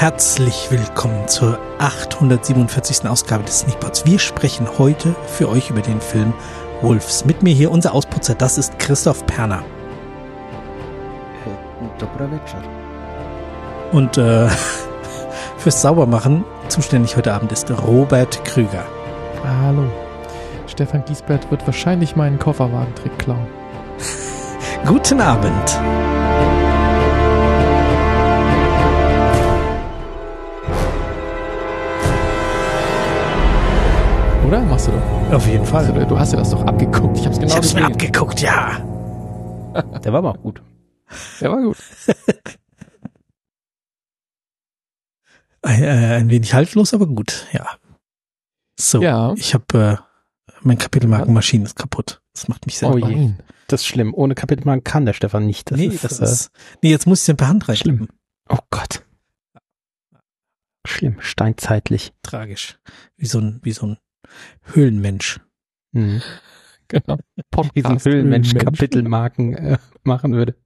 Herzlich willkommen zur 847. Ausgabe des Sneakpots. Wir sprechen heute für euch über den Film Wolves. Mit mir hier unser Ausputzer, das ist Christoph Perner. Dobra večer. Und fürs Saubermachen zuständig heute Abend ist Robert Krüger. Hallo. Stefan Giesbert wird wahrscheinlich meinen Kofferwagentrick klauen. Guten Abend. Oder? Machst du doch. Auf jeden Fall. Also, du hast ja das doch abgeguckt. Ich hab's genau gesehen. mir abgeguckt, ja. Der war aber auch gut. Der war gut. Ein wenig haltlos, aber gut, ja. So, Ja. Ich habe mein Kapitelmarkenmaschine ist kaputt. Das macht mich sehr Oh traurig. je. Das ist schlimm. Ohne Kapitelmarken kann der Stefan nicht. Nee, jetzt muss ich den per Hand rein. schlimm. Oh Gott. Schlimm. Steinzeitlich. Tragisch. Wie so ein Höhlenmensch. Mhm. Genau. Wie so ein Höhlenmensch Kapitelmarken machen würde.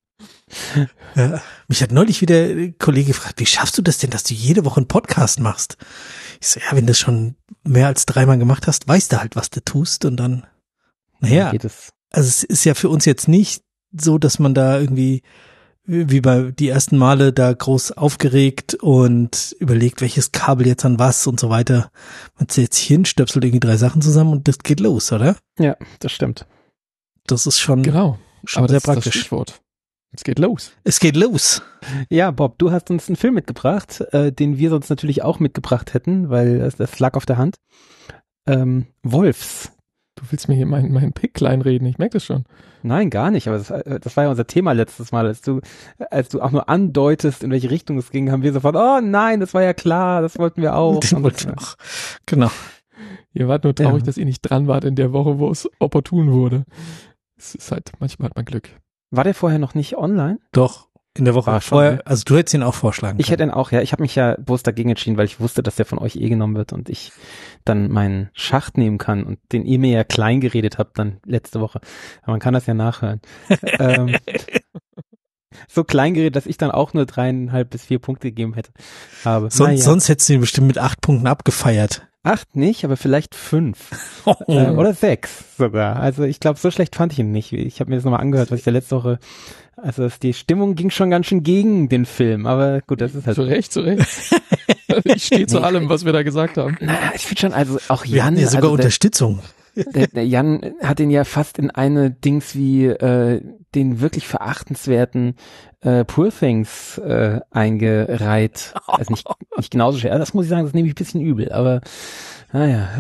Mich hat neulich wieder ein Kollege gefragt, wie schaffst du das denn, dass du jede Woche einen Podcast machst? Ich so, ja, wenn du das schon mehr als 3-mal gemacht hast, weißt du halt, was du tust und dann, naja, Geht es. also es ist ja für uns jetzt nicht so, dass man da irgendwie, wie bei die ersten Male da groß aufgeregt und überlegt, welches Kabel jetzt an was und so weiter. Man setzt sich hin, stöpselt irgendwie 3 Sachen zusammen und das geht los, oder? Ja, das stimmt. Das ist schon, Genau. schon Aber sehr das ist das praktisch. Stichwort. Es geht los. Es geht los. Ja, Bob, du hast uns einen Film mitgebracht, den wir sonst natürlich auch mitgebracht hätten, weil das lag auf der Hand. Wolves. Du willst mir hier meinen Pick kleinreden. Ich merke das schon. Nein, gar nicht, aber das war ja unser Thema letztes Mal, als du auch nur andeutest, in welche Richtung es ging, haben wir sofort, oh nein, das war ja klar, das wollten wir auch. Den wollten wir auch. Genau. Ihr wart nur traurig, Ja. dass ihr nicht dran wart in der Woche, wo es opportun wurde. Es ist halt, manchmal hat man Glück. War der vorher noch nicht online? Doch, in der Woche War schon, vorher, ne? also du hättest ihn auch vorschlagen Ich hätte ihn auch, ja. Ich habe mich ja bewusst dagegen entschieden, weil ich wusste, dass der von euch genommen wird und ich dann meinen Schacht nehmen kann und den ihr mir ja klein geredet habt dann letzte Woche. Aber man kann das ja nachhören. So klein geredet, dass ich dann auch nur 3,5 bis 4 Punkte gegeben habe. Sonst hättest du ihn bestimmt mit 8 Punkten abgefeiert. 8 nicht, aber vielleicht 5. Oder 6 sogar. Also ich glaube, so schlecht fand ich ihn nicht. Ich habe mir das nochmal angehört, was ich da letzte Woche, also die Stimmung ging schon ganz schön gegen den Film, aber gut, das ist halt. Zu Recht. Ich stehe zu allem, was wir da gesagt haben. Na, ich finde schon, also auch Wir hatten Jan, ja sogar also Unterstützung. der Jan hat den ja fast in eine Dings wie den wirklich verachtenswerten Poor Things eingereiht. Also nicht genauso schwer. Das muss ich sagen, das nehme ich ein bisschen übel, aber naja.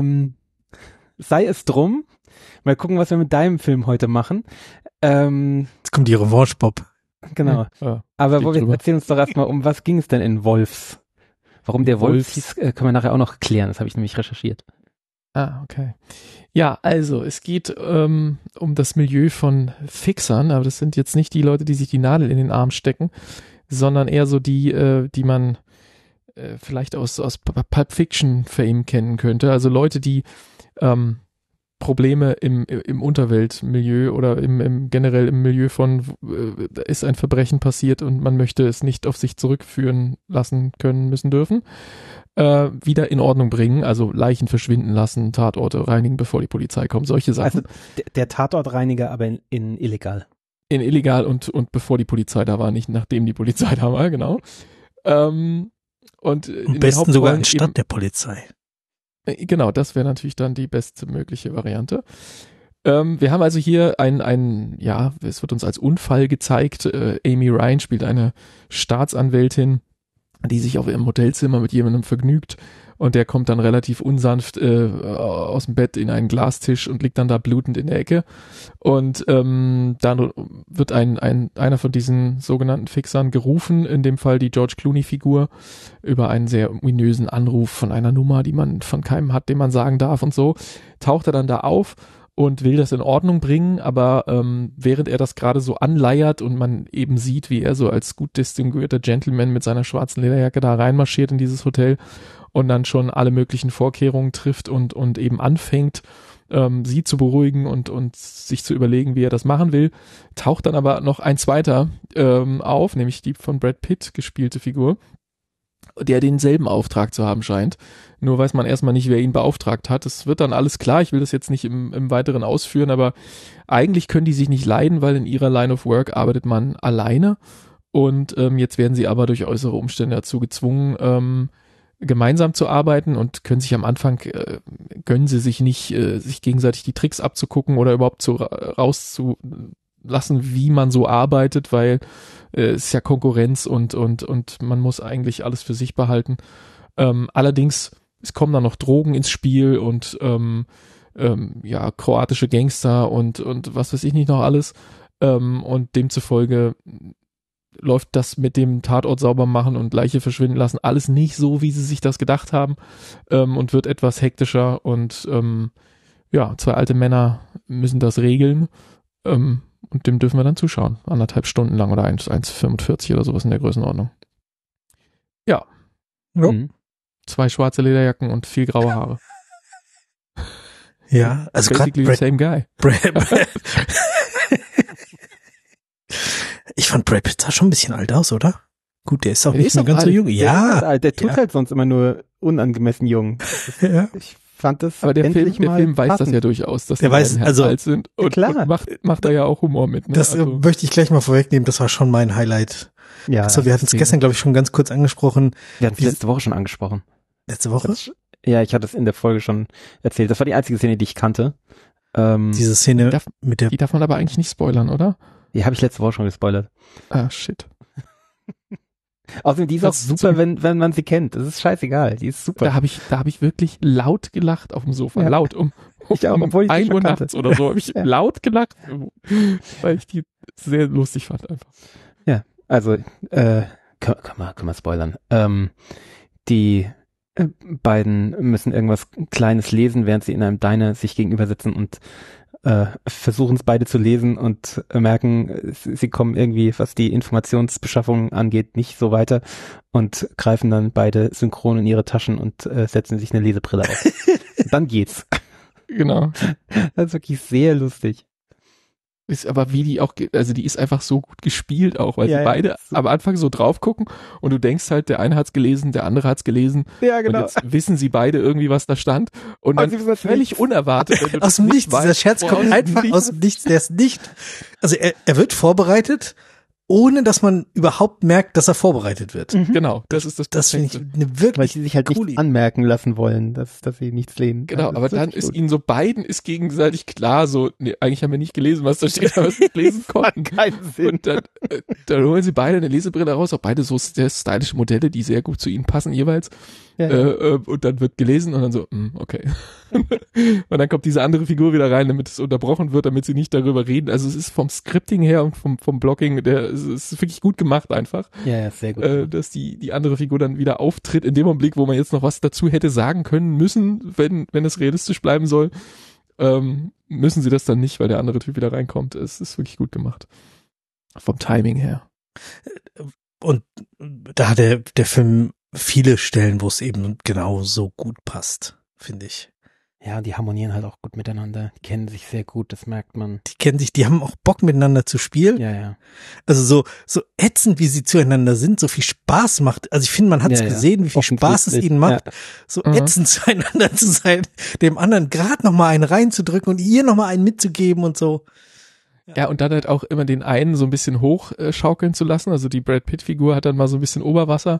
Sei es drum. Mal gucken, was wir mit deinem Film heute machen. Jetzt kommt die Revanche, Bob. Genau. Ja, Aber steht wo wir drüber. erzählen uns doch erstmal, um was ging es denn in Wolves? Warum der Wolf hieß, können wir nachher auch noch klären. Das habe ich nämlich recherchiert. Ah, okay. Ja, also es geht um das Milieu von Fixern, aber das sind jetzt nicht die Leute, die sich die Nadel in den Arm stecken, sondern eher so die, die man vielleicht aus Pulp Fiction Fame kennen könnte. Also Leute, die Probleme im Unterweltmilieu oder generell im Milieu von da ist ein Verbrechen passiert und man möchte es nicht auf sich zurückführen lassen können, müssen, dürfen, wieder in Ordnung bringen, also Leichen verschwinden lassen, Tatorte reinigen, bevor die Polizei kommt, solche Sachen. Also der Tatortreiniger, aber in illegal. In illegal und bevor die Polizei da war, nicht nachdem die Polizei da war, genau. Und Am in besten den sogar Hauptrollen anstatt der Polizei. Genau, das wäre natürlich dann die bestmögliche Variante. Wir haben also hier ja, es wird uns als Unfall gezeigt. Amy Ryan spielt eine Staatsanwältin, die sich auf ihrem Hotelzimmer mit jemandem vergnügt und der kommt dann relativ unsanft aus dem Bett in einen Glastisch und liegt dann da blutend in der Ecke und dann wird einer von diesen sogenannten Fixern gerufen, in dem Fall die George Clooney-Figur, über einen sehr ominösen Anruf von einer Nummer, die man von keinem hat, den man sagen darf und so, taucht er dann da auf und will das in Ordnung bringen, aber während er das gerade so anleiert und man eben sieht, wie er so als gut distinguierter Gentleman mit seiner schwarzen Lederjacke da reinmarschiert in dieses Hotel und dann schon alle möglichen Vorkehrungen trifft und eben anfängt, sie zu beruhigen und sich zu überlegen, wie er das machen will, taucht dann aber noch ein zweiter auf, nämlich die von Brad Pitt gespielte Figur. der denselben Auftrag zu haben scheint. Nur weiß man erstmal nicht, wer ihn beauftragt hat. Es wird dann alles klar. Ich will das jetzt nicht im Weiteren ausführen, aber eigentlich können die sich nicht leiden, weil in ihrer Line of Work arbeitet man alleine. Und jetzt werden sie aber durch äußere Umstände dazu gezwungen, gemeinsam zu arbeiten und können sich am Anfang, gönnen sie sich nicht, sich gegenseitig die Tricks abzugucken oder überhaupt rauszulassen, wie man so arbeitet, weil es ist ja Konkurrenz und man muss eigentlich alles für sich behalten. Allerdings, es kommen dann noch Drogen ins Spiel und ja, kroatische Gangster und was weiß ich nicht noch alles. Und demzufolge läuft das mit dem Tatort sauber machen und Leiche verschwinden lassen alles nicht so, wie sie sich das gedacht haben, und wird etwas hektischer und ja, 2 alte Männer müssen das regeln, und dem dürfen wir dann zuschauen. 1,5 Stunden lang oder 1,45 oder sowas in der Größenordnung. Ja. Ja. 2 schwarze Lederjacken und viel graue Haare. Ja, also gerade basically the same guy. Ich fand Brad Pitt sah schon ein bisschen alt aus, oder? Gut, der ist auch Der nicht ist mehr auch ganz so alt. jung. Ja. Der tut ja. halt sonst immer nur unangemessen jung. Ja. Ich fand das Aber der endlich Film mal weiß das passend. ja durchaus, dass Der die weiß, beiden also- alt sind und, Klar. und macht da ja auch Humor mit. Ne? Das also, möchte ich gleich mal vorwegnehmen. Das war schon mein Highlight. Ja, Also wir hatten es deswegen. gestern, glaube ich, schon ganz kurz angesprochen. wir hatten es letzte Woche schon angesprochen. Letzte Woche? Ja, ich hatte es in der Folge schon erzählt. Das war die einzige Szene, die ich kannte. Diese Szene darf- mit der die darf man aber eigentlich nicht spoilern, oder? Die habe ich letzte Woche schon gespoilert. Ah, shit. Außerdem, die ist auch Das ist super, wenn man sie kennt. Das ist scheißegal. Die ist super. Da habe ich wirklich laut gelacht auf dem Sofa. Ja. Laut um Ich auch, obwohl ich die 1 schon Uhr kannte. nachts oder so habe ich Ja. laut gelacht, weil ich die sehr lustig fand einfach. Also, können wir spoilern. Die beiden müssen irgendwas Kleines lesen, während sie in einem Diner sich gegenüber sitzen und versuchen es beide zu lesen und merken, sie kommen irgendwie, was die Informationsbeschaffung angeht, nicht so weiter und greifen dann beide synchron in ihre Taschen und setzen sich eine Lesebrille auf. Dann geht's. Genau. Das ist wirklich sehr lustig. Ist aber wie die auch, also die ist einfach so gut gespielt auch, weil Ja, sie ja, beide so. am Anfang so drauf gucken und du denkst halt, der eine hat's gelesen, der andere hat's gelesen. Ja, Und jetzt wissen sie beide irgendwie, was da stand. Und Aber dann sie wissen das völlig nicht. unerwartet. Wenn du aus das dem nicht Nichts. Dieser weißt, Scherz woraus kommt einfach die- aus dem Nichts. Der ist nicht, also er wird vorbereitet, ohne dass man überhaupt merkt, dass er vorbereitet wird. Genau, das ist das Das finde ich Perfekte. eine wirklich Weil sie sich halt coole nicht anmerken lassen wollen, dass sie nichts lesen. Genau, Das aber dann wirklich ist gut. ihnen so beiden ist gegenseitig klar, so, nee, eigentlich haben wir nicht gelesen, was da steht, aber wir nicht lesen konnten. keinen Sinn. Und dann holen sie beide eine Lesebrille raus, auch beide so sehr stylische Modelle, die sehr gut zu ihnen passen jeweils. Ja, Und dann wird gelesen und dann so, okay. Und dann kommt diese andere Figur wieder rein, damit es unterbrochen wird, damit sie nicht darüber reden. Also es ist vom Scripting her und vom Blocking, es ist wirklich gut gemacht einfach, ja, sehr gut. dass die andere Figur dann wieder auftritt in dem Augenblick, wo man jetzt noch was dazu hätte sagen können müssen, wenn es realistisch bleiben soll. Müssen sie das dann nicht, weil der andere Typ wieder reinkommt. Es ist wirklich gut gemacht. Vom Timing her. Und da hat der Film viele Stellen, wo es eben genau so gut passt, finde ich. Ja, die harmonieren halt auch gut miteinander. Die kennen sich sehr gut, das merkt man. Die kennen sich, die haben auch Bock miteinander zu spielen. Ja, ja. Also so ätzend, wie sie zueinander sind, so viel Spaß macht. Also ich finde, man hat es Ja, ja. gesehen, wie viel Spaß es ihnen macht, so Mhm. ätzend zueinander zu sein, dem anderen gerade noch mal einen reinzudrücken und ihr noch mal einen mitzugeben und so. Ja, und dann halt auch immer den einen so ein bisschen hochschaukeln zu lassen. Also die Brad Pitt-Figur hat dann mal so ein bisschen Oberwasser.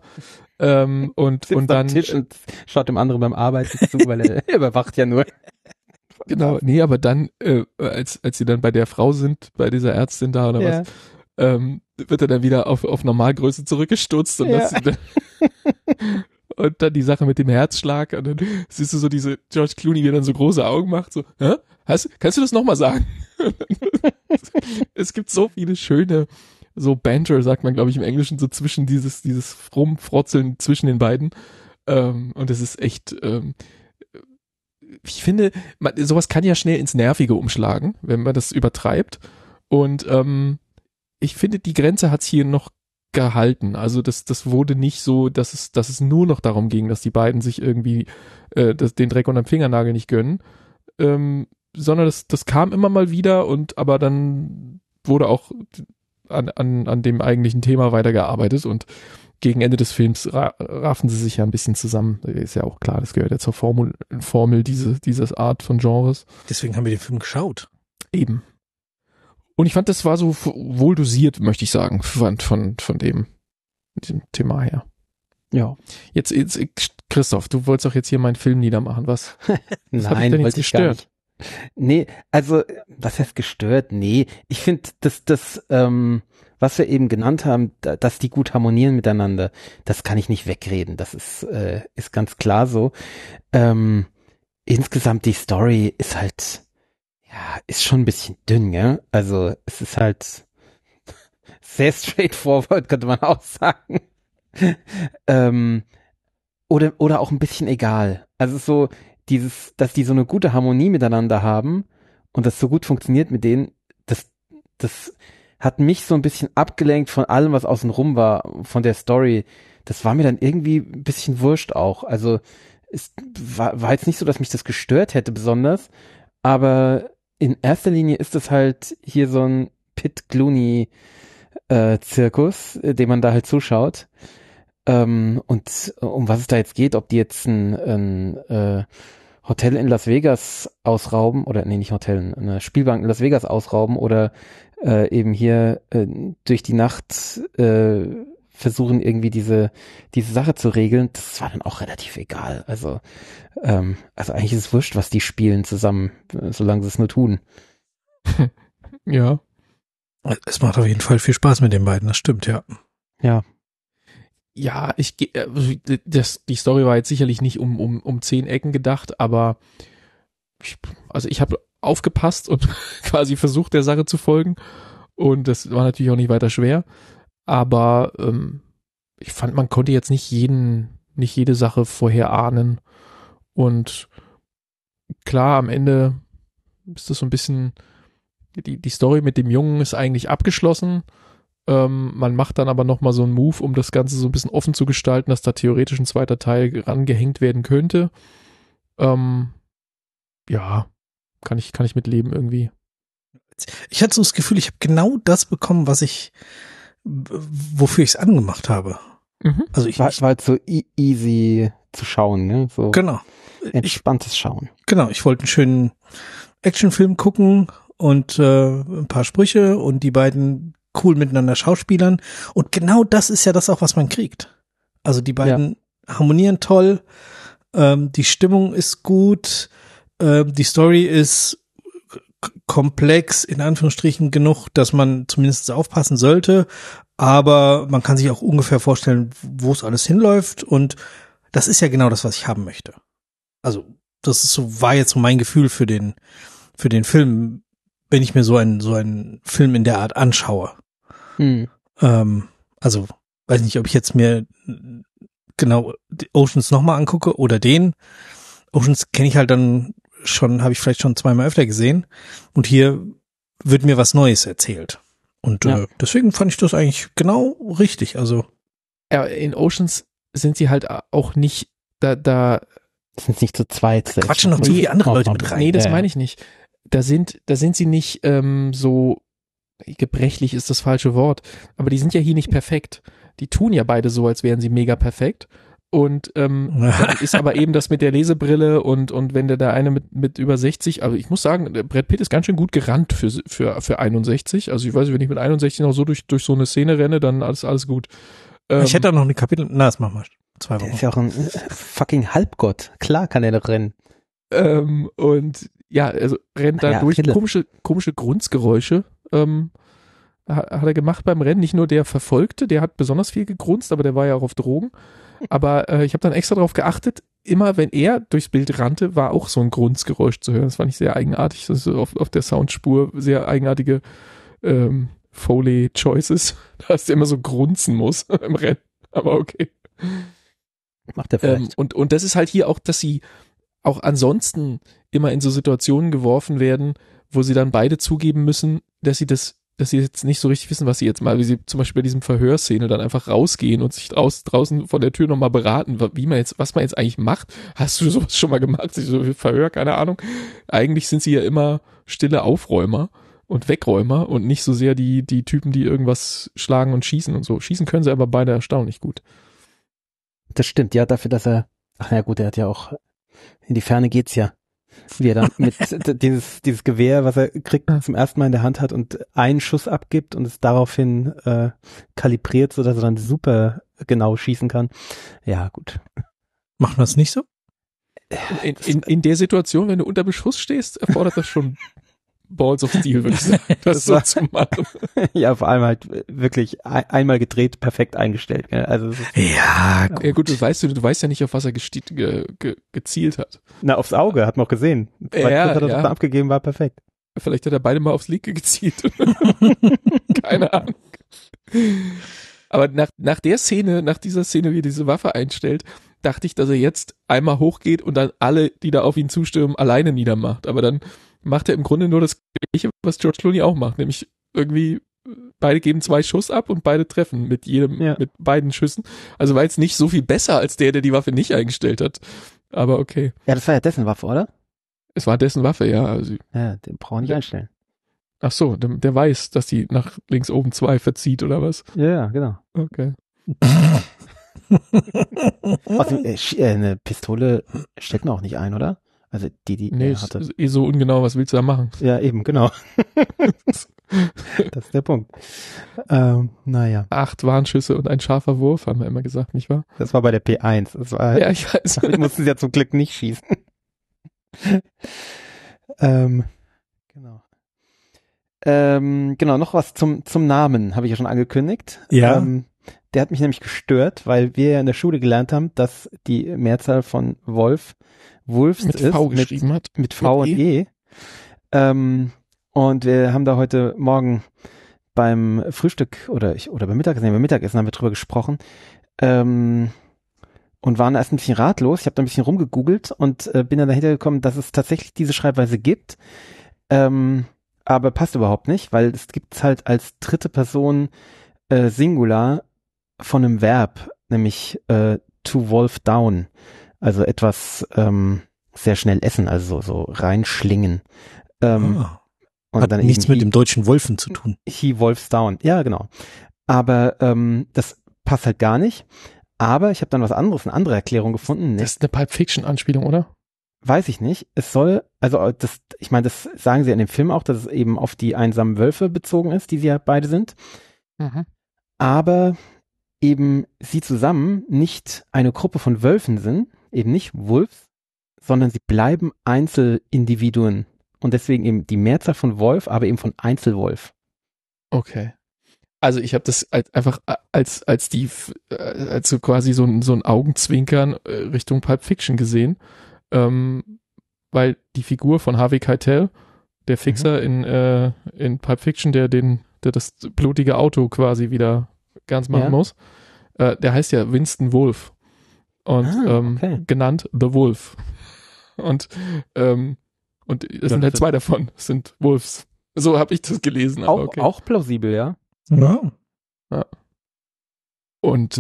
Und Sitzt am dann, Tisch und schaut dem anderen beim Arbeiten zu, weil er überwacht ja nur. genau, nee, aber dann, als sie dann bei der Frau sind, bei dieser Ärztin da oder Ja. was, wird er dann wieder auf Normalgröße zurückgestutzt und Ja. das und dann die Sache mit dem Herzschlag und dann siehst du so diese George Clooney, wie er dann so große Augen macht, so, hä? Kannst du das nochmal sagen? Es gibt so viele schöne, so Banter, sagt man, glaube ich, im Englischen, so zwischen dieses Rumfrotzeln zwischen den beiden. Und es ist echt, ich finde, sowas kann ja schnell ins Nervige umschlagen, wenn man das übertreibt. Und ich finde, die Grenze hat's hier noch gehalten. Also das wurde nicht so, dass es nur noch darum ging, dass die beiden sich irgendwie den Dreck unterm Fingernagel nicht gönnen, sondern das kam immer mal wieder aber dann wurde auch an dem eigentlichen Thema weitergearbeitet und gegen Ende des Films raffen sie sich ja ein bisschen zusammen. Ist ja auch klar, das gehört ja zur Formel dieses Art von Genres. Deswegen haben wir den Film geschaut. Eben. Und ich fand, das war so wohl dosiert, möchte ich sagen, von diesem Thema her. Ja. Jetzt, Christoph, du wolltest doch jetzt hier meinen Film niedermachen, was? Was hat dich denn jetzt gestört? Nee, also, was heißt gestört? Nee, ich finde, das, was wir eben genannt haben, dass die gut harmonieren miteinander, das kann ich nicht wegreden. Das ist ganz klar so. Insgesamt die Story ist halt, ja, ist schon ein bisschen dünn, ja. Also, es ist halt sehr straightforward, könnte man auch sagen. Oder auch ein bisschen egal. Also so dass die so eine gute Harmonie miteinander haben und das so gut funktioniert mit denen, das hat mich so ein bisschen abgelenkt von allem, was außenrum war, von der Story. Das war mir dann irgendwie ein bisschen wurscht auch. Also es war jetzt nicht so, dass mich das gestört hätte besonders, aber in erster Linie ist es halt hier so ein Pitt-Clooney-Zirkus, dem man da halt zuschaut. Und um was es da jetzt geht, ob die jetzt ein Hotel in Las Vegas ausrauben, oder nee, nicht Hotel, eine Spielbank in Las Vegas ausrauben oder eben hier durch die Nacht versuchen irgendwie diese Sache zu regeln, das war dann auch relativ egal. Also eigentlich ist es wurscht, was die spielen zusammen, solange sie es nur tun. Ja. Es macht auf jeden Fall viel Spaß mit den beiden, das stimmt, ja. Ja. Ja, die Story war jetzt sicherlich nicht um 10 Ecken gedacht, aber ich habe aufgepasst und quasi versucht, der Sache zu folgen, und das war natürlich auch nicht weiter schwer, aber ich fand, man konnte jetzt nicht jede Sache vorher ahnen, und klar, am Ende ist das so ein bisschen, die Story mit dem Jungen ist eigentlich abgeschlossen. Man macht dann aber nochmal so einen Move, um das Ganze so ein bisschen offen zu gestalten, dass da theoretisch ein zweiter Teil rangehängt werden könnte. Ja, kann ich mit leben irgendwie. Ich hatte so das Gefühl, ich habe genau das bekommen, wofür ich es angemacht habe. Mhm. Also war halt so easy zu schauen, ne? So genau. Entspanntes Schauen. Genau, ich wollte einen schönen Actionfilm gucken und ein paar Sprüche und die beiden cool miteinander schauspielern, und genau das ist ja das auch, was man kriegt. Also die beiden harmonieren toll, die Stimmung ist gut, die Story ist komplex, in Anführungsstrichen genug, dass man zumindest aufpassen sollte, aber man kann sich auch ungefähr vorstellen, wo es alles hinläuft, und das ist ja genau das, was ich haben möchte. Also das ist war jetzt so mein Gefühl für den Film, wenn ich mir so einen Film in der Art anschaue. Also weiß nicht, ob ich jetzt mir genau Oceans nochmal angucke oder den. Oceans kenne ich halt dann schon, habe ich vielleicht schon zweimal öfter gesehen, und hier wird mir was Neues erzählt. Und deswegen fand ich das eigentlich genau richtig. Also ja, in Oceans sind sie halt auch nicht da sind nicht zu zweit. Quatschen noch zu viele andere Leute mit rein. Nee, das meine ich nicht. Da sind sie nicht so gebrechlich ist das falsche Wort, aber die sind ja hier nicht perfekt. Die tun ja beide so, als wären sie mega perfekt, und dann ist aber eben das mit der Lesebrille und wenn der eine mit über 60, also ich muss sagen, der Brad Pitt ist ganz schön gut gerannt für 61, also ich weiß nicht, wenn ich mit 61 noch so durch so eine Szene renne, dann alles gut. Ich hätte da noch eine Kapitel, das machen wir 2 Wochen. Der ist ja auch ein fucking Halbgott, klar kann er doch rennen. Und ja, also rennt da durch komische Grunzgeräusche, hat er gemacht beim Rennen. Nicht nur der Verfolgte, der hat besonders viel gegrunzt, aber der war ja auch auf Drogen. Aber ich habe dann extra darauf geachtet, immer wenn er durchs Bild rannte, war auch so ein Grunzgeräusch zu hören. Das fand ich sehr eigenartig. Das ist auf der Soundspur sehr eigenartige Foley-Choices, dass der immer so grunzen muss im Rennen. Aber okay. Macht er vielleicht. Und das ist halt hier auch, dass sie auch ansonsten immer in so Situationen geworfen werden, wo sie dann beide zugeben müssen, dass sie jetzt nicht so richtig wissen, was sie jetzt mal, wie sie zum Beispiel bei diesem Verhörszene dann einfach rausgehen und sich draußen von der Tür nochmal beraten, was man jetzt eigentlich macht. Hast du sowas schon mal gemacht? So Verhör, keine Ahnung. Eigentlich sind sie ja immer stille Aufräumer. und Wegräumer und nicht so sehr die Typen, die irgendwas schlagen und schießen und so. Schießen können sie aber beide erstaunlich gut. Das stimmt, ja, dafür, dass er, ach ja gut, er hat ja auch, in die Ferne geht's ja. Wie er dann mit dieses Gewehr, was er kriegt, zum ersten Mal in der Hand hat und einen Schuss abgibt und es daraufhin kalibriert, sodass er dann super genau schießen kann. Ja, gut. Machen wir es nicht so? In der Situation, wenn du unter Beschuss stehst, erfordert das schon Balls of Steel, würde ich sagen, das so zu machen. Ja, vor allem halt wirklich einmal gedreht, perfekt eingestellt. Gell? Also ja, gut. Ja gut, du weißt ja nicht, auf was er gezielt hat. Na, aufs Auge, hat man auch gesehen. Ja, hat er das abgegeben, war perfekt. Vielleicht hat er beide mal aufs Linke gezielt. Keine Ahnung. Aber nach dieser Szene, wie er diese Waffe einstellt, dachte ich, dass er jetzt einmal hochgeht und dann alle, die da auf ihn zustürmen, alleine niedermacht. Aber dann macht er im Grunde nur das Gleiche, was George Clooney auch macht, nämlich irgendwie beide geben 2 Schuss ab und beide treffen mit beiden Schüssen. Also war jetzt nicht so viel besser als der die Waffe nicht eingestellt hat. Aber okay. Ja, das war ja dessen Waffe, oder? Es war dessen Waffe, ja. Also, ja, den brauchen wir nicht einstellen. Ach so, der weiß, dass die nach links oben 2 verzieht oder was? Ja, genau. Okay. Eine Pistole stellt man auch nicht ein, oder? Also die nee, er hatte. Ist eh so ungenau, was willst du da machen? Ja, eben, genau. Das ist der Punkt. Naja. 8 Warnschüsse und ein scharfer Wurf, haben wir immer gesagt, nicht wahr? Das war bei der P1. Das war, ja, ich weiß. Damit mussten sie ja zum Glück nicht schießen. Genau. Genau, noch was zum Namen, habe ich ja schon angekündigt. Ja. Der hat mich nämlich gestört, weil wir ja in der Schule gelernt haben, dass die Mehrzahl von Wolfs mit ist. V geschrieben hat. Mit V und E. Und wir haben da heute Morgen beim Frühstück oder beim Mittagessen haben wir drüber gesprochen. Und waren erst ein bisschen ratlos. Ich habe da ein bisschen rumgegoogelt und bin dann dahinter gekommen, dass es tatsächlich diese Schreibweise gibt. Aber passt überhaupt nicht, weil es gibt's halt als dritte Person Singular von einem Verb, nämlich to wolf down. Also etwas sehr schnell essen, also so reinschlingen. Und hat dann nichts mit dem deutschen Wolfen zu tun. He wolfs down. Ja, genau. Aber das passt halt gar nicht. Aber ich habe dann eine andere Erklärung gefunden. Das ist eine Pulp Fiction Anspielung, oder? Weiß ich nicht. Es soll, also ich meine, das sagen sie in dem Film auch, dass es eben auf die einsamen Wölfe bezogen ist, die sie ja beide sind. Mhm. Aber eben sie zusammen nicht eine Gruppe von Wölfen sind, eben nicht Wolves, sondern sie bleiben Einzelindividuen. Und deswegen eben die Mehrzahl von Wolf, aber eben von Einzelwolf. Okay. Also ich habe das einfach als so quasi so ein Augenzwinkern Richtung Pulp Fiction gesehen, weil die Figur von Harvey Keitel, der Fixer in Pulp Fiction, der das blutige Auto quasi wieder ganz machen muss, der heißt ja Winston Wolf und genannt The Wolf und es sind halt 2 davon, es sind Wolves. So habe ich das gelesen. Aber okay. Auch plausibel, ja. Ja. Ja. Und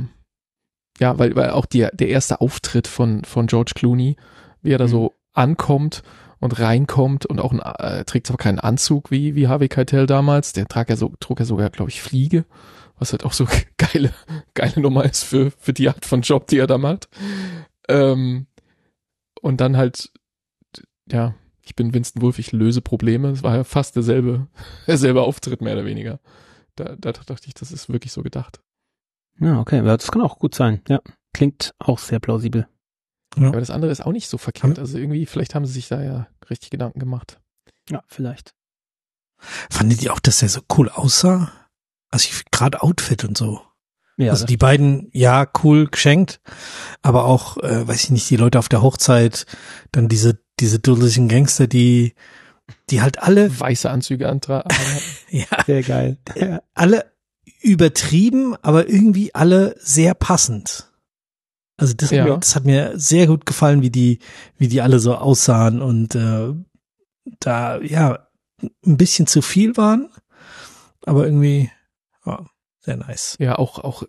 ja, weil auch der erste Auftritt von George Clooney, wie er da so ankommt und reinkommt und auch trägt zwar keinen Anzug wie Harvey Keitel damals, der trug ja sogar, glaube ich, Fliege, was halt auch so geile Nummer ist für die Art von Job, die er da macht. Und dann halt, ja, ich bin Winston Wolf, ich löse Probleme. Es war ja fast derselbe Auftritt, mehr oder weniger. Da dachte ich, das ist wirklich so gedacht. Ja, okay, das kann auch gut sein. Ja, klingt auch sehr plausibel. Ja. Aber das andere ist auch nicht so verkehrt. Also irgendwie, vielleicht haben sie sich da ja richtig Gedanken gemacht. Ja, vielleicht. Fandet ihr auch, dass er so cool aussah? Also gerade Outfit und so. Ja, also die beiden, ja, cool geschenkt, aber auch, weiß ich nicht, die Leute auf der Hochzeit, dann diese dusseligen Gangster, die halt alle weiße Anzüge antragen. Ja, sehr geil. Alle übertrieben, aber irgendwie alle sehr passend. Also das hat mir sehr gut gefallen, wie die alle so aussahen und da ja ein bisschen zu viel waren, aber irgendwie sehr nice. Ja, auch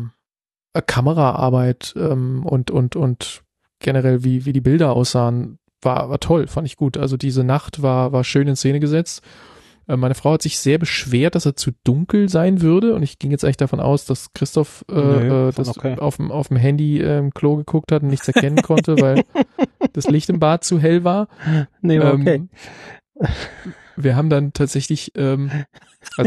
Kameraarbeit und generell wie die Bilder aussahen, war toll, fand ich gut. Also diese Nacht war schön in Szene gesetzt Meine Frau hat sich sehr beschwert, dass er zu dunkel sein würde und ich ging jetzt eigentlich davon aus, dass Christoph das okay. auf dem Handy im Klo geguckt hat und nichts erkennen konnte, weil das Licht im Bad zu hell war. Nee, okay. Wir haben dann tatsächlich, also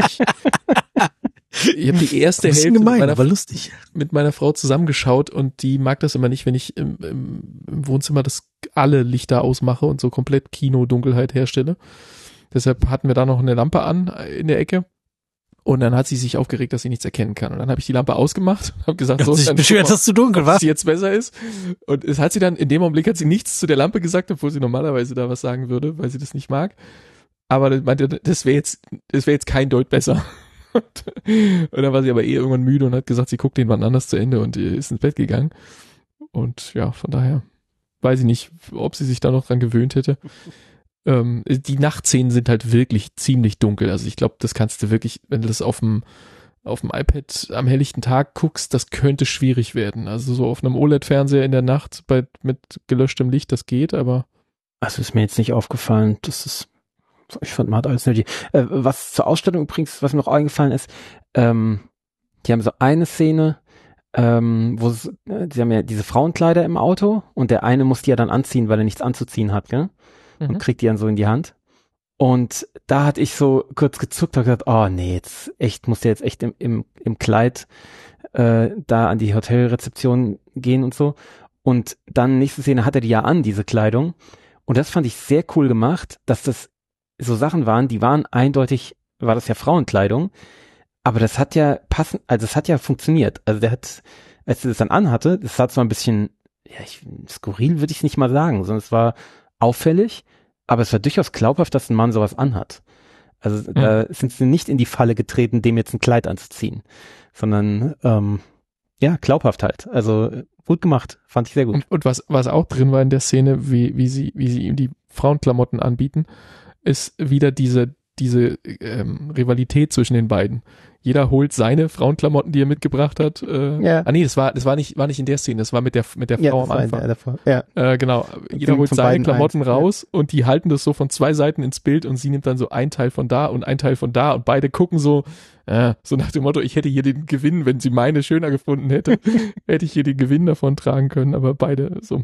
ich habe die erste Ein bisschen Hälfte gemein, aber lustig. mit meiner Frau zusammengeschaut und die mag das immer nicht, wenn ich im Wohnzimmer alle Lichter ausmache und so komplett Kino-Dunkelheit herstelle. Deshalb hatten wir da noch eine Lampe an in der Ecke und dann hat sie sich aufgeregt, dass sie nichts erkennen kann. Und dann habe ich die Lampe ausgemacht und habe gesagt, so, sich beschwert, dass zu dunkel war. Dass sie jetzt besser ist. Und es hat sie dann, in dem Augenblick hat sie nichts zu der Lampe gesagt, obwohl sie normalerweise da was sagen würde, weil sie das nicht mag. Aber das meinte, das wäre jetzt kein Deut besser. Und dann war sie aber irgendwann müde und hat gesagt, sie guckt den wann anders zu Ende und ist ins Bett gegangen. Und ja, von daher weiß ich nicht, ob sie sich da noch dran gewöhnt hätte. Die Nachtszenen sind halt wirklich ziemlich dunkel. Also ich glaube, das kannst du wirklich, wenn du das auf dem iPad am helllichten Tag guckst, das könnte schwierig werden. Also so auf einem OLED-Fernseher in der Nacht mit gelöschtem Licht, das geht, aber. Also ist mir jetzt nicht aufgefallen. Ich fand, man hat alles nötig. Was zur Ausstattung übrigens, was mir noch eingefallen ist, die haben so eine Szene, sie haben ja diese Frauenkleider im Auto und der eine muss die ja dann anziehen, weil er nichts anzuziehen hat, gell? Und kriegt die dann so in die Hand. Und da hatte ich so kurz gezuckt und gesagt, oh nee, muss der jetzt echt im Kleid da an die Hotelrezeption gehen und so. Und dann nächste Szene hat er die ja an, diese Kleidung. Und das fand ich sehr cool gemacht, dass das so Sachen waren, die waren eindeutig, war das ja Frauenkleidung, aber das hat ja es hat ja funktioniert. Also als er das dann anhatte, das sah zwar ein bisschen, skurril würde ich nicht mal sagen, sondern es war auffällig, aber es war durchaus glaubhaft, dass ein Mann sowas anhat. Also da sind sie nicht in die Falle getreten, dem jetzt ein Kleid anzuziehen, sondern glaubhaft halt. Also gut gemacht, fand ich sehr gut. Und was auch drin war in der Szene, wie sie ihm die Frauenklamotten anbieten, ist wieder diese Rivalität zwischen den beiden. Jeder holt seine Frauenklamotten, die er mitgebracht hat. Nee, das war nicht in der Szene, das war mit der Frau am Anfang. Genau. Jeder holt seine Klamotten raus und die halten das so von zwei Seiten ins Bild und sie nimmt dann so ein Teil von da und ein Teil von da und beide gucken so nach dem Motto, ich hätte hier den Gewinn, wenn sie meine schöner gefunden hätte, hätte ich hier den Gewinn davon tragen können, aber beide so,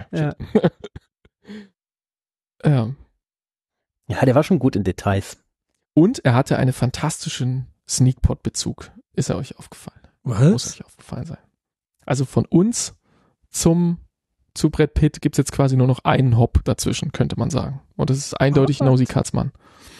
Ja, der war schon gut in Details. Und er hatte einen fantastischen Sneakpot-Bezug. Ist er euch aufgefallen? Was? Muss euch aufgefallen sein. Also von uns zu Brad Pitt gibt's jetzt quasi nur noch einen Hop dazwischen, könnte man sagen. Und das ist eindeutig Nosy Katzmann.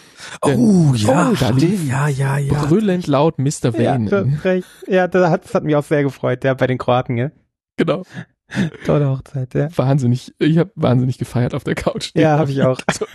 Da lief brüllend laut Mr. Wayne. Ja, das hat mich auch sehr gefreut, bei den Kroaten, gell? Genau. Tolle Hochzeit, ja. Wahnsinnig. Ich habe wahnsinnig gefeiert auf der Couch. Ja, habe ich auch.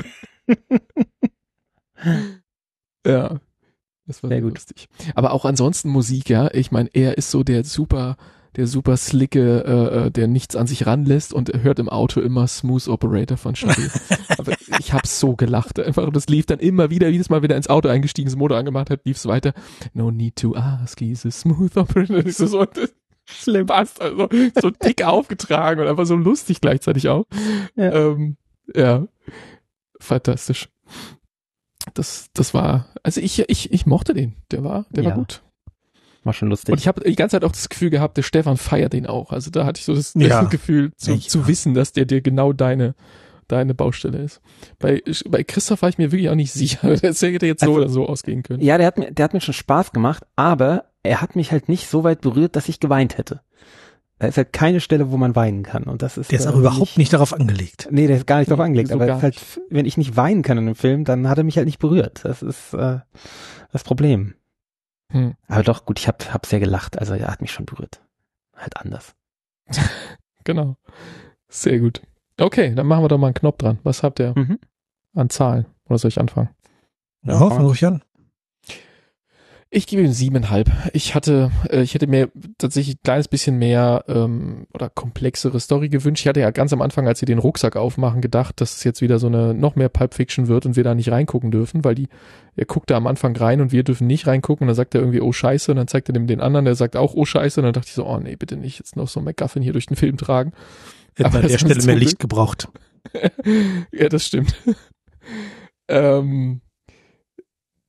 Ja, das war sehr lustig. Aber auch ansonsten Musik, ja. Ich meine, er ist so der super slicke, der nichts an sich ranlässt und er hört im Auto immer Smooth Operator von Sade. Aber ich habe so gelacht einfach. Und das lief dann immer wieder, jedes Mal wieder ins Auto eingestiegen, das Motor angemacht hat, lief's weiter. No need to ask, he's a smooth operator. Das ist so schlimm, passt, also so dick aufgetragen und einfach so lustig gleichzeitig auch. Ja. Fantastisch. Das war, also ich mochte den. Der war gut. War schon lustig. Und ich habe die ganze Zeit auch das Gefühl gehabt, der Stefan feiert den auch. Also da hatte ich so das Gefühl zu wissen, dass der dir genau deine Baustelle ist. Bei Christoph war ich mir wirklich auch nicht sicher. Das hätte jetzt so oder so ausgehen können. Ja, der hat mir schon Spaß gemacht, aber er hat mich halt nicht so weit berührt, dass ich geweint hätte. Da ist halt keine Stelle, wo man weinen kann. Und das ist. Der ist auch überhaupt nicht darauf angelegt. Nee, der ist gar nicht darauf angelegt. So aber es ist halt, wenn ich nicht weinen kann in einem Film, dann hat er mich halt nicht berührt. Das ist das Problem. Aber doch, gut, ich hab sehr gelacht. Also er hat mich schon berührt. Halt anders. Genau. Sehr gut. Okay, dann machen wir doch mal einen Knopf dran. Was habt ihr an Zahlen? Oder soll ich anfangen? Ja, fang ruhig an. Ich gebe ihm 7,5. Ich hätte mir tatsächlich ein kleines bisschen mehr oder komplexere Story gewünscht. Ich hatte ja ganz am Anfang, als sie den Rucksack aufmachen, gedacht, dass es jetzt wieder so eine noch mehr Pulp Fiction wird und wir da nicht reingucken dürfen, weil er guckt da am Anfang rein und wir dürfen nicht reingucken und dann sagt er irgendwie, oh Scheiße, und dann zeigt er dem den anderen, der sagt auch, oh Scheiße, und dann dachte ich so, oh nee, bitte nicht jetzt noch so MacGuffin hier durch den Film tragen. Hätte an der Stelle mehr Licht gebraucht. Ja, das stimmt.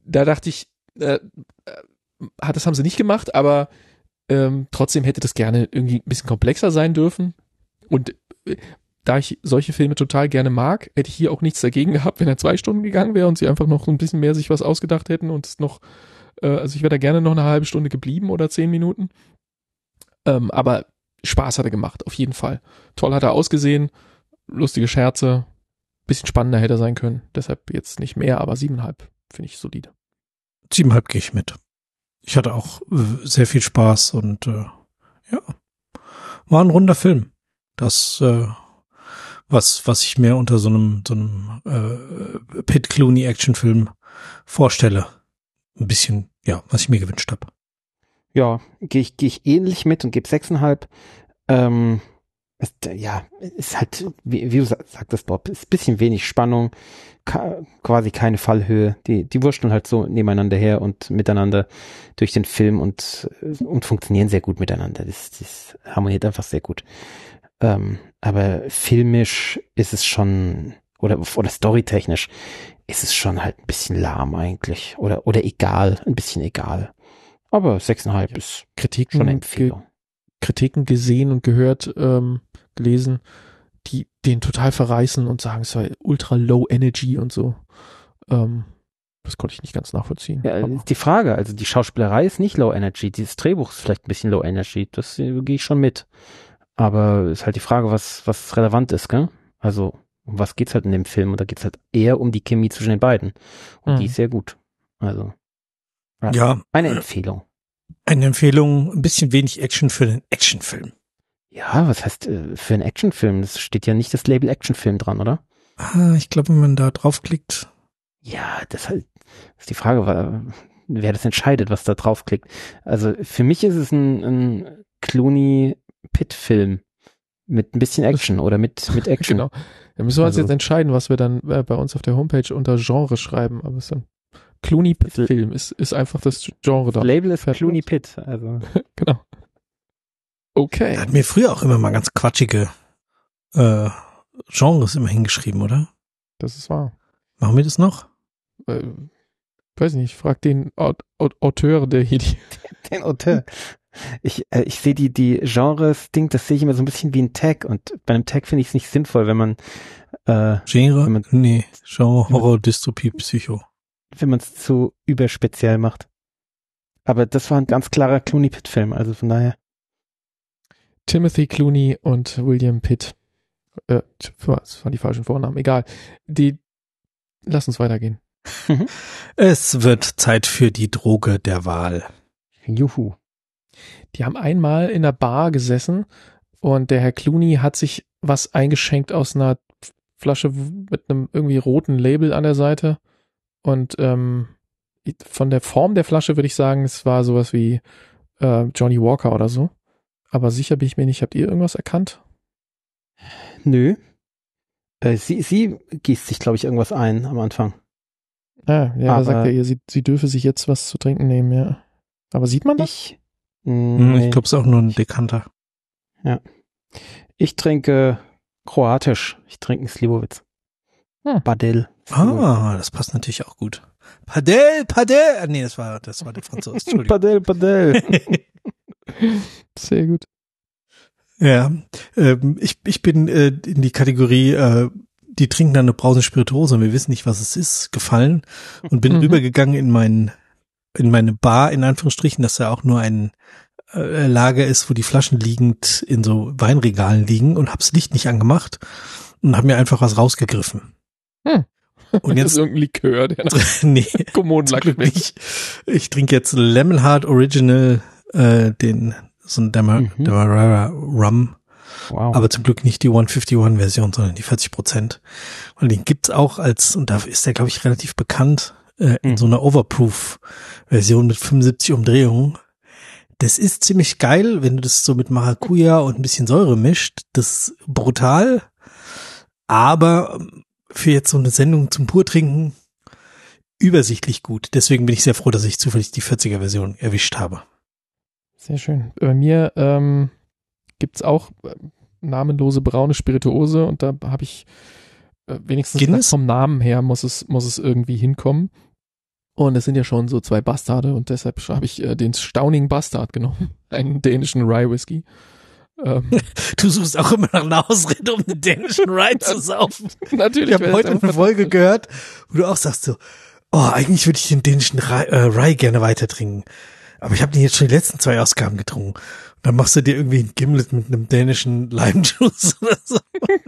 da dachte ich, das haben sie nicht gemacht, aber trotzdem hätte das gerne irgendwie ein bisschen komplexer sein dürfen. Und da ich solche Filme total gerne mag, hätte ich hier auch nichts dagegen gehabt, wenn er 2 Stunden gegangen wäre und sie einfach noch ein bisschen mehr sich was ausgedacht hätten und es noch, also ich wäre da gerne noch eine halbe Stunde geblieben oder 10 Minuten. Aber Spaß hat er gemacht, auf jeden Fall. Toll hat er ausgesehen, lustige Scherze, bisschen spannender hätte er sein können. Deshalb jetzt nicht mehr, aber 7,5 finde ich solide. 7,5 gehe ich mit. Ich hatte auch sehr viel Spaß und ja, war ein runder Film. Das, was ich mir unter so einem Pitt Clooney Actionfilm vorstelle. Ein bisschen, ja, was ich mir gewünscht habe. Ja, gehe ich ähnlich mit und gebe 6,5. Ist halt, wie du sagtest, Bob, ist ein bisschen wenig Spannung, quasi keine Fallhöhe. Die wurschteln halt so nebeneinander her und miteinander durch den Film und funktionieren sehr gut miteinander. Das harmoniert einfach sehr gut. Aber filmisch ist es schon, oder storytechnisch ist es schon halt ein bisschen lahm eigentlich. Oder egal, ein bisschen egal. Aber 6,5 ist schon eine Empfehlung. Kritiken gesehen und gehört, gelesen, die den total verreißen und sagen, es sei ultra low energy und so. Das konnte ich nicht ganz nachvollziehen. Ja, die Frage, also die Schauspielerei ist nicht low energy, dieses Drehbuch ist vielleicht ein bisschen low energy, das gehe ich schon mit. Aber ist halt die Frage, was relevant ist, gell? Also, um was geht's halt in dem Film? Und da geht's halt eher um die Chemie zwischen den beiden. Und die ist sehr gut. Also, ja, eine Empfehlung. Eine Empfehlung, ein bisschen wenig Action für den Actionfilm. Ja, was heißt für einen Actionfilm? Das steht ja nicht das Label Actionfilm dran, oder? Ich glaube, wenn man da draufklickt. Ja, das ist die Frage, wer das entscheidet, was da draufklickt. Also für mich ist es ein Clooney-Pitt-Film mit ein bisschen Action oder mit Action. Genau. Da müssen wir uns jetzt entscheiden, was wir dann bei uns auf der Homepage unter Genre schreiben. Aber es ist ein Clooney-Pitt-Film, ist einfach das Genre da. Das Label ist Clooney-Pitt, also. Genau. Okay. Er hat mir früher auch immer mal ganz quatschige Genres immer hingeschrieben, oder? Das ist wahr. Machen wir das noch? Weiß nicht, frag den Auteur, der hier den Auteur. Ich sehe die Genres-Ding, das sehe ich immer so ein bisschen wie ein Tag und bei einem Tag finde ich es nicht sinnvoll, wenn man Genre? Nee, Genre, Horror, Dystopie, Psycho. Wenn man es zu überspeziell macht. Aber das war ein ganz klarer Clooney-Pitt-Film, also von daher. Timothy Clooney und William Pitt. Das waren die falschen Vornamen, egal. Lass uns weitergehen. Es wird Zeit für die Droge der Wahl. Juhu. Die haben einmal in der Bar gesessen und der Herr Clooney hat sich was eingeschenkt aus einer Flasche mit einem irgendwie roten Label an der Seite. Und von der Form der Flasche würde ich sagen, es war sowas wie Johnny Walker oder so. Aber sicher bin ich mir nicht. Habt ihr irgendwas erkannt? Nö. Sie gießt sich, glaube ich, irgendwas ein am Anfang. Ja, da sagt er ihr, sie dürfe sich jetzt was zu trinken nehmen, ja. Aber sieht man das? Ich glaube, es ist auch nur ein Dekanter. Ja. Ich trinke kroatisch. Ich trinke einen Slivovitz. Badel. Das passt natürlich auch gut. Padel. Nee, das war der Franzose. Entschuldigung. Padel. Sehr gut. Ja, ich bin in die Kategorie, die trinken dann eine Brause Spirituose und wir wissen nicht, was es ist, gefallen und bin rübergegangen in meine Bar, in Anführungsstrichen, dass da auch nur ein Lager ist, wo die Flaschen liegend in so Weinregalen liegen und hab's Licht nicht angemacht und hab mir einfach was rausgegriffen. Und jetzt das ist irgendein Likör, der nee, Kommodenlack schmeckt. Ich trinke jetzt Lemonheart Original, so ein Demerara Rum. Wow. Aber zum Glück nicht die 151-Version, sondern die 40%. Weil den gibt's auch und da ist der, glaube ich, relativ bekannt, in so einer Overproof-Version mit 75 Umdrehungen. Das ist ziemlich geil, wenn du das so mit Maracuja und ein bisschen Säure mischt. Das ist brutal. Aber für jetzt so eine Sendung zum Purtrinken übersichtlich gut. Deswegen bin ich sehr froh, dass ich zufällig die 40er-Version erwischt habe. Sehr schön. Bei mir gibt's auch namenlose braune Spirituose und da habe ich wenigstens vom Namen her muss es irgendwie hinkommen. Und es sind ja schon so 2 Bastarde und deshalb habe ich den Stauning Bastard genommen, einen dänischen Rye Whisky. Du suchst auch immer nach einer Ausrede, um den dänischen Rye zu saufen. Natürlich. Ich habe heute eine Folge gehört, wo du auch sagst so, oh, eigentlich würde ich den dänischen Rye gerne weiter trinken. Aber ich habe den jetzt schon die letzten 2 Ausgaben getrunken. Und dann machst du dir irgendwie ein Gimlet mit einem dänischen Lime Juice oder so.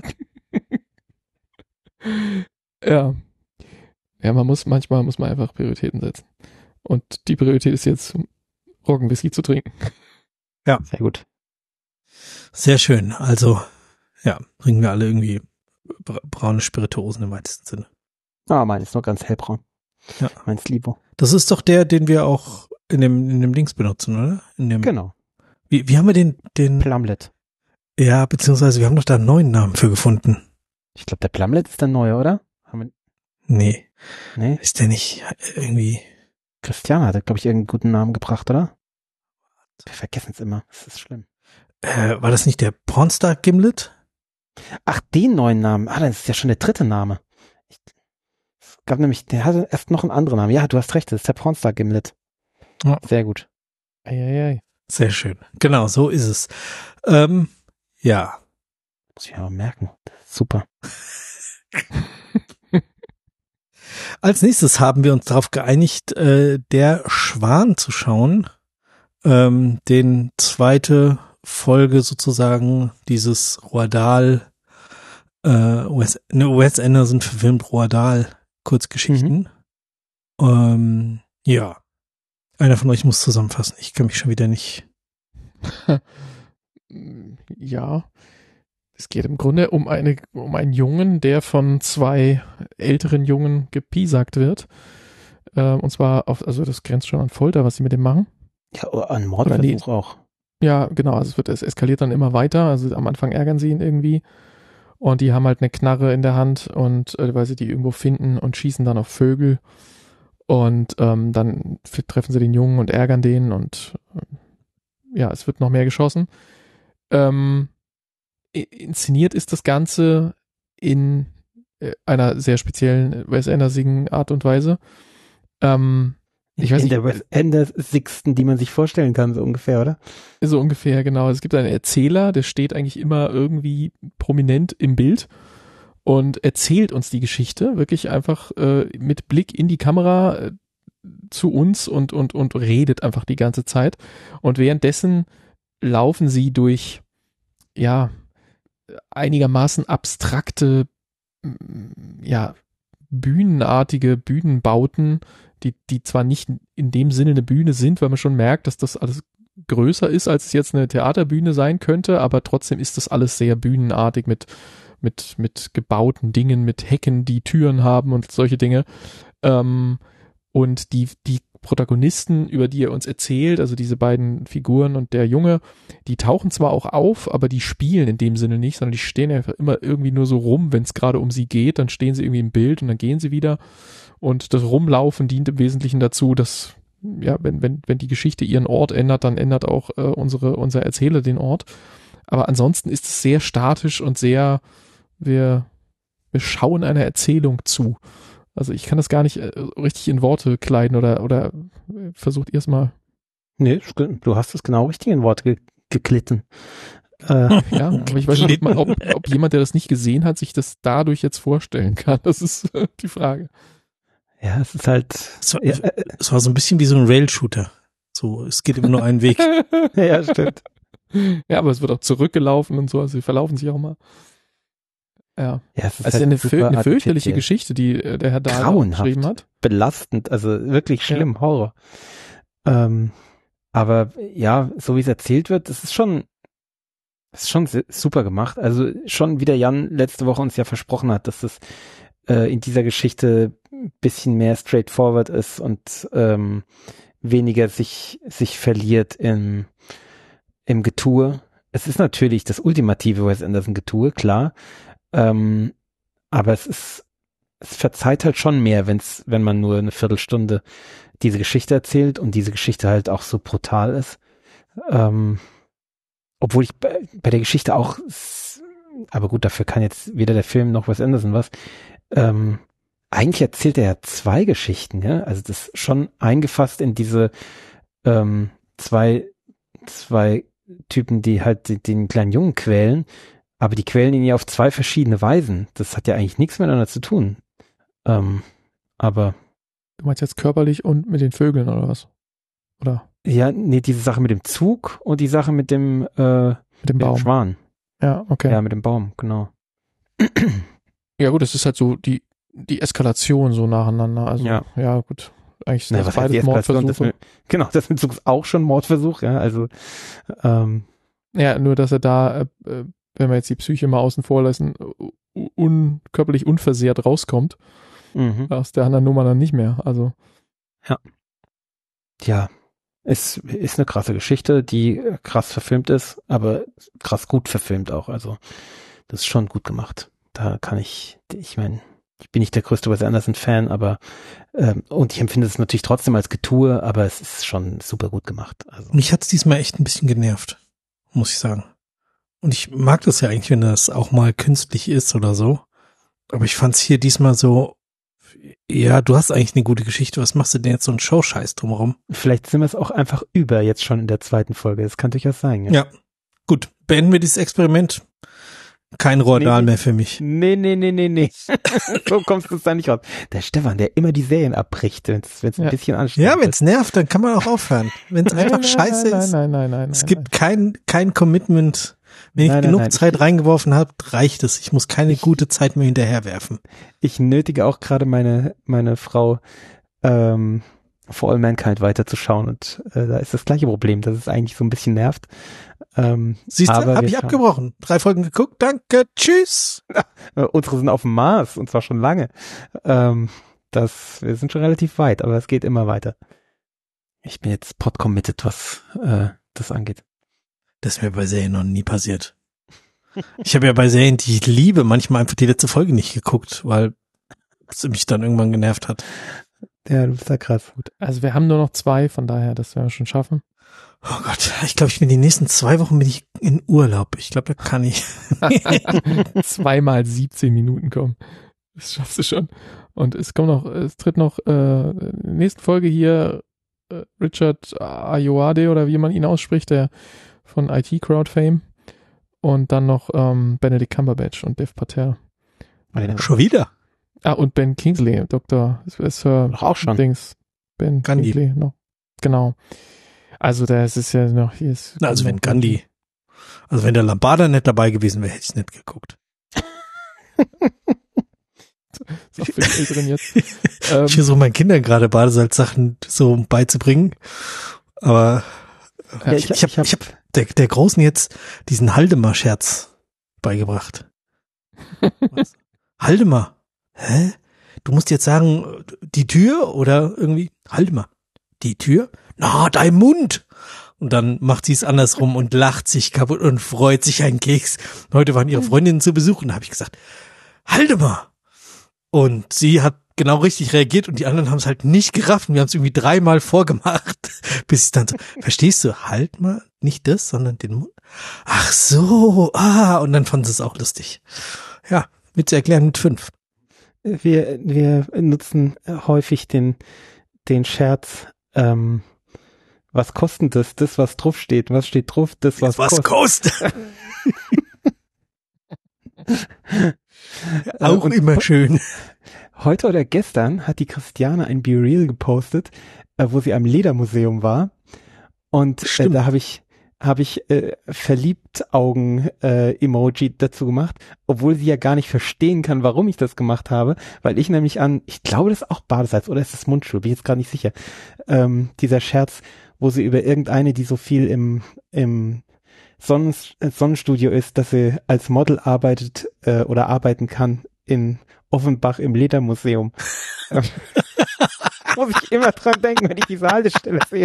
Ja. Ja, manchmal muss man einfach Prioritäten setzen. Und die Priorität ist jetzt, Roggenwhisky zu trinken. Ja. Sehr gut. Sehr schön. Also, ja, trinken wir alle irgendwie braune Spirituosen im weitesten Sinne. Ah, mein ist noch ganz hellbraun. Ja. Meins lieber. Das ist doch der, den wir auch in dem Dings benutzen, oder? Genau. Wie haben wir den? Plumlet. Ja, beziehungsweise wir haben doch da einen neuen Namen für gefunden. Ich glaube, der Plumlet ist der neue, oder? Nee. Nee? Ist der nicht irgendwie? Christiane hat, glaube ich, irgendeinen guten Namen gebracht, oder? Wir vergessen es immer. Das ist schlimm. War das nicht der Pornstar Gimlet? Ach, den neuen Namen. Ah, das ist ja schon der 3. Name. Es gab nämlich, der hatte erst noch einen anderen Namen. Ja, du hast recht, das ist der Pornstar Gimlet. Ja. Sehr gut. Eieiei. Sehr schön. Genau, so ist es. Ja. Muss ich aber merken. Super. Als nächstes haben wir uns darauf geeinigt, der Schwan zu schauen. Den zweite Folge sozusagen dieses Roald Dahl, Wes Anderson verfilmt Roald Dahl Kurzgeschichten. Ja. Einer von euch muss zusammenfassen. Ich kann mich schon wieder nicht. Ja. Es geht im Grunde um einen Jungen, der von 2 älteren Jungen gepiesackt wird. Und zwar also das grenzt schon an Folter, was sie mit dem machen. Ja, an Mordversuch auch. Ja, genau, also es eskaliert dann immer weiter. Also am Anfang ärgern sie ihn irgendwie. Und die haben halt eine Knarre in der Hand und weil sie die irgendwo finden und schießen dann auf Vögel. Und dann treffen sie den Jungen und ärgern den und ja, es wird noch mehr geschossen. Inszeniert ist das Ganze in einer sehr speziellen Wes Anderson Art und Weise. Ich weiß in nicht, der Wes Anderson, die man sich vorstellen kann, so ungefähr, oder? So ungefähr, genau. Es gibt einen Erzähler, der steht eigentlich immer irgendwie prominent im Bild und erzählt uns die Geschichte, wirklich einfach mit Blick in die Kamera zu uns und redet einfach die ganze Zeit. Und währenddessen laufen sie durch, ja, einigermaßen abstrakte, ja, bühnenartige Bühnenbauten, die zwar nicht in dem Sinne eine Bühne sind, weil man schon merkt, dass das alles größer ist, als es jetzt eine Theaterbühne sein könnte, aber trotzdem ist das alles sehr bühnenartig mit gebauten Dingen, mit Hecken, die Türen haben und solche Dinge. Und die Protagonisten, über die er uns erzählt, also diese beiden Figuren und der Junge, die tauchen zwar auch auf, aber die spielen in dem Sinne nicht, sondern die stehen einfach immer irgendwie nur so rum, wenn es gerade um sie geht, dann stehen sie irgendwie im Bild und dann gehen sie wieder. Und das Rumlaufen dient im Wesentlichen dazu, dass, ja, wenn die Geschichte ihren Ort ändert, dann ändert auch unser Erzähler den Ort. Aber ansonsten ist es sehr statisch und sehr, wir schauen einer Erzählung zu. Also ich kann das gar nicht richtig in Worte kleiden oder versucht ihr es mal? Nee, du hast es genau richtig in Worte geklitten. Ja, aber ich weiß nicht, ob jemand, der das nicht gesehen hat, sich das dadurch jetzt vorstellen kann. Das ist die Frage. Ja, es ist halt... Es war so ein bisschen wie so ein Rail-Shooter. So, es geht immer nur einen Weg. Ja, stimmt. Ja, aber es wird auch zurückgelaufen und so, also sie verlaufen sich auch mal. Ja, es ist also halt eine fürchterliche Geschichte, die der Herr Dahl geschrieben hat. Belastend, also wirklich schlimm, ja. Horror. Aber ja, so wie es erzählt wird, das ist schon super gemacht. Also schon wie der Jan letzte Woche uns ja versprochen hat, dass das in dieser Geschichte ein bisschen mehr straightforward ist und weniger sich verliert im Getue. Es ist natürlich das ultimative Wes Anderson Getue, klar. Aber es verzeiht halt schon mehr, wenn man nur eine Viertelstunde diese Geschichte erzählt und diese Geschichte halt auch so brutal ist. Obwohl ich bei der Geschichte auch, aber gut, dafür kann jetzt weder der Film noch Wes Anderson was, eigentlich erzählt er ja 2 Geschichten, ja? Also das ist schon eingefasst in diese zwei Typen, die halt den kleinen Jungen quälen, aber die quälen ihn ja auf 2 verschiedene Weisen. Das hat ja eigentlich nichts miteinander zu tun. Aber Du meinst jetzt körperlich und mit den Vögeln oder was? Oder? ja, nee, diese Sache mit dem Zug und die Sache mit dem Baum. Schwan. Ja, okay. Ja, mit dem Baum, genau. Ja gut, das ist halt so die Eskalation so nacheinander. Also ja gut, eigentlich sind Na, das was heißt die beides Eskalation? Mordversuche. Das mit Zug ist auch schon Mordversuch, ja, also Ja, nur dass er da, wenn wir jetzt die Psyche mal außen vor lassen, körperlich unversehrt rauskommt. Aus der anderen Nummer dann nicht mehr. Also ja, es ist eine krasse Geschichte, die krass verfilmt ist, aber krass gut verfilmt auch. Also das ist schon gut gemacht. Da kann ich meine, ich bin nicht der größte Wes Anderson-Fan, aber und ich empfinde es natürlich trotzdem als Getue, aber es ist schon super gut gemacht. Also. Mich hat's diesmal echt ein bisschen genervt, muss ich sagen. Und ich mag das ja eigentlich, wenn das auch mal künstlich ist oder so. Aber ich fand's hier diesmal so, ja, du hast eigentlich eine gute Geschichte, was machst du denn jetzt so einen Showscheiß drumherum? Vielleicht sind wir es auch einfach über jetzt schon in der 2. Folge. Das kann durchaus sein. Ja, gut, beenden wir dieses Experiment. Kein Royal mehr für mich. Nee. So kommst du es da nicht raus. Der Stefan, der immer die Serien abbricht, wenn es ein bisschen anstrengend ist. Ja, wenn es nervt, dann kann man auch aufhören. Wenn es einfach scheiße ist. Nein. Es gibt kein Commitment. Wenn ich genug Zeit reingeworfen habe, reicht es. Ich muss keine gute Zeit mehr hinterherwerfen. Ich nötige auch gerade meine Frau For All Mankind weiterzuschauen und da ist das gleiche Problem, dass es eigentlich so ein bisschen nervt. Siehst du, habe ich abgebrochen. 3 Folgen geguckt, danke, tschüss. Unsere sind auf dem Mars und zwar schon lange. Wir sind schon relativ weit, aber es geht immer weiter. Ich bin jetzt pod-committed, was das angeht. Das ist mir bei Serien noch nie passiert. Ich habe ja bei Serien, die ich liebe, manchmal einfach die letzte Folge nicht geguckt, weil es mich dann irgendwann genervt hat. Ja, du bist ja krass. Gut. Also wir haben nur noch 2, von daher, das werden wir schon schaffen. Oh Gott, ich glaube, ich bin die nächsten 2 Wochen bin ich in Urlaub. Ich glaube, da kann ich. 2 mal 17 Minuten kommen. Das schaffst du schon. Und es tritt noch in der nächsten Folge hier Richard Ayoade oder wie man ihn ausspricht, der von IT Crowd Fame. Und dann noch Benedict Cumberbatch und Dev Patel. Schon wieder? Ah, und Ben Kingsley, Dr. Sir auch schon. Dings. Ben Gandhi. Kingsley, noch. Genau. Also das ist ja noch hier ist. Na, also wenn Gandhi. Also wenn der Lambada nicht dabei gewesen wäre, hätte ich nicht geguckt. So für die Älteren jetzt. Ich versuche meinen Kindern gerade Badesalzsachen so beizubringen. Aber ich hab der Großen jetzt diesen Haldemar-Scherz beigebracht. Was? Haldemar. Hä? Du musst jetzt sagen, die Tür oder irgendwie Haldemar. Die Tür? Na, dein Mund. Und dann macht sie es andersrum und lacht sich kaputt und freut sich einen Keks. Heute waren ihre Freundinnen zu Besuch und da habe ich gesagt, Haldemar. Und sie hat genau richtig reagiert und die anderen haben es halt nicht gerafft. Und wir haben es irgendwie 3-mal vorgemacht, bis ich dann so, verstehst du, halt mal, nicht das, sondern den Mund. Ach so, und dann fanden sie es auch lustig. Ja, mit zu erklären mit 5. Wir nutzen häufig den Scherz, was kostet das? Das, was drauf steht. Was steht drauf? Das, was kostet. Auch immer schön. Heute oder gestern hat die Christiane ein BeReal gepostet, wo sie am Ledermuseum war. Und da habe ich verliebt Augen-Emoji dazu gemacht, obwohl sie ja gar nicht verstehen kann, warum ich das gemacht habe, weil ich nämlich ich glaube, das ist auch Badesalz oder ist das Mundstuhl, bin ich jetzt gerade nicht sicher, dieser Scherz, wo sie über irgendeine, die so viel im Sonnenstudio ist, dass sie als Model arbeitet oder arbeiten kann in Offenbach im Ledermuseum. Muss ich immer dran denken, wenn ich diese Haltestelle sehe.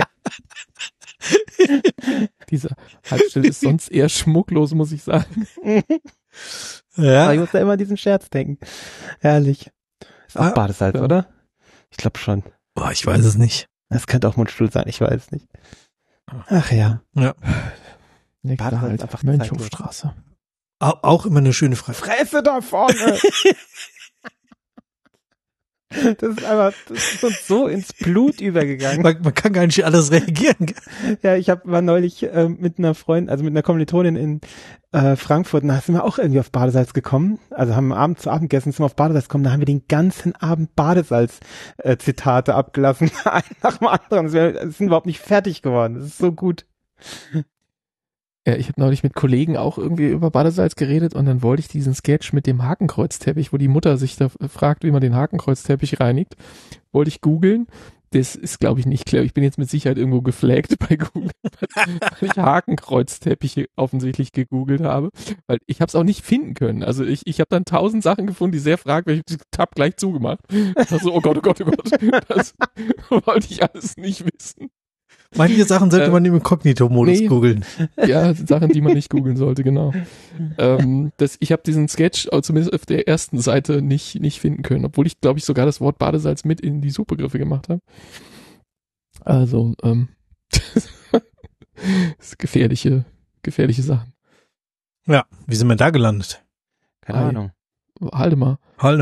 Diese Haltestelle ist sonst eher schmucklos, muss ich sagen. Ja. Aber ich muss da immer an diesen Scherz denken. Herrlich. Ist auch Badesalz, oder? Ich glaube schon. Boah, ich weiß es nicht. Das könnte auch Mundstuhl sein, ich weiß es nicht. Ach ja. Ja. Nächster Halt, einfach Mönchhofstraße. Auch immer eine schöne Frage. Fresse da vorne! Das ist uns so ins Blut übergegangen. Man kann gar nicht alles reagieren. Ja, war neulich mit einer Freundin, also mit einer Kommilitonin in Frankfurt, und da sind wir auch irgendwie auf Badesalz gekommen. Also haben wir abends zu Abend gegessen, sind wir auf Badesalz gekommen, da haben wir den ganzen Abend Badesalz-Zitate abgelassen, ein nach dem anderen. Wir sind überhaupt nicht fertig geworden. Das ist so gut. Ja, ich habe neulich mit Kollegen auch irgendwie über Badesalz geredet und dann wollte ich diesen Sketch mit dem Hakenkreuzteppich, wo die Mutter sich da fragt, wie man den Hakenkreuzteppich reinigt, wollte ich googeln. Das ist, glaube ich, nicht klar. Ich bin jetzt mit Sicherheit irgendwo geflaggt bei Google, weil ich Hakenkreuzteppiche offensichtlich gegoogelt habe, weil ich habe es auch nicht finden können. Also ich habe dann 1000 Sachen gefunden, die sehr fragwürdig, ich hab gleich zugemacht. Also, oh Gott, das wollte ich alles nicht wissen. Manche Sachen sollte man im Inkognito-Modus googeln. Ja, Sachen, die man nicht googeln sollte, genau. Ich habe diesen Sketch zumindest auf der ersten Seite nicht finden können, obwohl ich, glaube ich, sogar das Wort Badesalz mit in die Suchbegriffe gemacht habe. Also, das ist gefährliche Sachen. Ja, wie sind wir da gelandet? Keine Ahnung. Haldemar.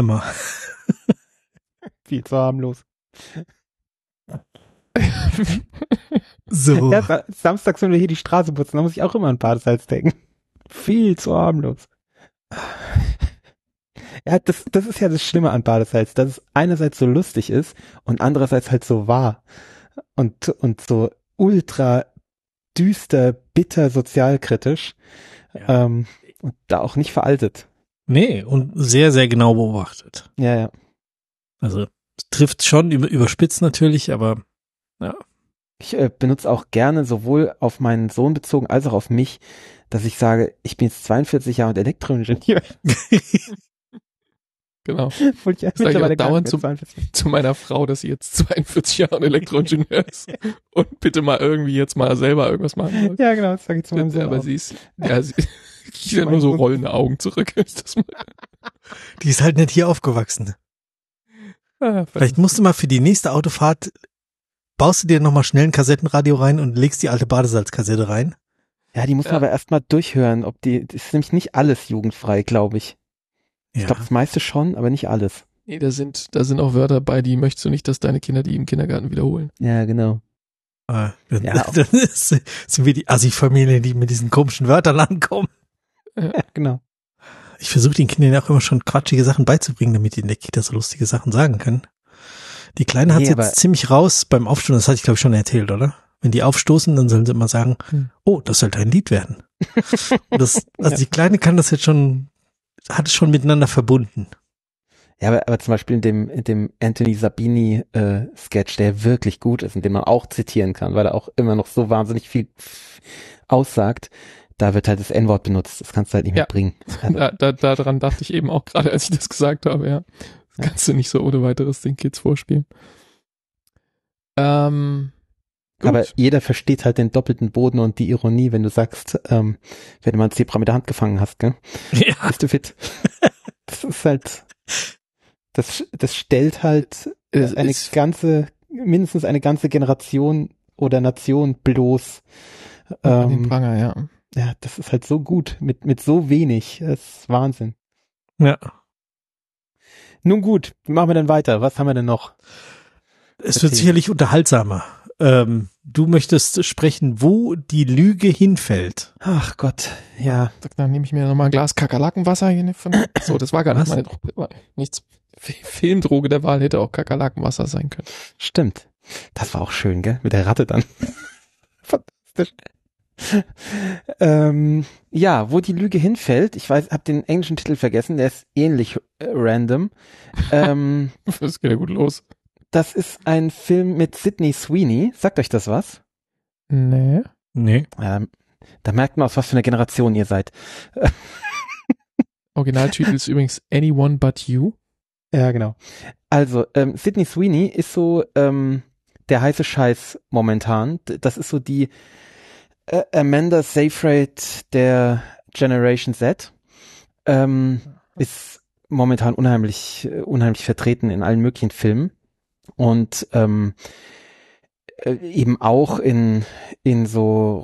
Viel zu harmlos. So. Ja, samstags, wenn wir hier die Straße putzen, da muss ich auch immer an Badesalz denken. Viel zu harmlos. Ja, das ist ja das Schlimme an Badesalz, dass es einerseits so lustig ist und andererseits halt so wahr und so ultra düster, bitter sozialkritisch, Ja. und da auch nicht veraltet. Nee, und sehr, sehr genau beobachtet. Ja. Also trifft schon überspitzt natürlich, aber ja. Ich benutze auch gerne sowohl auf meinen Sohn bezogen als auch auf mich, dass ich sage, ich bin jetzt 42 Jahre und Elektroingenieur. Genau. Obwohl ich mittlerweile dauernd zu meiner Frau, dass sie jetzt 42 Jahre Elektroingenieur ist und bitte mal irgendwie jetzt mal selber irgendwas machen soll. Ja, genau, das sage ich zu meinem Sohn. Aber auch. sie kriegt ja nur so rollende Augen zurück. Die ist halt nicht hier aufgewachsen. Ah, Vielleicht musst du mal für die nächste Autofahrt, baust du dir nochmal schnell ein Kassettenradio rein und legst die alte Badesalzkassette rein. Ja, die muss man aber erstmal durchhören, das ist nämlich nicht alles jugendfrei, glaube ich. Ich Ja. glaube, das meiste schon, aber nicht alles. Nee, da sind auch Wörter bei, die möchtest du nicht, dass deine Kinder die im Kindergarten wiederholen. Ja, genau. Dann Ja. sind wir die Assi-Familie, die mit diesen komischen Wörtern ankommen. Ja, genau. Ich versuche den Kindern auch immer schon quatschige Sachen beizubringen, damit die in der Kita so lustige Sachen sagen können. Die Kleine hat jetzt ziemlich raus beim Aufstoßen, das hatte ich glaube ich schon erzählt, oder? Wenn die aufstoßen, dann sollen sie immer sagen, oh, das sollte ein Lied werden. Die Kleine kann das jetzt schon, hat es schon miteinander verbunden. Ja, aber zum Beispiel in dem Anthony Sabini Sketch, der wirklich gut ist und den man auch zitieren kann, weil er auch immer noch so wahnsinnig viel aussagt, da wird halt das N-Wort benutzt. Das kannst du halt nicht mehr bringen. Also, Daran dachte ich eben auch gerade, als ich das gesagt habe, ja. Das kannst du nicht so ohne weiteres den Kids vorspielen. aber jeder versteht halt den doppelten Boden und die Ironie, wenn du sagst, wenn du mal ein Zebra mit der Hand gefangen hast, gell? Ja. Bist du fit? Das ist halt, das stellt halt mindestens eine ganze Generation oder Nation bloß. An den Pranger, ja. Ja, das ist halt so gut, mit so wenig. Das ist Wahnsinn. Ja. Nun gut, wie machen wir denn weiter? Was haben wir denn noch? Es wird sicherlich unterhaltsamer. Du möchtest sprechen, wo die Lüge hinfällt. Ach Gott, ja. Dann nehme ich mir nochmal ein Glas Kakerlakenwasser hier von. So, das war gar nicht meine Droge. Nichts. Filmdroge der Wahl hätte auch Kakerlakenwasser sein können. Stimmt. Das war auch schön, gell? Mit der Ratte dann. Fantastisch. Ja, wo die Lüge hinfällt, ich habe den englischen Titel vergessen, der ist ähnlich random. Das geht ja gut los. Das ist ein Film mit Sydney Sweeney. Sagt euch das was? Nee. Da merkt man, aus was für einer Generation ihr seid. Originaltitel ist übrigens Anyone But You. Ja, genau. Also, Sydney Sweeney ist so der heiße Scheiß momentan. Das ist so die Amanda Seyfried der Generation Z. Ist momentan unheimlich vertreten in allen möglichen Filmen. Und eben auch in so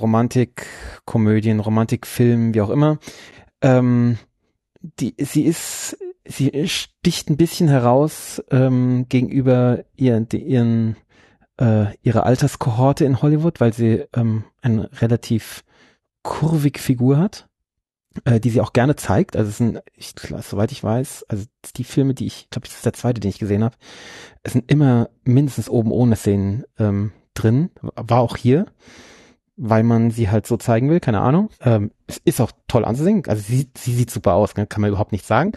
Romantikkomödien, Romantikfilmen, wie auch immer. Sie ist sie sticht ein bisschen heraus gegenüber ihrer Alterskohorte in Hollywood, weil sie eine relativ kurvige Figur hat, die sie auch gerne zeigt. Also soweit ich weiß, also die Filme, ich glaube, das ist der zweite, den ich gesehen habe, es sind immer mindestens oben ohne Szenen drin. War auch hier, weil man sie halt so zeigen will, keine Ahnung. Es ist auch toll anzusehen. Also sie sieht super aus, kann man überhaupt nicht sagen.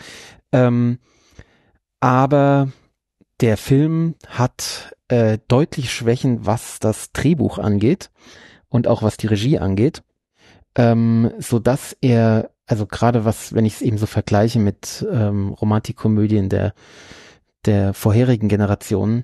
Aber der Film hat deutlich Schwächen, was das Drehbuch angeht und auch was die Regie angeht, so dass er, also gerade wenn ich es eben so vergleiche mit Romantikkomödien der vorherigen Generationen,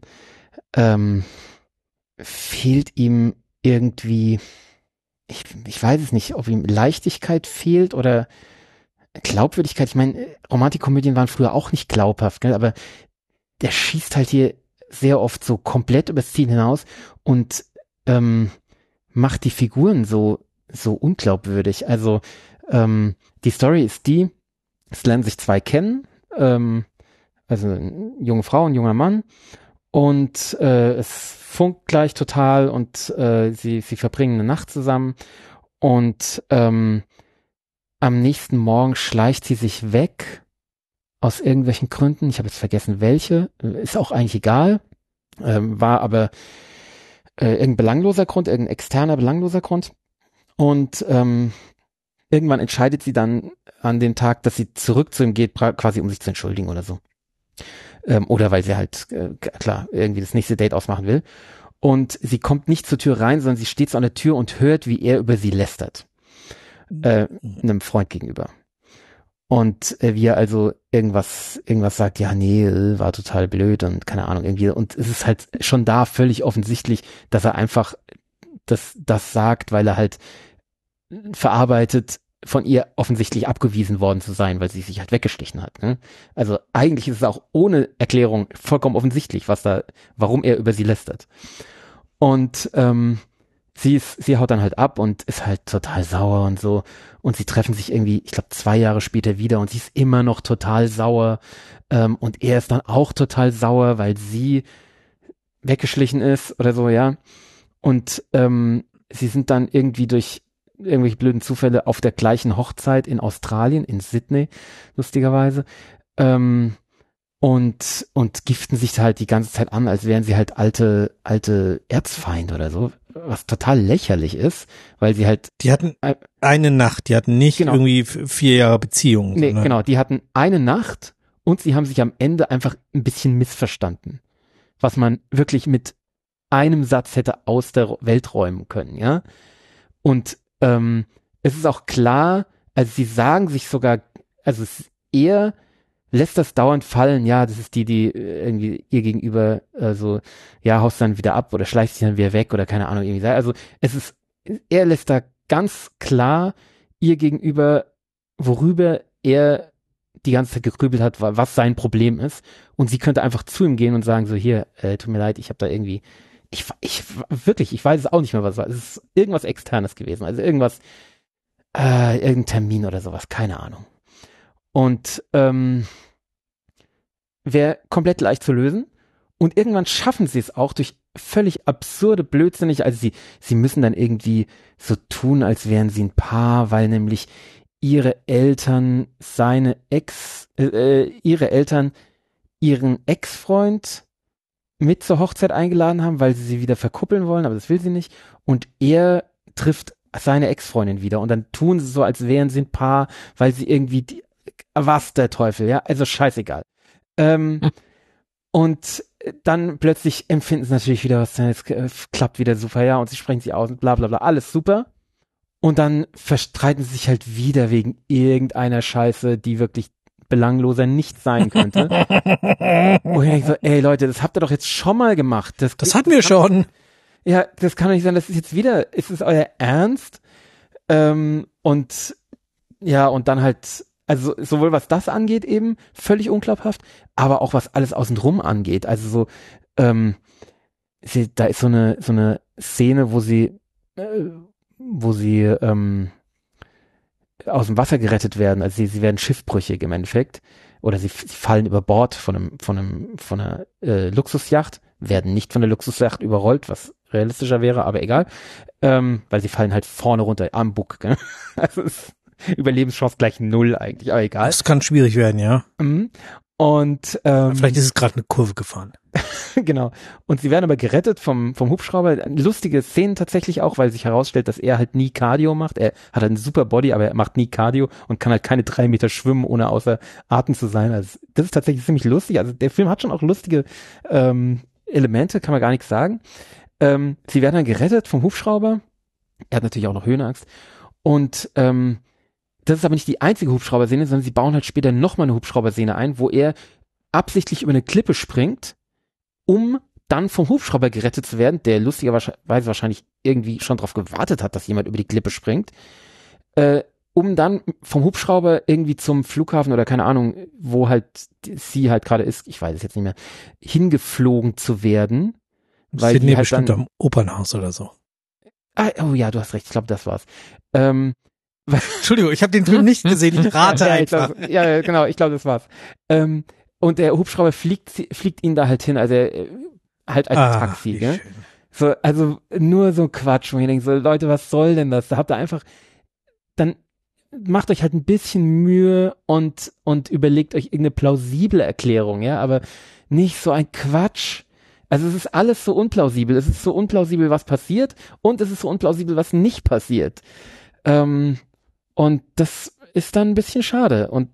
fehlt ihm irgendwie, ich weiß es nicht, ob ihm Leichtigkeit fehlt oder Glaubwürdigkeit. Ich meine, Romantikkomödien waren früher auch nicht glaubhaft, gell? Aber der schießt halt hier sehr oft so komplett übers Ziel hinaus und macht die Figuren so unglaubwürdig. Also die Story ist es lernen sich zwei kennen, also eine junge Frau und ein junger Mann, und es funkt gleich total und sie verbringen eine Nacht zusammen und am nächsten Morgen schleicht sie sich weg aus irgendwelchen Gründen. Ich habe jetzt vergessen, welche. Ist auch eigentlich egal. War aber irgendein belangloser Grund, irgendein externer belangloser Grund. Und irgendwann entscheidet sie dann an dem Tag, dass sie zurück zu ihm geht, quasi um sich zu entschuldigen oder so. Oder weil sie halt, klar, irgendwie das nächste Date ausmachen will. Und sie kommt nicht zur Tür rein, sondern sie steht so an der Tür und hört, wie er über sie lästert. Einem Freund gegenüber. Und wie er also irgendwas sagt, ja, nee, war total blöd und keine Ahnung, irgendwie. Und es ist halt schon da völlig offensichtlich, dass er einfach das sagt, weil er halt verarbeitet, von ihr offensichtlich abgewiesen worden zu sein, weil sie sich halt weggeschlichen hat. Ne? Also eigentlich ist es auch ohne Erklärung vollkommen offensichtlich, warum er über sie lästert. Und sie haut dann halt ab und ist halt total sauer und so. Und sie treffen sich irgendwie, ich glaube, 2 Jahre später wieder und sie ist immer noch total sauer. Und er ist dann auch total sauer, weil sie weggeschlichen ist oder so, ja. Und sie sind dann irgendwie durch irgendwelche blöden Zufälle auf der gleichen Hochzeit in Australien, in Sydney, lustigerweise. Und giften sich halt die ganze Zeit an, als wären sie halt alte Erzfeinde oder so, was total lächerlich ist, weil sie halt... Die hatten eine Nacht, die hatten nicht genau, irgendwie 4 Jahre Beziehung. Nee, genau, die hatten eine Nacht und sie haben sich am Ende einfach ein bisschen missverstanden, was man wirklich mit einem Satz hätte aus der Welt räumen können, ja. Und es ist auch klar, also sie sagen sich sogar, also er lässt das dauernd fallen, ja, das ist die irgendwie ihr gegenüber so, ja, haust dann wieder ab oder schleicht sich dann wieder weg oder keine Ahnung, irgendwie. Also er lässt da ganz klar ihr gegenüber, worüber er die ganze Zeit gegrübelt hat, was sein Problem ist. Und sie könnte einfach zu ihm gehen und sagen so, hier, tut mir leid, ich habe da irgendwie, ich weiß es auch nicht mehr, was war. Es ist irgendwas Externes gewesen, also irgendwas, irgendein Termin oder sowas, keine Ahnung. Und wäre komplett leicht zu lösen. Und irgendwann schaffen sie es auch durch völlig absurde, blödsinnig, also sie müssen dann irgendwie so tun, als wären sie ein Paar, weil nämlich ihre Eltern ihren Ex-Freund mit zur Hochzeit eingeladen haben, weil sie wieder verkuppeln wollen, aber das will sie nicht. Und er trifft seine Ex-Freundin wieder und dann tun sie so, als wären sie ein Paar, weil sie irgendwie was der Teufel, ja, also scheißegal. Und dann plötzlich empfinden sie natürlich wieder was, es klappt wieder super, ja, und sie sprechen sich aus und bla bla bla, alles super. Und dann verstreiten sie sich halt wieder wegen irgendeiner Scheiße, die wirklich belangloser nicht sein könnte. Wo ich denke so, ey Leute, das habt ihr doch jetzt schon mal gemacht. Das hatten wir schon. Ja, das kann doch nicht sein, das ist jetzt wieder, ist es euer Ernst? Und dann halt, also sowohl was das angeht eben, völlig unglaubhaft, aber auch was alles außenrum angeht. Also so, da ist so eine Szene, wo sie aus dem Wasser gerettet werden, also sie werden schiffbrüchig im Endeffekt, oder sie fallen über Bord von einer Luxusjacht, werden nicht von der Luxusjacht überrollt, was realistischer wäre, aber egal, weil sie fallen halt vorne runter am Bug. Gell? Also ist Überlebenschance gleich 0 eigentlich, aber egal. Das kann schwierig werden, ja. Und vielleicht ist es gerade eine Kurve gefahren. genau. Und sie werden aber gerettet vom Hubschrauber. Lustige Szenen tatsächlich auch, weil sich herausstellt, dass er halt nie Cardio macht. Er hat einen super Body, aber er macht nie Cardio und kann halt keine 3 Meter schwimmen, ohne außer Atem zu sein. Also das ist tatsächlich ziemlich lustig. Also der Film hat schon auch lustige Elemente, kann man gar nichts sagen. Sie werden dann gerettet vom Hubschrauber. Er hat natürlich auch noch Höhenangst. Und das ist aber nicht die einzige Hubschrauberszene, sondern sie bauen halt später nochmal eine Hubschrauberszene ein, wo er absichtlich über eine Klippe springt, um dann vom Hubschrauber gerettet zu werden, der lustigerweise wahrscheinlich irgendwie schon darauf gewartet hat, dass jemand über die Klippe springt, um dann vom Hubschrauber irgendwie zum Flughafen oder keine Ahnung, wo halt sie halt gerade ist, ich weiß es jetzt nicht mehr, hingeflogen zu werden. Weil Sydney die halt bestimmt dann, am Opernhaus oder so. oh ja, du hast recht, ich glaube, das war's. Entschuldigung, ich habe den Film nicht gesehen, ich rate einfach. Ja, genau, ich glaube, das war's. Und der Hubschrauber fliegt ihn da halt hin, also halt als Taxi, gell? So, also nur so Quatsch, wo ich denke, so Leute, was soll denn das? Da habt ihr einfach, dann macht euch halt ein bisschen Mühe und überlegt euch irgendeine plausible Erklärung, ja, aber nicht so ein Quatsch. Also es ist alles so unplausibel. Es ist so unplausibel, was passiert und es ist so unplausibel, was nicht passiert. Und das ist dann ein bisschen schade. Und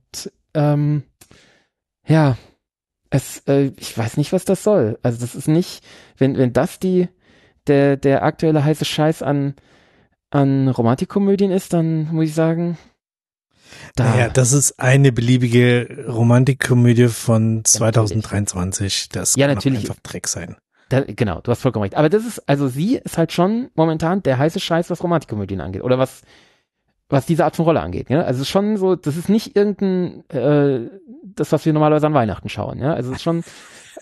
ja, ich weiß nicht, was das soll. Also das ist nicht, wenn das der aktuelle heiße Scheiß an Romantikkomödien ist, dann muss ich sagen, naja, das ist eine beliebige Romantikkomödie von 2023. Das ja, kann natürlich einfach Dreck sein. Genau, du hast vollkommen recht. Aber sie ist halt schon momentan der heiße Scheiß, was Romantikkomödien angeht. Oder was diese Art von Rolle angeht. Ja? Also es ist schon so, das ist nicht irgendein, das, was wir normalerweise an Weihnachten schauen. Ja, also es ist schon,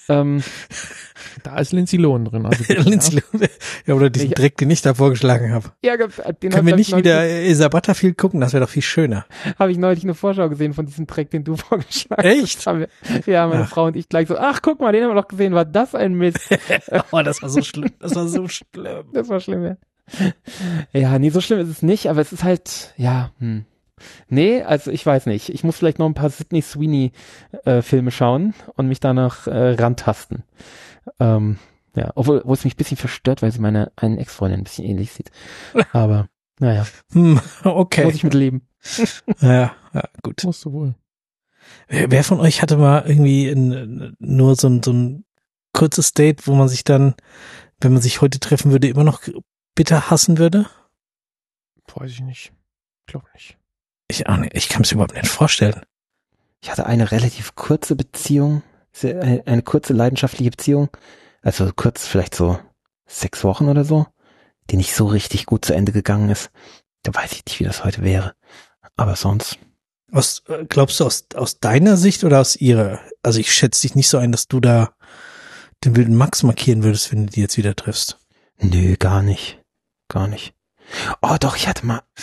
da ist Lindsay Lohan drin. Also Lindsay Lohan, ja, oder diesen Dreck, den ich da vorgeschlagen habe. Ja, können wir nicht wieder Isa Butterfield gucken? Das wäre doch viel schöner. Habe ich neulich eine Vorschau gesehen von diesem Dreck, den du vorgeschlagen hast. Echt? Ja, meine Frau und ich gleich so, ach, guck mal, den haben wir doch gesehen, war das ein Mist. Oh, das war so schlimm. Das war so schlimm. Das war schlimm, ja. Ja, nee, so schlimm ist es nicht, aber es ist halt, ja, Nee, also ich weiß nicht. Ich muss vielleicht noch ein paar Sydney Sweeney Filme schauen und mich danach rantasten. Ja, obwohl es mich ein bisschen verstört, weil sie meiner einen Ex-Freundin ein bisschen ähnlich sieht. Aber, naja. Okay. Muss ich mit leben. Ja, gut. Musst du wohl. Wer von euch hatte mal irgendwie nur so ein kurzes Date, wo man sich dann, wenn man sich heute treffen würde, immer noch bitter hassen würde? Weiß ich nicht. Glaube nicht. Ich auch nicht. Ich kann es überhaupt nicht vorstellen. Ich hatte eine relativ kurze Beziehung, eine kurze leidenschaftliche Beziehung, also kurz, vielleicht so 6 Wochen oder so, die nicht so richtig gut zu Ende gegangen ist. Da weiß ich nicht, wie das heute wäre. Aber sonst. Glaubst du aus deiner Sicht oder aus ihrer? Also ich schätze dich nicht so ein, dass du da den wilden Max markieren würdest, wenn du die jetzt wieder triffst. Nö, gar nicht. Gar nicht. Oh doch, ich hatte mal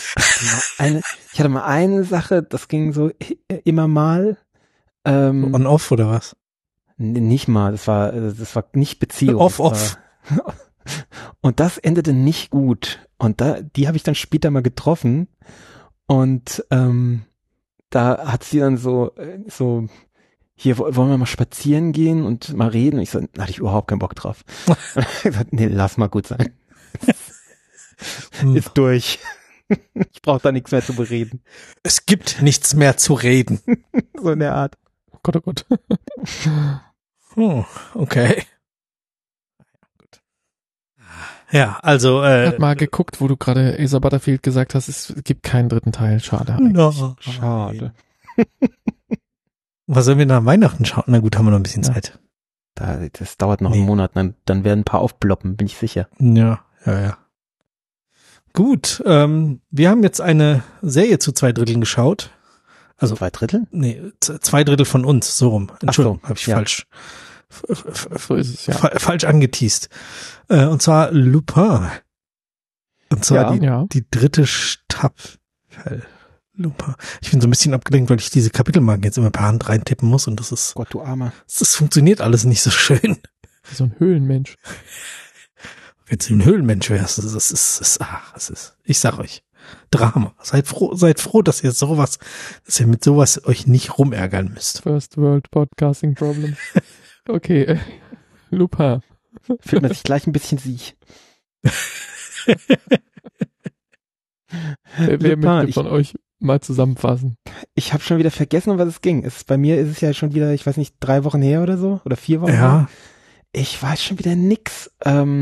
eine Sache, das ging so immer mal. On-off oder was? Nicht mal, das war nicht Beziehung. Off. Und das endete nicht gut. Und die habe ich dann später mal getroffen. Und da hat sie dann so, hier wollen wir mal spazieren gehen und mal reden. Und ich so, da hatte ich überhaupt keinen Bock drauf. Ich gesagt, nee, lass mal gut sein. Ist durch. Ich brauche da nichts mehr zu bereden. Es gibt nichts mehr zu reden. So in der Art. Oh Gott, oh Gott. Okay. Ja, also ich hab mal geguckt, wo du gerade Isa Butterfield gesagt hast, es gibt keinen dritten Teil. Schade eigentlich. No, schade. Was sollen wir nach Weihnachten schauen? Na gut, haben wir noch ein bisschen Zeit. Das dauert noch einen Monat, dann werden ein paar aufploppen, bin ich sicher. Ja. Gut, wir haben jetzt eine Serie zu 2 Dritteln geschaut. Also 2 Drittel? Nee, 2 Drittel von uns, so rum. Entschuldigung, habe ich falsch. So ist es, ja. Falsch angeteast. Und zwar Lupin. Und zwar die 3. Staffel. Lupin. Ich bin so ein bisschen abgelenkt, weil ich diese Kapitelmarken jetzt immer per Hand reintippen muss und das ist, Gott, du Armer. das funktioniert alles nicht so schön. So ein Höhlenmensch. Wenn du ein Höhlenmensch wärst, das ist, ich sag euch, Drama. Seid froh, dass ihr mit sowas euch nicht rumärgern müsst. First World Podcasting Problem. Okay, Lupin. Fühlt man sich gleich ein bisschen sieg. Wer möchte von euch mal zusammenfassen? Ich habe schon wieder vergessen, um was es ging. Bei mir ist es ja schon wieder, ich weiß nicht, 3 Wochen her oder so, oder 4 Wochen her. Ja. Ich weiß schon wieder nix.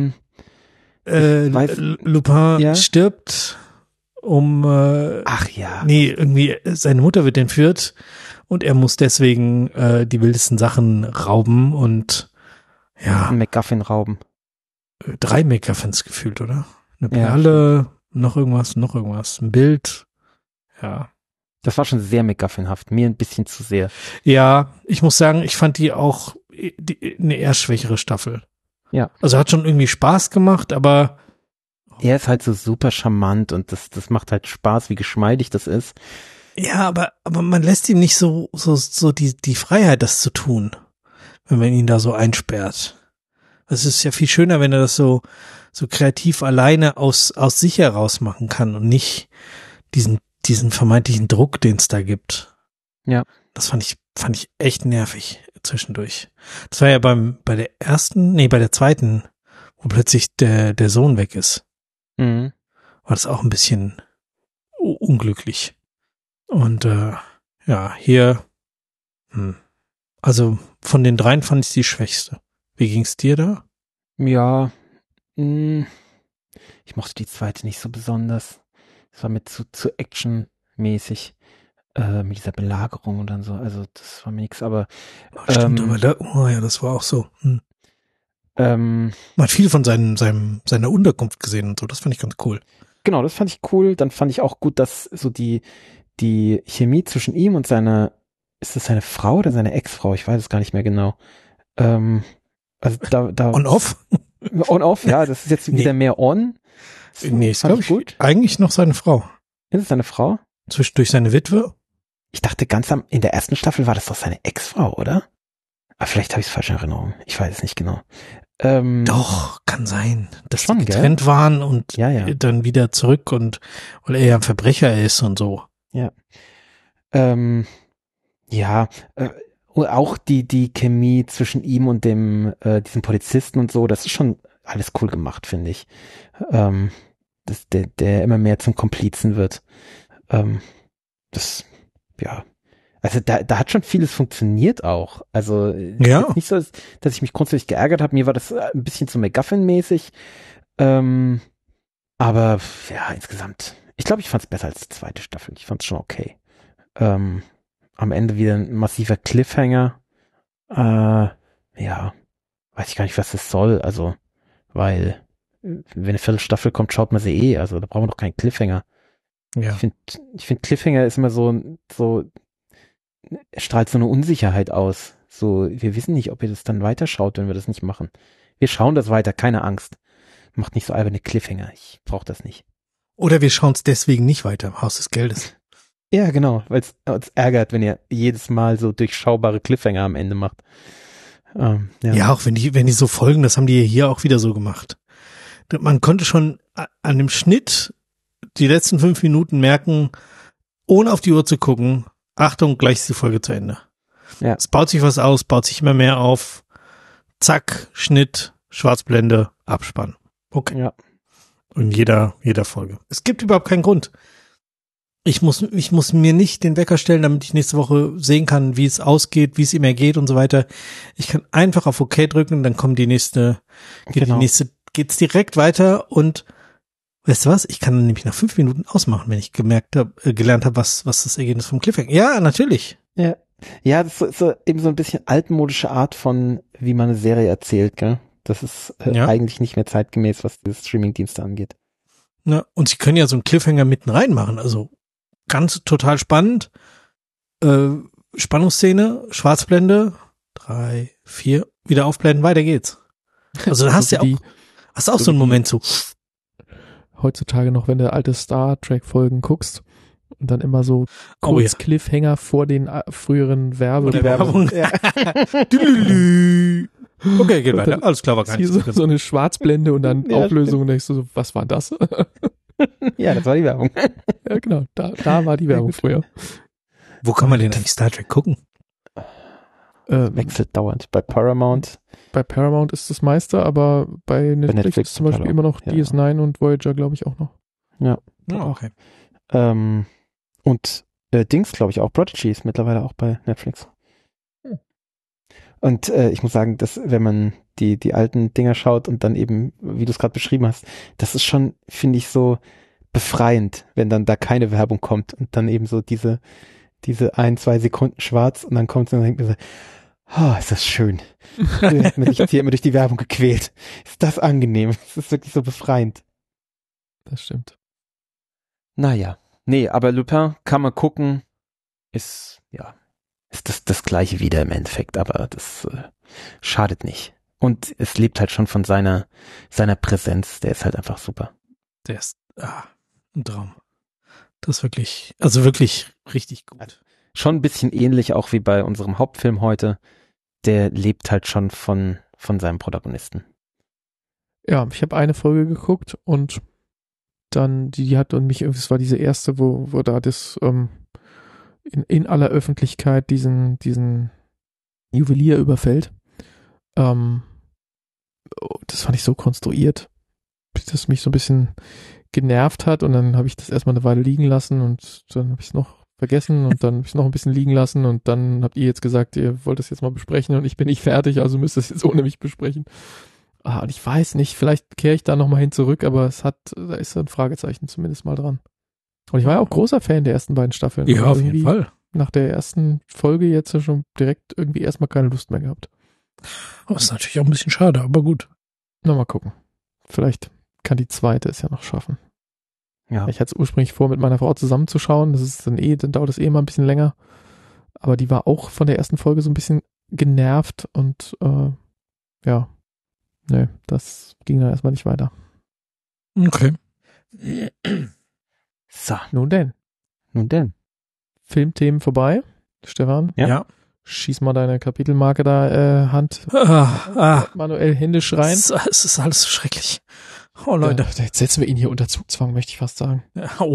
Lupin stirbt ach ja. Nee, irgendwie seine Mutter wird entführt und er muss deswegen die wildesten Sachen rauben und ja. Ein MacGuffin rauben. 3 MacGuffins gefühlt, oder? Eine Perle, noch irgendwas, ein Bild. Ja. Das war schon sehr MacGuffinhaft, mir ein bisschen zu sehr. Ja, ich muss sagen, ich fand die auch eine eher schwächere Staffel. Ja. Also hat schon irgendwie Spaß gemacht, aber er ist halt so super charmant und das macht halt Spaß, wie geschmeidig das ist. Ja, aber man lässt ihm nicht so die Freiheit, das zu tun, wenn man ihn da so einsperrt. Es ist ja viel schöner, wenn er das so kreativ alleine aus sich heraus machen kann und nicht diesen vermeintlichen Druck, den es da gibt. Ja. Das fand ich echt nervig zwischendurch. Das war ja bei der zweiten, wo plötzlich der Sohn weg ist. Mhm. War das auch ein bisschen unglücklich. Und ja, hier, also von den 3 fand ich die schwächste. Wie ging's dir da? Ja, ich mochte die zweite nicht so besonders. Es war mir zu actionmäßig mit dieser Belagerung und dann so. Also das war mir nix, aber stimmt, aber das war auch so. Man hat viel von seiner Unterkunft gesehen und so. Das fand ich ganz cool. Genau, das fand ich cool. Dann fand ich auch gut, dass so die Chemie zwischen ihm und ist das seine Frau oder seine Ex-Frau? Ich weiß es gar nicht mehr genau. Also da On-off? On-off, ja, das ist jetzt wieder mehr on. Nee, ist glaube ich gut. Eigentlich noch seine Frau. Ist es seine Frau? Zwischendurch seine Witwe? Ich dachte in der ersten Staffel war das doch seine Ex-Frau, oder? Aber vielleicht habe ich es falsch in Erinnerung. Ich weiß es nicht genau. Doch, kann sein, dass schon, die getrennt waren und ja. dann wieder zurück und weil er ja ein Verbrecher ist und so. Ja. Auch die Chemie zwischen ihm und diesem Polizisten und so, das ist schon alles cool gemacht, finde ich. Dass der immer mehr zum Komplizen wird. Also da hat schon vieles funktioniert auch. Also ja. Nicht so, dass ich mich grundsätzlich geärgert habe. Mir war das ein bisschen zu MacGuffin-mäßig. Aber ja, insgesamt. Ich glaube, ich fand es besser als die zweite Staffel. Ich fand es schon okay. Am Ende wieder ein massiver Cliffhanger. Weiß ich gar nicht, was das soll. Also, weil wenn eine Viertelstaffel kommt, schaut man sie eh. Also da brauchen wir doch keinen Cliffhanger. Ja. Ich finde Cliffhanger ist immer so strahlt so eine Unsicherheit aus. So, wir wissen nicht, ob ihr das dann weiterschaut, wenn wir das nicht machen. Wir schauen das weiter, keine Angst. Macht nicht so alberne Cliffhanger. Ich brauche das nicht. Oder wir schauen es deswegen nicht weiter im Haus des Geldes. Ja, genau, weil es uns ärgert, wenn ihr jedes Mal so durchschaubare Cliffhanger am Ende macht. Ja, auch wenn die so folgen, das haben die hier auch wieder so gemacht. Man konnte schon an dem Schnitt die letzten 5 Minuten merken, ohne auf die Uhr zu gucken, Achtung, gleich ist die Folge zu Ende. Ja. Es baut sich was aus, baut sich immer mehr auf. Zack, Schnitt, Schwarzblende, Abspann. Okay. Ja. In jeder Folge. Es gibt überhaupt keinen Grund. Ich muss mir nicht den Wecker stellen, damit ich nächste Woche sehen kann, wie es ausgeht, wie es ihm ergeht und so weiter. Ich kann einfach auf OK drücken, dann kommt geht's direkt weiter und weißt du was? Ich kann dann nämlich nach 5 Minuten ausmachen, wenn ich gelernt habe, was das Ergebnis vom Cliffhanger. Ja, natürlich. Ja, das ist so eben so ein bisschen altmodische Art von, wie man eine Serie erzählt, gell? Das ist eigentlich nicht mehr zeitgemäß, was die Streamingdienste angeht. Na, und sie können ja so einen Cliffhanger mitten reinmachen, also ganz total spannend. Spannungsszene, Schwarzblende, 3, 4, wieder aufblenden, weiter geht's. Also da hast du ja auch so einen Moment so. Heutzutage noch, wenn du alte Star Trek Folgen guckst Und dann immer so Oh, kurz ja. Cliffhanger vor den früheren Werbung. Ja. Okay, geht Und weiter. dann Alles klar, war gar hier nicht so eine Schwarzblende und dann Ja, Auflösung und denkst du so, was war das? Ja, das war die Werbung. Ja, genau, da war die Werbung früher. Wo kann man denn eigentlich Star Trek gucken? Wechselt dauernd. Bei Paramount. Bei Paramount ist das meiste, aber bei Netflix, Netflix ist zum Beispiel total immer noch auch, ja. DS9 und Voyager, glaube ich, auch noch. Ja. Okay. Und Dings, glaube ich, auch. Prodigy ist mittlerweile auch bei Netflix. Und ich muss sagen, dass wenn man die alten Dinger schaut und dann eben, wie du es gerade beschrieben hast, das ist schon, finde ich, so befreiend, wenn dann da keine Werbung kommt und dann eben so diese 1-2 Sekunden schwarz und dann kommt es und dann denkt man so, oh, ist das schön. Hat man sich jetzt hier immer durch die Werbung gequält. Ist das angenehm. Es ist wirklich so befreiend. Das stimmt. Naja. Nee, aber Lupin kann man gucken, ist das Gleiche wieder im Endeffekt, aber das schadet nicht. Und es lebt halt schon von seiner Präsenz, der ist halt einfach super. Der ist ein Traum. Das ist wirklich, also wirklich richtig gut. Schon ein bisschen ähnlich auch wie bei unserem Hauptfilm heute, der lebt halt schon von seinem Protagonisten. Ja, ich habe eine Folge geguckt und dann, die hat und mich irgendwie, es war diese erste, wo da das in aller Öffentlichkeit diesen Juwelier überfällt. Das fand ich so konstruiert, dass mich so ein bisschen genervt hat und dann habe ich das erstmal eine Weile liegen lassen und dann habe ich es noch vergessen und dann habe ich es noch ein bisschen liegen lassen und dann habt ihr jetzt gesagt, ihr wollt das jetzt mal besprechen und ich bin nicht fertig, also müsst ihr es jetzt ohne mich besprechen. Und ich weiß nicht, vielleicht kehre ich da nochmal hin zurück, aber da ist ein Fragezeichen zumindest mal dran. Und ich war ja auch großer Fan der ersten beiden Staffeln. Ja, Und auf jeden irgendwie Fall. Nach der ersten Folge jetzt schon direkt irgendwie erstmal keine Lust mehr gehabt. Das ist natürlich auch ein bisschen schade, aber gut. Na, mal gucken. Vielleicht kann die zweite es ja noch schaffen. Ja. Ich hatte es ursprünglich vor, mit meiner Frau zusammenzuschauen. Dann dauert es mal ein bisschen länger. Aber die war auch von der ersten Folge so ein bisschen genervt und ja. Nee, das ging dann erstmal nicht weiter. Okay. So, Nun denn. Filmthemen vorbei. Stefan, Ja. schieß mal deine Kapitelmarke da Hand manuell händisch rein. Es ist alles so schrecklich. Oh, Leute. Ja, jetzt setzen wir ihn hier unter Zugzwang, möchte ich fast sagen.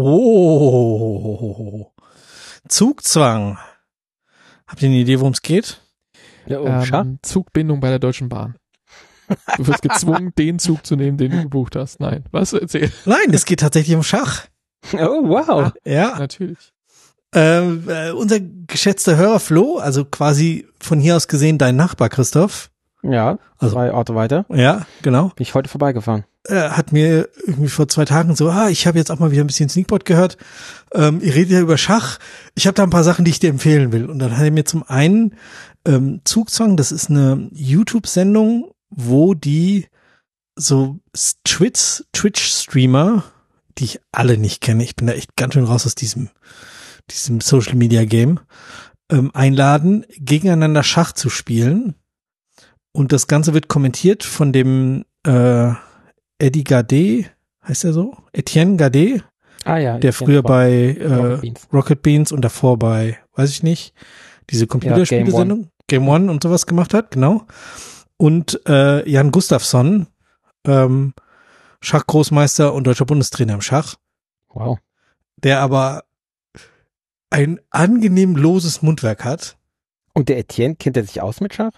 Oh. Zugzwang. Habt ihr eine Idee, worum es geht? Ja, Zugbindung bei der Deutschen Bahn. Du wirst gezwungen, den Zug zu nehmen, den du gebucht hast. Nein, was erzähl? Nein, es geht tatsächlich um Schach. Oh, wow. Ja. Natürlich. Unser geschätzter Hörer Flo, also quasi von hier aus gesehen dein Nachbar Christoph. Ja, Also- 2 Orte weiter. Ja, genau. Bin ich heute vorbeigefahren. Hat mir irgendwie vor 2 Tagen so, ich habe jetzt auch mal wieder ein bisschen Sneakpot gehört. Ihr redet ja über Schach. Ich habe da ein paar Sachen, die ich dir empfehlen will. Und dann hat er mir zum einen Zugzwang, das ist eine YouTube-Sendung, wo die so Twitch-Streamer, die ich alle nicht kenne, ich bin da echt ganz schön raus aus diesem Social-Media-Game, einladen, gegeneinander Schach zu spielen. Und das Ganze wird kommentiert von dem Eddie Gade, heißt er so? Etienne Gade, Ah ja. der früher bei Rocket Beans. Rocket Beans und davor bei, weiß ich nicht, diese Computerspielesendung, Game One und sowas gemacht hat, genau. Und Jan Gustafsson, Schachgroßmeister und deutscher Bundestrainer im Schach, Wow. der aber ein angenehm loses Mundwerk hat. Und der Etienne, kennt er sich aus mit Schach?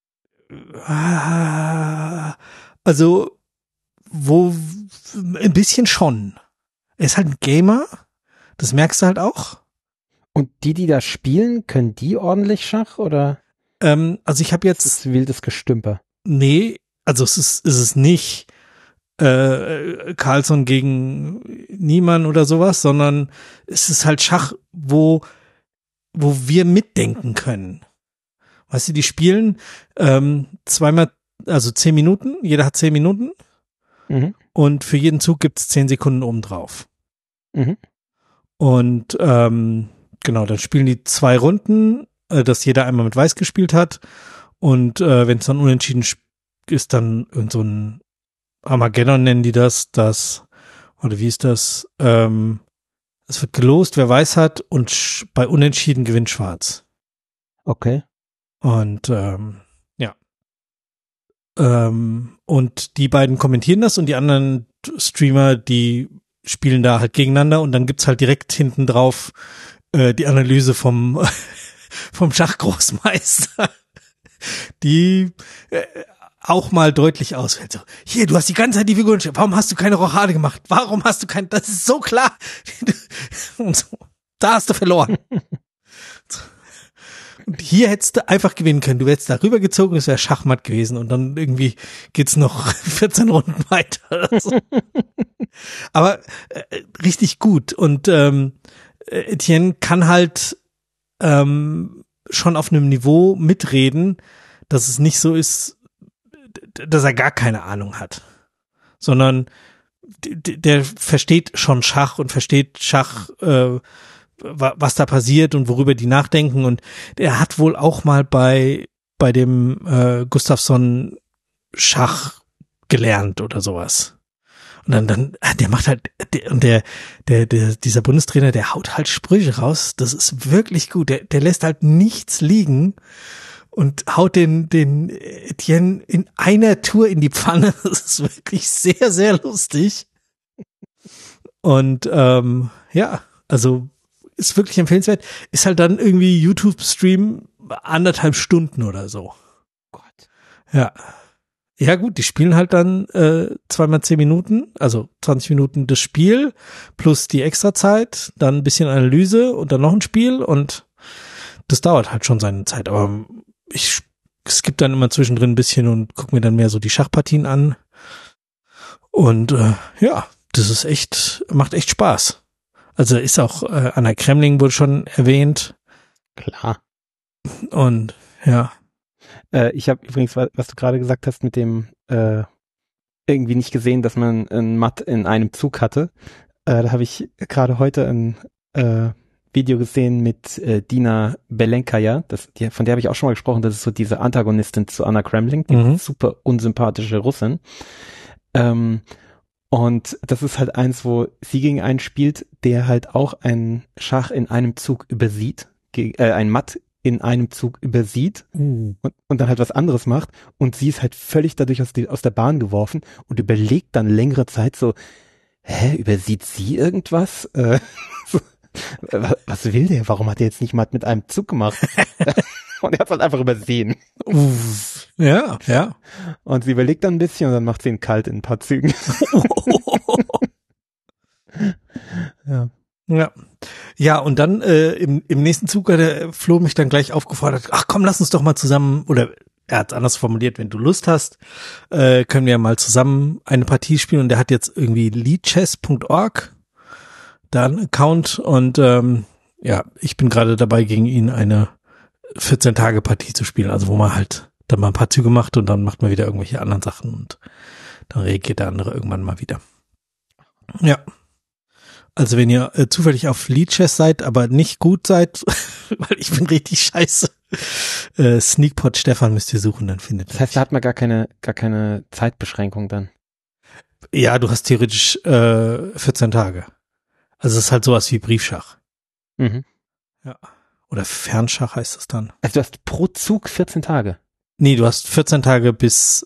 Also, ein bisschen schon. Er ist halt ein Gamer, das merkst du halt auch. Und die da spielen, können die ordentlich Schach oder Also ich habe ist jetzt, es wildes Gestümper? nee, also es ist nicht Carlsson gegen Niemann oder sowas, sondern es ist halt Schach, wo wir mitdenken können. Weißt du, die spielen zweimal, also 10 Minuten, jeder hat 10 Minuten Mhm. und für jeden Zug gibt's 10 Sekunden obendrauf. Mhm. Und genau, dann spielen die 2 Runden, dass jeder einmal mit Weiß gespielt hat. Und wenn es dann unentschieden ist, dann irgend so ein Armageddon nennen die das, oder wie ist das? Es wird gelost, wer weiß hat, und bei Unentschieden gewinnt Schwarz. Okay. Und ja. Und die beiden kommentieren das und die anderen Streamer, die spielen da halt gegeneinander und dann gibt's halt direkt hinten drauf die Analyse vom Schachgroßmeister, die auch mal deutlich ausfällt. So, hier, du hast die ganze Zeit die Figuren, warum hast du keine Rochade gemacht? Warum hast du das ist so klar. Und so, da hast du verloren. Und hier hättest du einfach gewinnen können. Du wärst da rübergezogen, es wäre Schachmatt gewesen und dann irgendwie geht's noch 14 Runden weiter. Oder so. Aber richtig gut. Und Etienne kann halt schon auf einem Niveau mitreden, dass es nicht so ist, dass er gar keine Ahnung hat, sondern der versteht schon Schach und versteht Schach, was da passiert und worüber die nachdenken, und der hat wohl auch mal bei dem Gustafsson Schach gelernt oder sowas. Und dann der macht halt, dieser Bundestrainer, der haut halt Sprüche raus, das ist wirklich gut, der lässt halt nichts liegen und haut den Etienne in einer Tour in die Pfanne. Das ist wirklich sehr, sehr lustig. Und ja, also ist wirklich empfehlenswert. Ist halt dann irgendwie YouTube-Stream 1,5 Stunden oder so. Gott. Ja. Ja gut, die spielen halt dann 2x10 Minuten, also 20 Minuten das Spiel plus die Extrazeit, dann ein bisschen Analyse und dann noch ein Spiel, und das dauert halt schon seine Zeit. Aber ich skippe dann immer zwischendrin ein bisschen und gucke mir dann mehr so die Schachpartien an. Und ja, das ist echt, macht echt Spaß. Also ist auch Anna Kremling wurde schon erwähnt. Klar. Und ja. Ich habe übrigens, was du gerade gesagt hast, mit dem irgendwie nicht gesehen, dass man ein Matt in einem Zug hatte. Da habe ich gerade heute ein Video gesehen mit Dina Belenkaja. Von der habe ich auch schon mal gesprochen. Das ist so diese Antagonistin zu Anna Kremling, die super unsympathische Russin. Und das ist halt eins, wo sie gegen einen spielt, der halt auch einen Schach in einem Zug übersieht, ein Matt in einem Zug übersieht und dann halt was anderes macht, und sie ist halt völlig dadurch aus der Bahn geworfen und überlegt dann längere Zeit so, übersieht sie irgendwas? Was will der? Warum hat er jetzt nicht Matt mit einem Zug gemacht? Und er hat es halt einfach übersehen. Ja, ja. Und sie überlegt dann ein bisschen und dann macht sie ihn kalt in ein paar Zügen. Ja. Ja. Ja, und dann im nächsten Zug hat der Flo mich dann gleich aufgefordert, ach komm, lass uns doch mal zusammen, oder er hat es anders formuliert, wenn du Lust hast, können wir mal zusammen eine Partie spielen, und der hat jetzt irgendwie leadchess.org da einen Account, und ja, ich bin gerade dabei, gegen ihn eine 14-Tage-Partie zu spielen, also wo man halt dann mal ein paar Züge macht und dann macht man wieder irgendwelche anderen Sachen und dann reagiert der andere irgendwann mal wieder. Ja. Also wenn ihr zufällig auf Leadchess seid, aber nicht gut seid, weil ich bin richtig scheiße, Sneakpot Stefan müsst ihr suchen, dann findet ihr. Das heißt, da hat man gar keine Zeitbeschränkung dann. Ja, du hast theoretisch 14 Tage. Also es ist halt sowas wie Briefschach. Mhm. Ja. Oder Fernschach heißt es dann. Also du hast pro Zug 14 Tage? Nee, du hast 14 Tage bis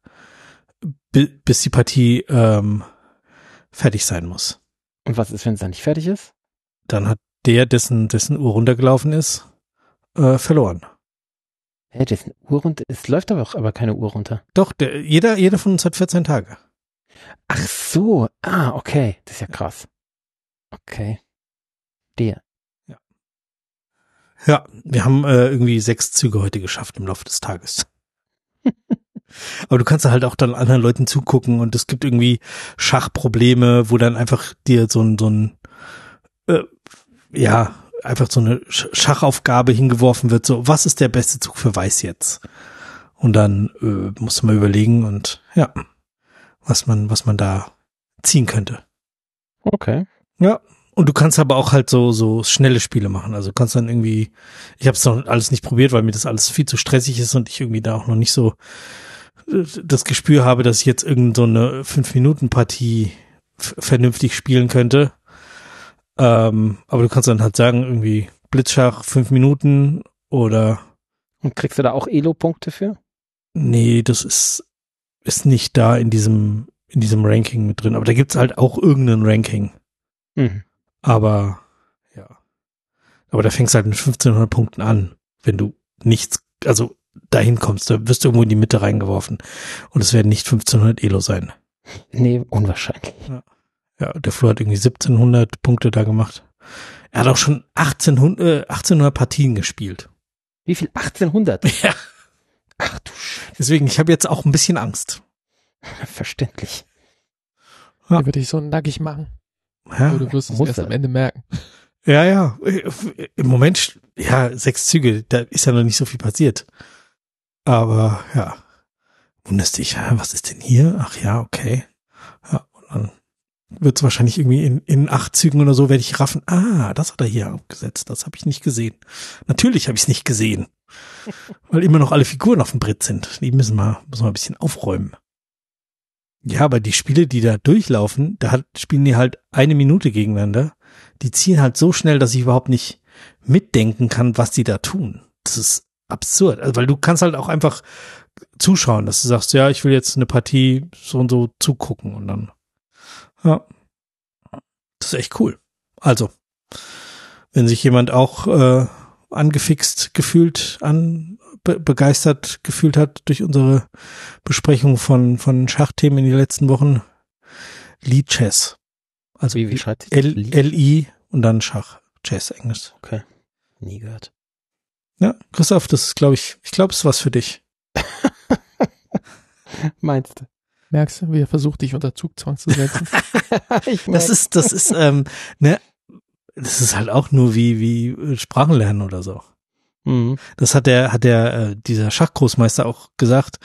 die Partie fertig sein muss. Und was ist, wenn es dann nicht fertig ist? Dann hat dessen Uhr runtergelaufen ist, verloren. Dessen Uhr runter? Es läuft aber keine Uhr runter. Doch, jeder von uns hat 14 Tage. Ach so, okay. Das ist ja krass. Okay. Ja, wir haben irgendwie 6 Züge heute geschafft im Laufe des Tages. Aber du kannst halt auch dann anderen Leuten zugucken, und es gibt irgendwie Schachprobleme, wo dann einfach dir so ein einfach so eine Schachaufgabe hingeworfen wird, so, was ist der beste Zug für Weiß jetzt? Und dann musst du mal überlegen und ja, was man da ziehen könnte. Okay. Ja. Und du kannst aber auch halt so schnelle Spiele machen. Also du kannst dann irgendwie, ich habe es noch alles nicht probiert, weil mir das alles viel zu stressig ist und ich irgendwie da auch noch nicht so das Gespür habe, dass ich jetzt irgend so eine 5-Minuten-Partie vernünftig spielen könnte. Aber du kannst dann halt sagen, irgendwie Blitzschach 5 Minuten oder. Und kriegst du da auch Elo-Punkte für? Nee, das ist nicht da in diesem Ranking mit drin. Aber da gibt's halt auch irgendein Ranking. Mhm. Aber, ja. Aber da fängst du halt mit 1500 Punkten an, wenn du nichts, also dahin kommst. Da wirst du irgendwo in die Mitte reingeworfen. Und es werden nicht 1500 Elo sein. Nee, unwahrscheinlich. Ja, der Flo hat irgendwie 1700 Punkte da gemacht. Er hat auch schon 1800 Partien gespielt. Wie viel? 1800? Ja. Ach du Scheiße. Deswegen, ich habe jetzt auch ein bisschen Angst. Verständlich. Ja. Der würde dich so nackig machen. Ja, Aber du wirst es erst am Ende merken. ja. Im Moment, ja, 6 Züge, da ist ja noch nicht so viel passiert. Aber, ja. Wunderst dich, ja, was ist denn hier? Ach ja, okay. Ja, und dann wird es wahrscheinlich irgendwie in 8 Zügen oder so werde ich raffen. Ah, das hat er hier abgesetzt. Das habe ich nicht gesehen. Natürlich habe ich es nicht gesehen. Weil immer noch alle Figuren auf dem Brett sind. Die müssen wir ein bisschen aufräumen. Ja, aber die Spiele, die da durchlaufen, spielen die halt 1 Minute gegeneinander. Die ziehen halt so schnell, dass ich überhaupt nicht mitdenken kann, was die da tun. Das ist absurd. Also, weil du kannst halt auch einfach zuschauen, dass du sagst, ja, ich will jetzt eine Partie so und so zugucken und dann, ja, das ist echt cool. Also, wenn sich jemand auch angefixt gefühlt, begeistert gefühlt hat durch unsere Besprechung von Schachthemen in den letzten Wochen, Lichess. Also Wie schreibt sich L-I und dann Schach. Chess, Englisch. Okay. Nie gehört. Ja, Christoph, das ist, glaube ich glaube, es ist was für dich. Meinst du? Merkst du, wie er versucht, dich unter Zugzwang zu setzen? Das ist halt auch nur wie Sprachen lernen oder so. Mhm. Das hat dieser Schachgroßmeister auch gesagt.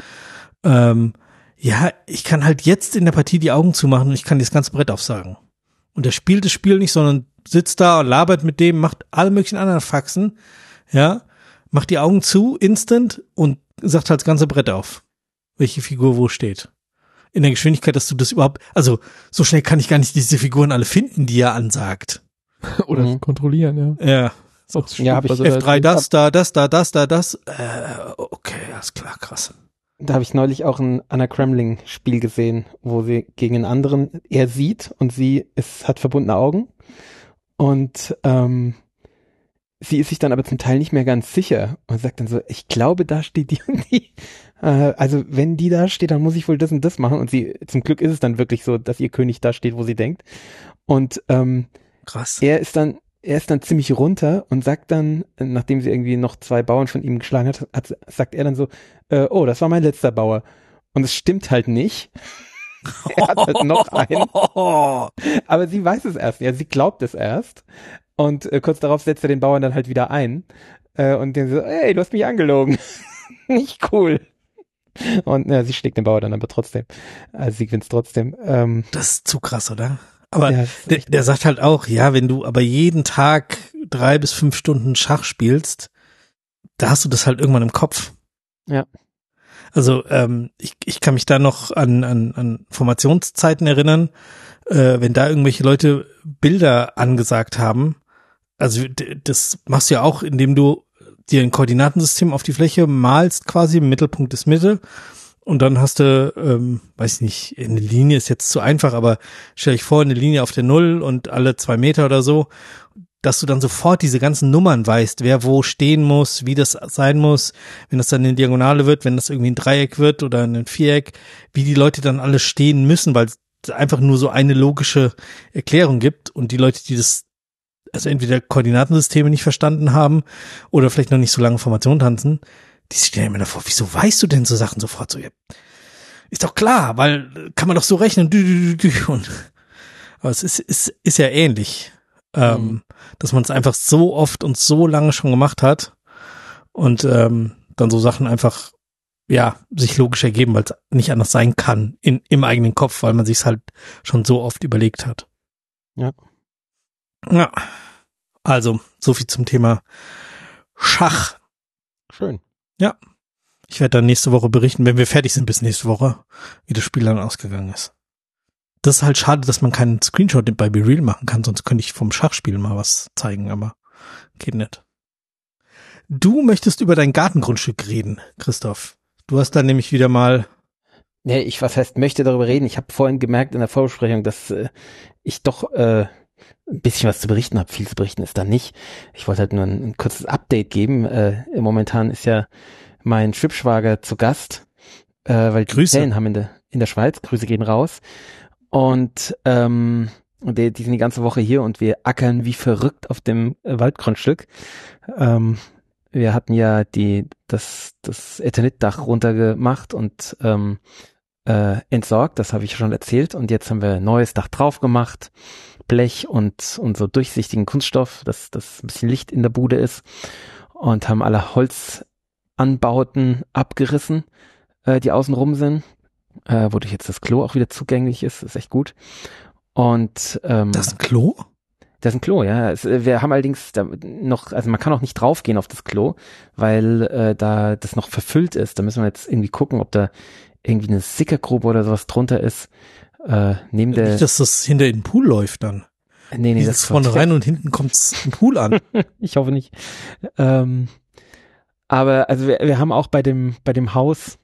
Ja, ich kann halt jetzt in der Partie die Augen zumachen und ich kann das ganze Brett aufsagen. Und er spielt das Spiel nicht, sondern sitzt da und labert mit dem, macht alle möglichen anderen Faxen, ja, macht die Augen zu, instant, und sagt halt das ganze Brett auf, welche Figur wo steht. In der Geschwindigkeit, dass du das überhaupt, also so schnell kann ich gar nicht diese Figuren alle finden, die er ansagt. Oder kontrollieren, ja. Ja. So, Ja, hab ich F3 das. Okay, alles klar, krass. Da habe ich neulich auch ein Anna Kremling-Spiel gesehen, wo sie gegen einen anderen, er sieht und hat verbundene Augen. Und sie ist sich dann aber zum Teil nicht mehr ganz sicher und sagt dann so, ich glaube, da steht die und die. Also wenn die da steht, dann muss ich wohl das und das machen. Und zum Glück ist es dann wirklich so, dass ihr König da steht, wo sie denkt. Und Krass. er ist dann ziemlich runter und sagt dann, nachdem sie irgendwie noch 2 Bauern von ihm geschlagen hat, sagt er dann so, oh, das war mein letzter Bauer. Und es stimmt halt nicht. Er hat halt noch einen. Aber sie weiß es erst, ja, sie glaubt es erst. Und kurz darauf setzt er den Bauern dann halt wieder ein. Und der so, ey, du hast mich angelogen. Nicht cool. Und sie schlägt den Bauer dann aber trotzdem. Also sie gewinnt trotzdem. Das ist zu krass, oder? Aber ja, der sagt halt auch, ja, wenn du aber jeden Tag 3 bis 5 Stunden Schach spielst, da hast du das halt irgendwann im Kopf. Ja. Also ich kann mich da noch an Formationszeiten erinnern, wenn da irgendwelche Leute Bilder angesagt haben. Also das machst du ja auch, indem du dir ein Koordinatensystem auf die Fläche malst, quasi im Mittelpunkt ist Mitte. Und dann hast du, weiß ich nicht, eine Linie ist jetzt zu einfach, aber stell dich vor, eine Linie auf der Null und alle 2 Meter oder so, dass du dann sofort diese ganzen Nummern weißt, wer wo stehen muss, wie das sein muss, wenn das dann eine Diagonale wird, wenn das irgendwie ein Dreieck wird oder ein Viereck, wie die Leute dann alle stehen müssen, weil es einfach nur so eine logische Erklärung gibt und die Leute, die das, also entweder Koordinatensysteme nicht verstanden haben oder vielleicht noch nicht so lange Formation tanzen, die stellen mir davor, wieso weißt du denn so Sachen sofort so? Ja, ist doch klar, weil kann man doch so rechnen. Und, aber es ist ja ähnlich, dass man es einfach so oft und so lange schon gemacht hat und dann so Sachen einfach, ja, sich logisch ergeben, weil es nicht anders sein kann im eigenen Kopf, weil man sich es halt schon so oft überlegt hat. Ja. Ja, also so viel zum Thema Schach. Schön. Ja, ich werde dann nächste Woche berichten, wenn wir fertig sind bis nächste Woche, wie das Spiel dann ausgegangen ist. Das ist halt schade, dass man keinen Screenshot bei BeReal machen kann, sonst könnte ich vom Schachspielen mal was zeigen, aber geht nicht. Du möchtest über dein Gartengrundstück reden, Christoph. Du hast da nämlich wieder mal... Nee, was heißt, möchte darüber reden? Ich habe vorhin gemerkt in der Vorbesprechung, dass ich doch ein bisschen was zu berichten habe. Viel zu berichten ist da nicht. Ich wollte halt nur ein kurzes Update geben. Momentan ist ja mein Schwibschwager zu Gast, weil die Ferien haben in der Schweiz. Grüße gehen raus. Und die sind die ganze Woche hier und wir ackern wie verrückt auf dem Waldgrundstück. Wir hatten ja das Eternitdach runtergemacht und entsorgt, das habe ich schon erzählt, und jetzt haben wir ein neues Dach drauf gemacht, Blech und so durchsichtigen Kunststoff, dass ein bisschen Licht in der Bude ist, und haben alle Holzanbauten abgerissen, die außen rum sind, wodurch jetzt das Klo auch wieder zugänglich ist echt gut. Und das ist ein Klo? Das ist ein Klo, ja. Wir haben allerdings da noch, also man kann auch nicht draufgehen auf das Klo, weil da das noch verfüllt ist. Da müssen wir jetzt irgendwie gucken, ob da irgendwie eine Sickergrube oder sowas drunter ist. Nicht, dass das hinter in den Pool läuft dann. Nee, das ist vorne rein und hinten kommt's im Pool an. Ich hoffe nicht. Aber also wir haben auch bei dem Haus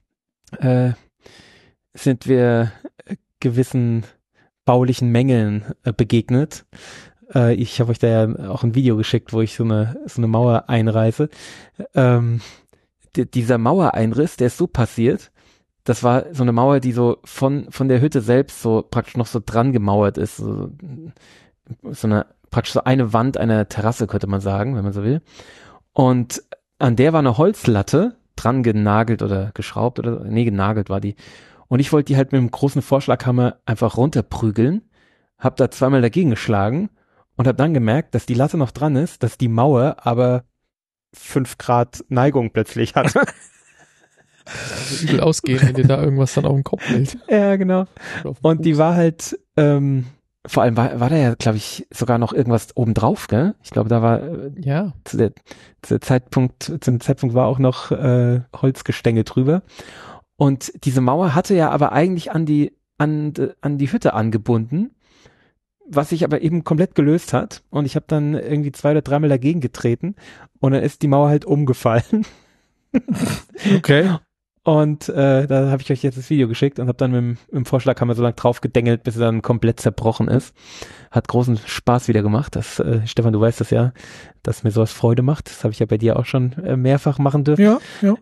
sind wir gewissen baulichen Mängeln begegnet. Ich habe euch da ja auch ein Video geschickt, wo ich so eine Mauer einreiße. Dieser Mauereinriss, der ist so passiert. Das war so eine Mauer, die so von der Hütte selbst so praktisch noch so dran gemauert ist. So praktisch so eine Wand einer Terrasse, könnte man sagen, wenn man so will. Und an der war eine Holzlatte dran genagelt oder geschraubt genagelt war die. Und ich wollte die halt mit einem großen Vorschlaghammer einfach runterprügeln, hab da zweimal dagegen geschlagen und hab dann gemerkt, dass die Latte noch dran ist, dass die Mauer aber 5 Grad Neigung plötzlich hat. Also übel ausgehen, wenn dir da irgendwas dann auf den Kopf fällt. Ja, genau. Und die war halt, vor allem war da ja, glaube ich, sogar noch irgendwas obendrauf, gell? Ich glaube, da war ja zu dem Zeitpunkt war auch noch Holzgestänge drüber. Und diese Mauer hatte ja aber eigentlich an die Hütte angebunden, was sich aber eben komplett gelöst hat. Und ich habe dann irgendwie 2 oder 3 Mal dagegen getreten und dann ist die Mauer halt umgefallen. Okay. Und da habe ich euch jetzt das Video geschickt und habe dann mit dem Vorschlaghammer so lange drauf gedengelt, bis er dann komplett zerbrochen ist. Hat großen Spaß wieder gemacht. Stefan, du weißt das ja, dass mir sowas Freude macht. Das habe ich ja bei dir auch schon mehrfach machen dürfen. Ja.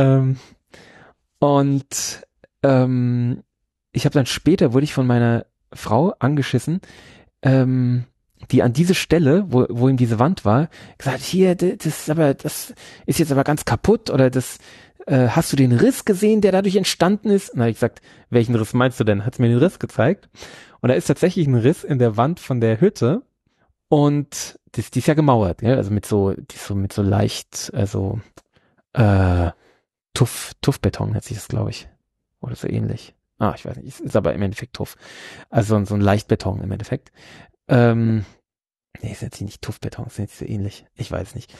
Ich habe dann später, wurde ich von meiner Frau angeschissen, die an diese Stelle, wo ihm diese Wand war, gesagt, hier, das ist jetzt aber ganz kaputt, oder hast du den Riss gesehen, der dadurch entstanden ist? Und da habe ich gesagt, welchen Riss meinst du denn? Hat sie mir den Riss gezeigt. Und da ist tatsächlich ein Riss in der Wand von der Hütte, und die ist ja gemauert, ja? Also mit so leicht, also Tuffbeton nennt sich das, glaube ich. Oder so ähnlich. Ich weiß nicht, ist aber im Endeffekt Tuff. Also so ein Leichtbeton im Endeffekt. Nee, ist jetzt nicht Tuffbeton, ist jetzt so ähnlich. Ich weiß nicht.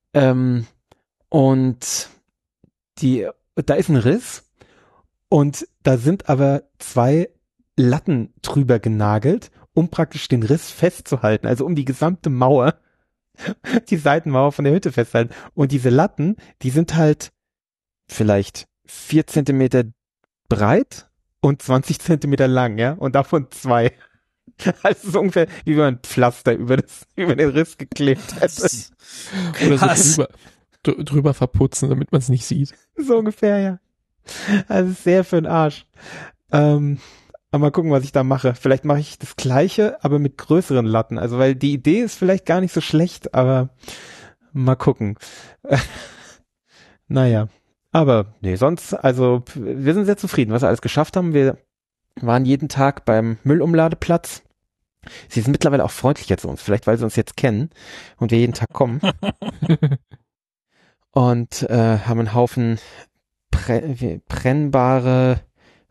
Und da ist ein Riss und da sind aber 2 Latten drüber genagelt, um praktisch den Riss festzuhalten, also um die gesamte Mauer, die Seitenmauer von der Hütte festzuhalten. Und diese Latten, die sind halt vielleicht 4 Zentimeter breit und 20 Zentimeter lang, ja, und davon 2. Also so ungefähr, wie wenn man ein Pflaster über den Riss geklebt hätte. Oder so drüber verputzen, damit man es nicht sieht. So ungefähr, ja. Also sehr für den Arsch. Aber mal gucken, was ich da mache. Vielleicht mache ich das Gleiche, aber mit größeren Latten. Also, weil die Idee ist vielleicht gar nicht so schlecht, aber mal gucken. Naja. Aber nee, sonst, also wir sind sehr zufrieden, was wir alles geschafft haben. Wir waren jeden Tag beim Müllumladeplatz. Sie sind mittlerweile auch freundlicher zu uns, vielleicht weil sie uns jetzt kennen und wir jeden Tag kommen. Und haben einen Haufen brennbare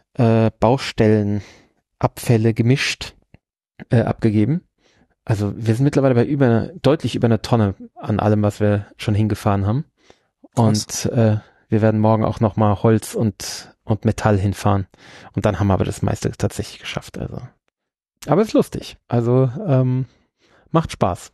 Baustellenabfälle gemischt abgegeben. Also wir sind mittlerweile bei deutlich über 1 Tonne an allem, was wir schon hingefahren haben. Und wir werden morgen auch nochmal Holz und Metall hinfahren. Und dann haben wir aber das meiste tatsächlich geschafft. Also Aber ist lustig. Also macht Spaß.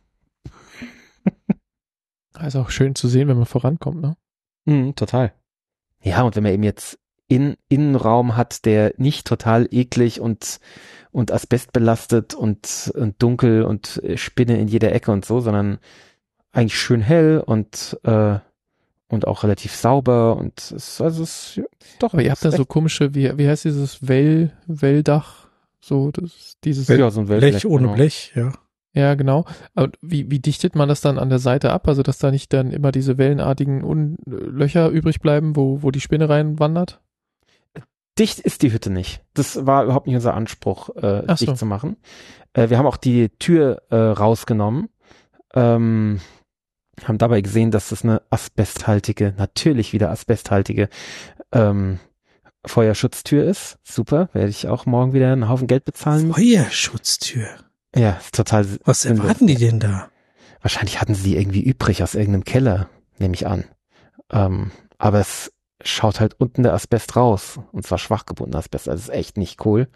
Also auch schön zu sehen, wenn man vorankommt, ne? Total. Ja, und wenn man eben jetzt Innenraum hat, der nicht total eklig und asbestbelastet und dunkel und Spinne in jeder Ecke und so, sondern eigentlich schön hell und auch relativ sauber und doch. Aber ihr habt da so komische, wie heißt dieses Welldach? So, dieses ja, so ein Blech ohne genau. Blech, ja. Ja, genau. Aber wie dichtet man das dann an der Seite ab? Also, dass da nicht dann immer diese wellenartigen Löcher übrig bleiben, wo die Spinne reinwandert? Dicht ist die Hütte nicht. Das war überhaupt nicht unser Anspruch, dicht zu machen. Wir haben auch die Tür rausgenommen, haben dabei gesehen, dass das eine natürlich wieder asbesthaltige Feuerschutztür ist. Super, werde ich auch morgen wieder einen Haufen Geld bezahlen müssen. Feuerschutztür. Ja, ist total. Was erwarten die denn da? Wahrscheinlich hatten sie die irgendwie übrig aus irgendeinem Keller, nehme ich an. Aber es schaut halt unten der Asbest raus. Und zwar schwach gebundener Asbest. Also ist echt nicht cool.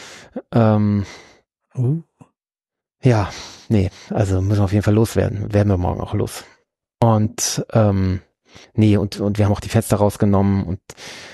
Ja, nee, also müssen wir auf jeden Fall loswerden. Werden wir morgen auch los. Und nee, und wir haben auch die Fenster rausgenommen und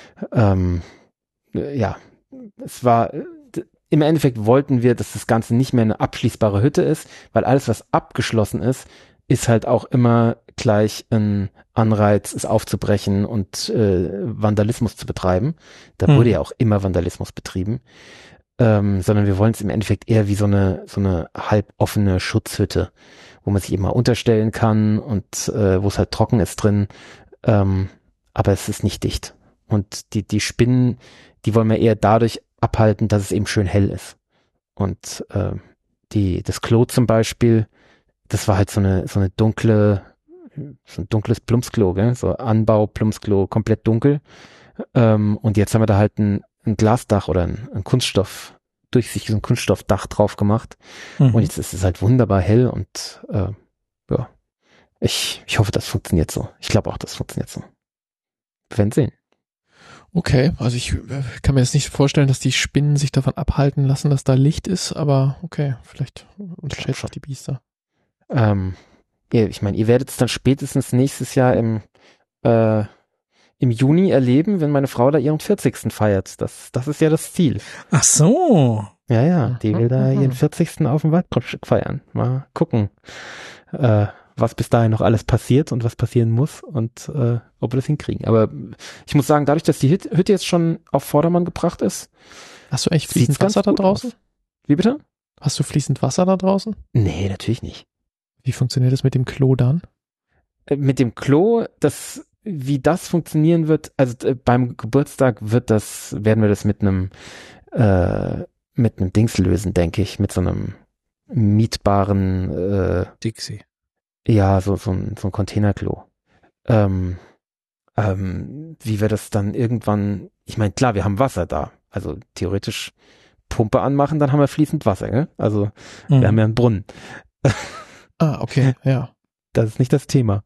ja, es war im Endeffekt wollten wir, dass das Ganze nicht mehr eine abschließbare Hütte ist, weil alles, was abgeschlossen ist halt auch immer gleich ein Anreiz, es aufzubrechen und Vandalismus zu betreiben. Da wurde ja auch immer Vandalismus betrieben. Sondern wir wollen es im Endeffekt eher wie so eine halboffene Schutzhütte, wo man sich eben mal unterstellen kann und wo es halt trocken ist drin, aber es ist nicht dicht. Und die Spinnen, die wollen wir eher dadurch abhalten, dass es eben schön hell ist. Und das Klo zum Beispiel, das war halt so ein dunkles Plumpsklo, gell? So Anbau, Plumpsklo, komplett dunkel. Und jetzt haben wir da halt ein Glasdach oder ein durchsichtiges Kunststoffdach drauf gemacht. Und jetzt ist es halt wunderbar hell und ja, ich hoffe, das funktioniert so. Ich glaube auch, das funktioniert so. Wir werden sehen. Okay, also ich kann mir jetzt nicht vorstellen, dass die Spinnen sich davon abhalten lassen, dass da Licht ist, aber okay, vielleicht unterschätze ich die Biester. Ich meine, ihr werdet es dann spätestens nächstes Jahr im Juni erleben, wenn meine Frau da ihren 40. feiert. Das ist ja das Ziel. Ach so. Ja, die will da ihren 40. auf dem Waldgrundstück feiern. Mal gucken, was bis dahin noch alles passiert und was passieren muss und ob wir das hinkriegen. Aber ich muss sagen, dadurch, dass die Hütte jetzt schon auf Vordermann gebracht ist. Hast du echt fließend Wasser da draußen? Wie bitte? Hast du fließend Wasser da draußen? Nee, natürlich nicht. Wie funktioniert das mit dem Klo dann? Mit dem Klo, wie das funktionieren wird, also beim Geburtstag werden wir das mit einem Dings lösen, denke ich, mit so einem mietbaren Dixie. Ja, so ein Containerklo. Wie wir das dann irgendwann, ich meine, klar, wir haben Wasser da, also theoretisch Pumpe anmachen, dann haben wir fließend Wasser, gell? Also wir haben ja einen Brunnen. Okay, ja. Das ist nicht das Thema.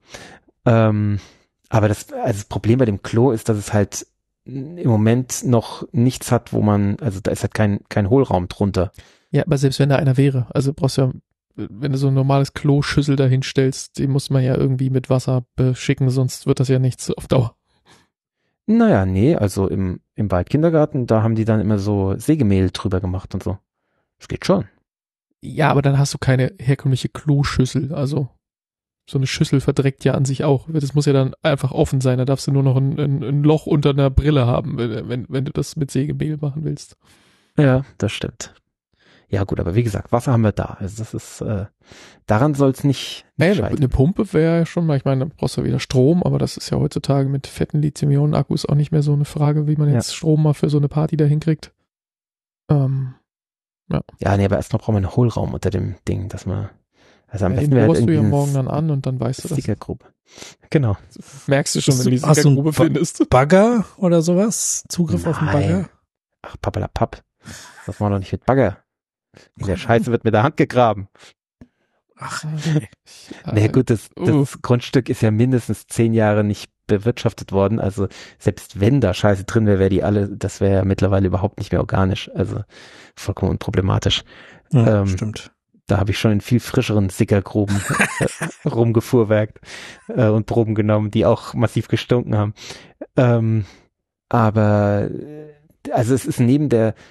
Aber das Problem bei dem Klo ist, dass es halt im Moment noch nichts hat, also da ist halt kein Hohlraum drunter. Ja, aber selbst wenn da einer wäre, also brauchst du ja, wenn du so ein normales Kloschüssel dahin stellst, die muss man ja irgendwie mit Wasser beschicken, sonst wird das ja nichts auf Dauer. Naja, nee, also im Waldkindergarten, da haben die dann immer so Sägemehl drüber gemacht und so. Das geht schon. Ja, aber dann hast du keine herkömmliche Kloschüssel, also so eine Schüssel verdreckt ja an sich auch. Das muss ja dann einfach offen sein, da darfst du nur noch ein Loch unter einer Brille haben, wenn du das mit Sägemehl machen willst. Ja, das stimmt. Ja gut, aber wie gesagt, Wasser haben wir da. Also das ist, daran soll es nicht scheitern. Eine Pumpe wäre ja schon mal, ich meine, da brauchst du wieder Strom, aber das ist ja heutzutage mit fetten Lithium-Ionen-Akkus auch nicht mehr so eine Frage, wie man jetzt Strom mal für so eine Party da hinkriegt. Ja, nee, aber erstmal brauchen wir einen Hohlraum unter dem Ding, dass man, also am besten den wäre halt bohrst du ja irgendwie morgen dann an und dann weißt du das. Stickergrube. Genau. Merkst du schon, wenn du die Hast du Stickergrube einen findest. Bagger oder sowas? Zugriff auf den Bagger? Ach, pappalapapp. Das machen wir doch nicht mit Bagger. In der Scheiße wird mit der Hand gegraben. Ach, Na gut, das Grundstück ist ja mindestens 10 Jahre nicht bewirtschaftet worden. Also selbst wenn da Scheiße drin wäre, das wäre ja mittlerweile überhaupt nicht mehr organisch. Also vollkommen unproblematisch. Ja, stimmt. Da habe ich schon in viel frischeren Sickergruben rumgefuhrwerkt und Proben genommen, die auch massiv gestunken haben. Aber also es ist dem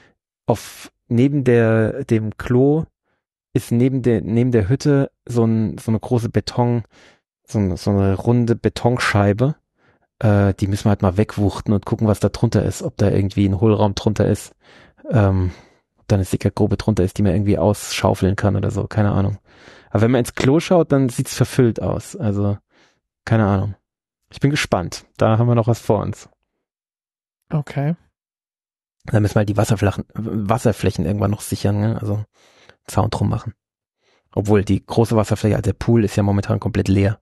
Klo ist neben der Hütte so eine große so eine runde Betonscheibe. Die müssen wir halt mal wegwuchten und gucken, was da drunter ist, ob da irgendwie ein Hohlraum drunter ist. Ob da eine Sickergrube drunter ist, die man irgendwie ausschaufeln kann oder so, keine Ahnung. Aber wenn man ins Klo schaut, dann sieht's verfüllt aus. Also, keine Ahnung. Ich bin gespannt. Da haben wir noch was vor uns. Okay. Da müssen wir halt die Wasserflächen irgendwann noch sichern, ne? Also Zaun drum machen. Obwohl die große Wasserfläche, also der Pool ist ja momentan komplett leer.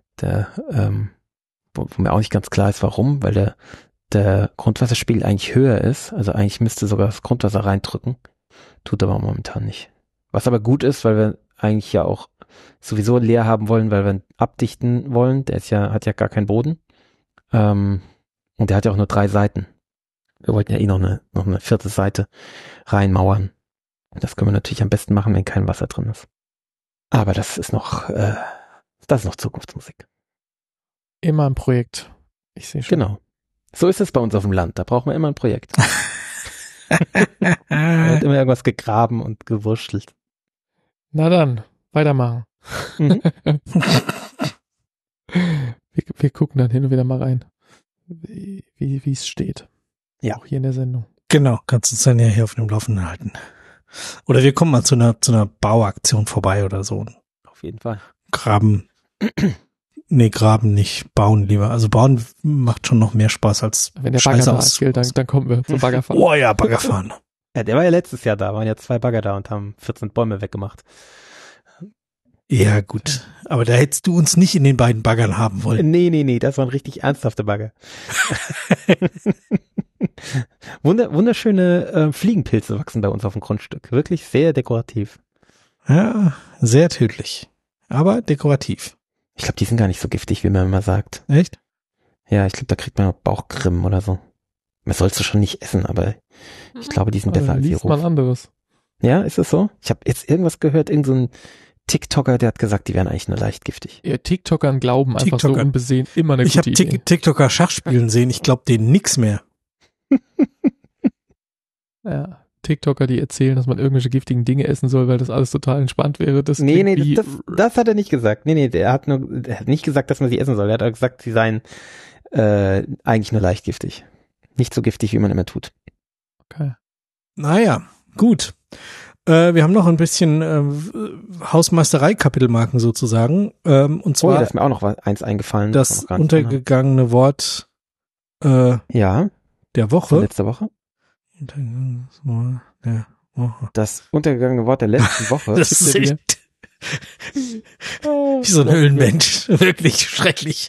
Wo mir auch nicht ganz klar ist, warum, weil der Grundwasserspiegel eigentlich höher ist. Also eigentlich müsste sogar das Grundwasser reindrücken. Tut aber momentan nicht. Was aber gut ist, weil wir eigentlich ja auch sowieso leer haben wollen, weil wir abdichten wollen. Der hat ja gar keinen Boden. Und der hat ja auch nur 3 Seiten. Wir wollten ja noch eine 4. Seite reinmauern. Das können wir natürlich am besten machen, wenn kein Wasser drin ist. Aber das ist noch Zukunftsmusik. Immer ein Projekt. Ich sehe schon. Genau. So ist es bei uns auf dem Land. Da braucht man immer ein Projekt. Da wird immer irgendwas gegraben und gewurschtelt. Na dann, weitermachen. Mhm. Wir gucken dann hin und wieder mal rein, wie es steht. Ja. Auch hier in der Sendung. Genau, kannst uns dann ja hier auf dem Laufenden halten. Oder wir kommen mal zu einer Bauaktion vorbei oder so. Auf jeden Fall. Graben nicht, bauen lieber. Also bauen macht schon noch mehr Spaß als wenn der Scheiße Bagger da ist, dann kommen wir zum Baggerfahren. Oh ja, Baggerfahren. Ja, der war ja letztes Jahr da, waren ja 2 Bagger da und haben 14 Bäume weggemacht. Ja, gut. Aber da hättest du uns nicht in den beiden Baggern haben wollen. Nee, das waren richtig ernsthafte Bagger. Wunderschöne Fliegenpilze wachsen bei uns auf dem Grundstück. Wirklich sehr dekorativ. Ja, sehr tödlich. Aber dekorativ. Ich glaube, die sind gar nicht so giftig, wie man immer sagt. Echt? Ja, ich glaube, da kriegt man auch Bauchgrimm oder so. Man soll es schon nicht essen, aber ich glaube, die sind besser als die liest mal anderes. Ja, ist es so? Ich habe jetzt irgendwas gehört, irgend so ein TikToker, der hat gesagt, die wären eigentlich nur leicht giftig. Ja, TikTokern glauben einfach so unbesehen immer eine gute Idee. Ich habe TikToker Schachspielen sehen, ich glaube denen nix mehr. Ja, TikToker, die erzählen, dass man irgendwelche giftigen Dinge essen soll, weil das alles total entspannt wäre. Das hat er nicht gesagt. Nee, der hat nicht gesagt, dass man sie essen soll. Er hat gesagt, sie seien eigentlich nur leicht giftig. Nicht so giftig, wie man immer tut. Okay. Naja, gut. Wir haben noch ein bisschen Hausmeisterei-Kapitelmarken sozusagen. Und zwar da ist mir auch noch eins eingefallen. Das untergegangene Wort ja, der Woche. Von letzter Woche. Das untergegangene Wort der letzten Woche. Das ist echt wie so ein Höhlenmensch. Wirklich schrecklich.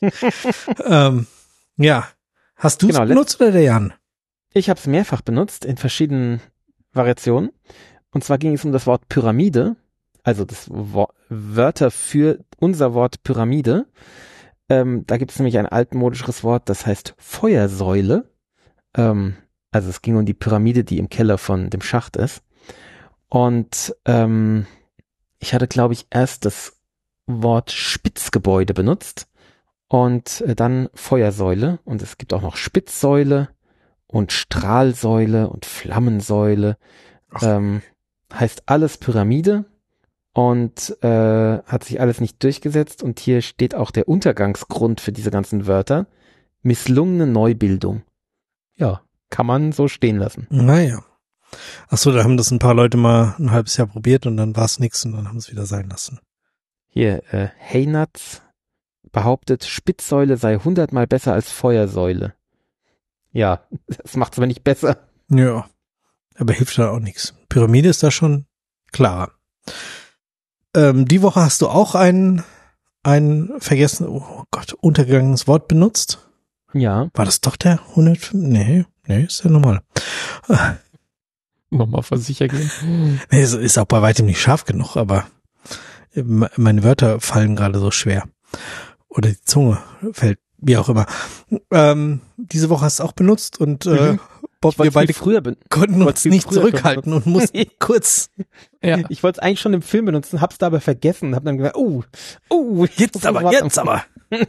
Ja. Hast du es benutzt oder der Jan? Ich habe es mehrfach benutzt in verschiedenen Variationen. Und zwar ging es um das Wort Pyramide, also das Wörter für unser Wort Pyramide. Da gibt es nämlich ein altmodisches Wort, das heißt Feuersäule. Also es ging um die Pyramide, die im Keller von dem Schacht ist. Und ich hatte, glaube ich, erst das Wort Spitzgebäude benutzt und dann Feuersäule. Und es gibt auch noch Spitzsäule und Strahlsäule und Flammensäule. Heißt alles Pyramide und hat sich alles nicht durchgesetzt. Und hier steht auch der Untergangsgrund für diese ganzen Wörter. Misslungene Neubildung. Ja, kann man so stehen lassen. Naja. Achso, da haben das ein paar Leute mal ein halbes Jahr probiert und dann war es nichts und dann haben es wieder sein lassen. Hier, Heynatz behauptet, Spitzsäule sei 100-mal besser als Feuersäule. Ja, das macht's aber nicht besser. Ja, aber hilft da auch nichts. Pyramide ist da schon klarer. Die Woche hast du auch ein vergessen, oh Gott, untergegangenes Wort benutzt. Ja. War das doch der 105? Nee, ist der normal. Nochmal versichert gehen. Nee, es ist auch bei weitem nicht scharf genug, aber meine Wörter fallen gerade so schwer. Oder die Zunge fällt, wie auch immer. Diese Woche hast du es auch benutzt und Bob, wir beide früher konnten uns nicht zurückhalten und mussten kurz. Ja. Ich wollte es eigentlich schon im Film benutzen, hab's da aber vergessen und hab dann gesagt, jetzt aber.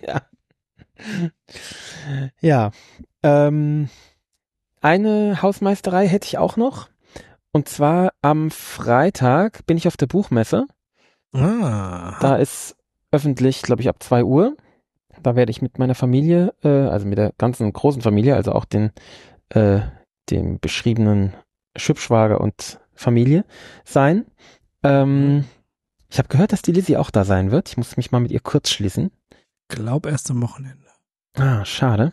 Ja. Eine Hausmeisterei hätte ich auch noch. Und zwar am Freitag bin ich auf der Buchmesse. Da ist öffentlich, glaube ich, ab 2 Uhr. Da werde ich mit meiner Familie, also mit der ganzen großen Familie, also auch dem beschriebenen Schwibschwager und Familie sein. Ich habe gehört, dass die Lizzie auch da sein wird. Ich muss mich mal mit ihr kurz schließen. Glaub erst am Wochenende. Schade.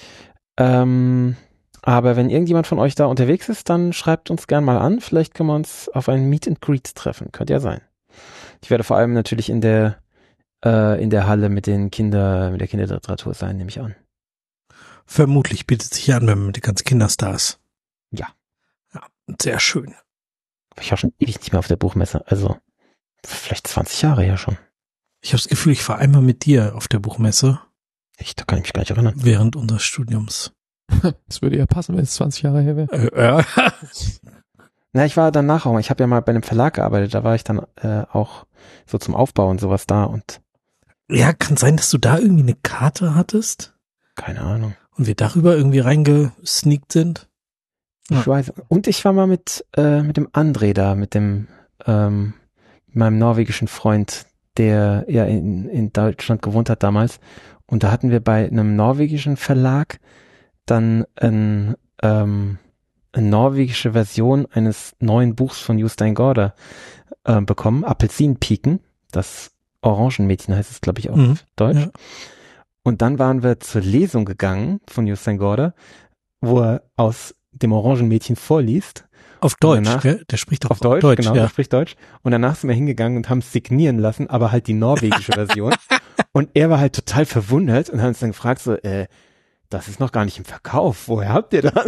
Aber wenn irgendjemand von euch da unterwegs ist, dann schreibt uns gern mal an. Vielleicht können wir uns auf ein Meet and Greet treffen. Könnte ja sein. Ich werde vor allem natürlich in der Halle mit der Kinderliteratur sein, nehme ich an. Vermutlich bietet sich an, wenn man mit den ganzen Kinderstars. Ja. Ja, sehr schön. Ich war schon ewig nicht mehr auf der Buchmesse. Also vielleicht 20 Jahre ja schon. Ich habe das Gefühl, ich war einmal mit dir auf der Buchmesse. Echt? Da kann ich mich gar nicht erinnern. Während unseres Studiums. Das würde ja passen, wenn es 20 Jahre her wäre. Ja. Na, ich war danach auch. Ich habe ja mal bei einem Verlag gearbeitet. Da war ich dann auch so zum Aufbau und sowas da. Und ja, kann sein, dass du da irgendwie eine Karte hattest. Keine Ahnung. Und wir darüber irgendwie reingesneakt sind. Ich weiß. Und ich war mal mit dem André da, mit dem meinem norwegischen Freund, der ja in Deutschland gewohnt hat damals. Und da hatten wir bei einem norwegischen Verlag dann eine norwegische Version eines neuen Buchs von Jostein Gaarder bekommen, Apelsinpiken, das Orangenmädchen heißt es, glaube ich, auf Deutsch. Ja. Und dann waren wir zur Lesung gegangen von Jostein Gaarder, wo er aus dem Orangenmädchen vorliest. Auf Deutsch, danach, der spricht doch auf Deutsch, genau, der spricht Deutsch. Und danach sind wir hingegangen und haben es signieren lassen, aber halt die norwegische Version. Und er war halt total verwundert und hat uns dann gefragt, so, das ist noch gar nicht im Verkauf. Woher habt ihr das?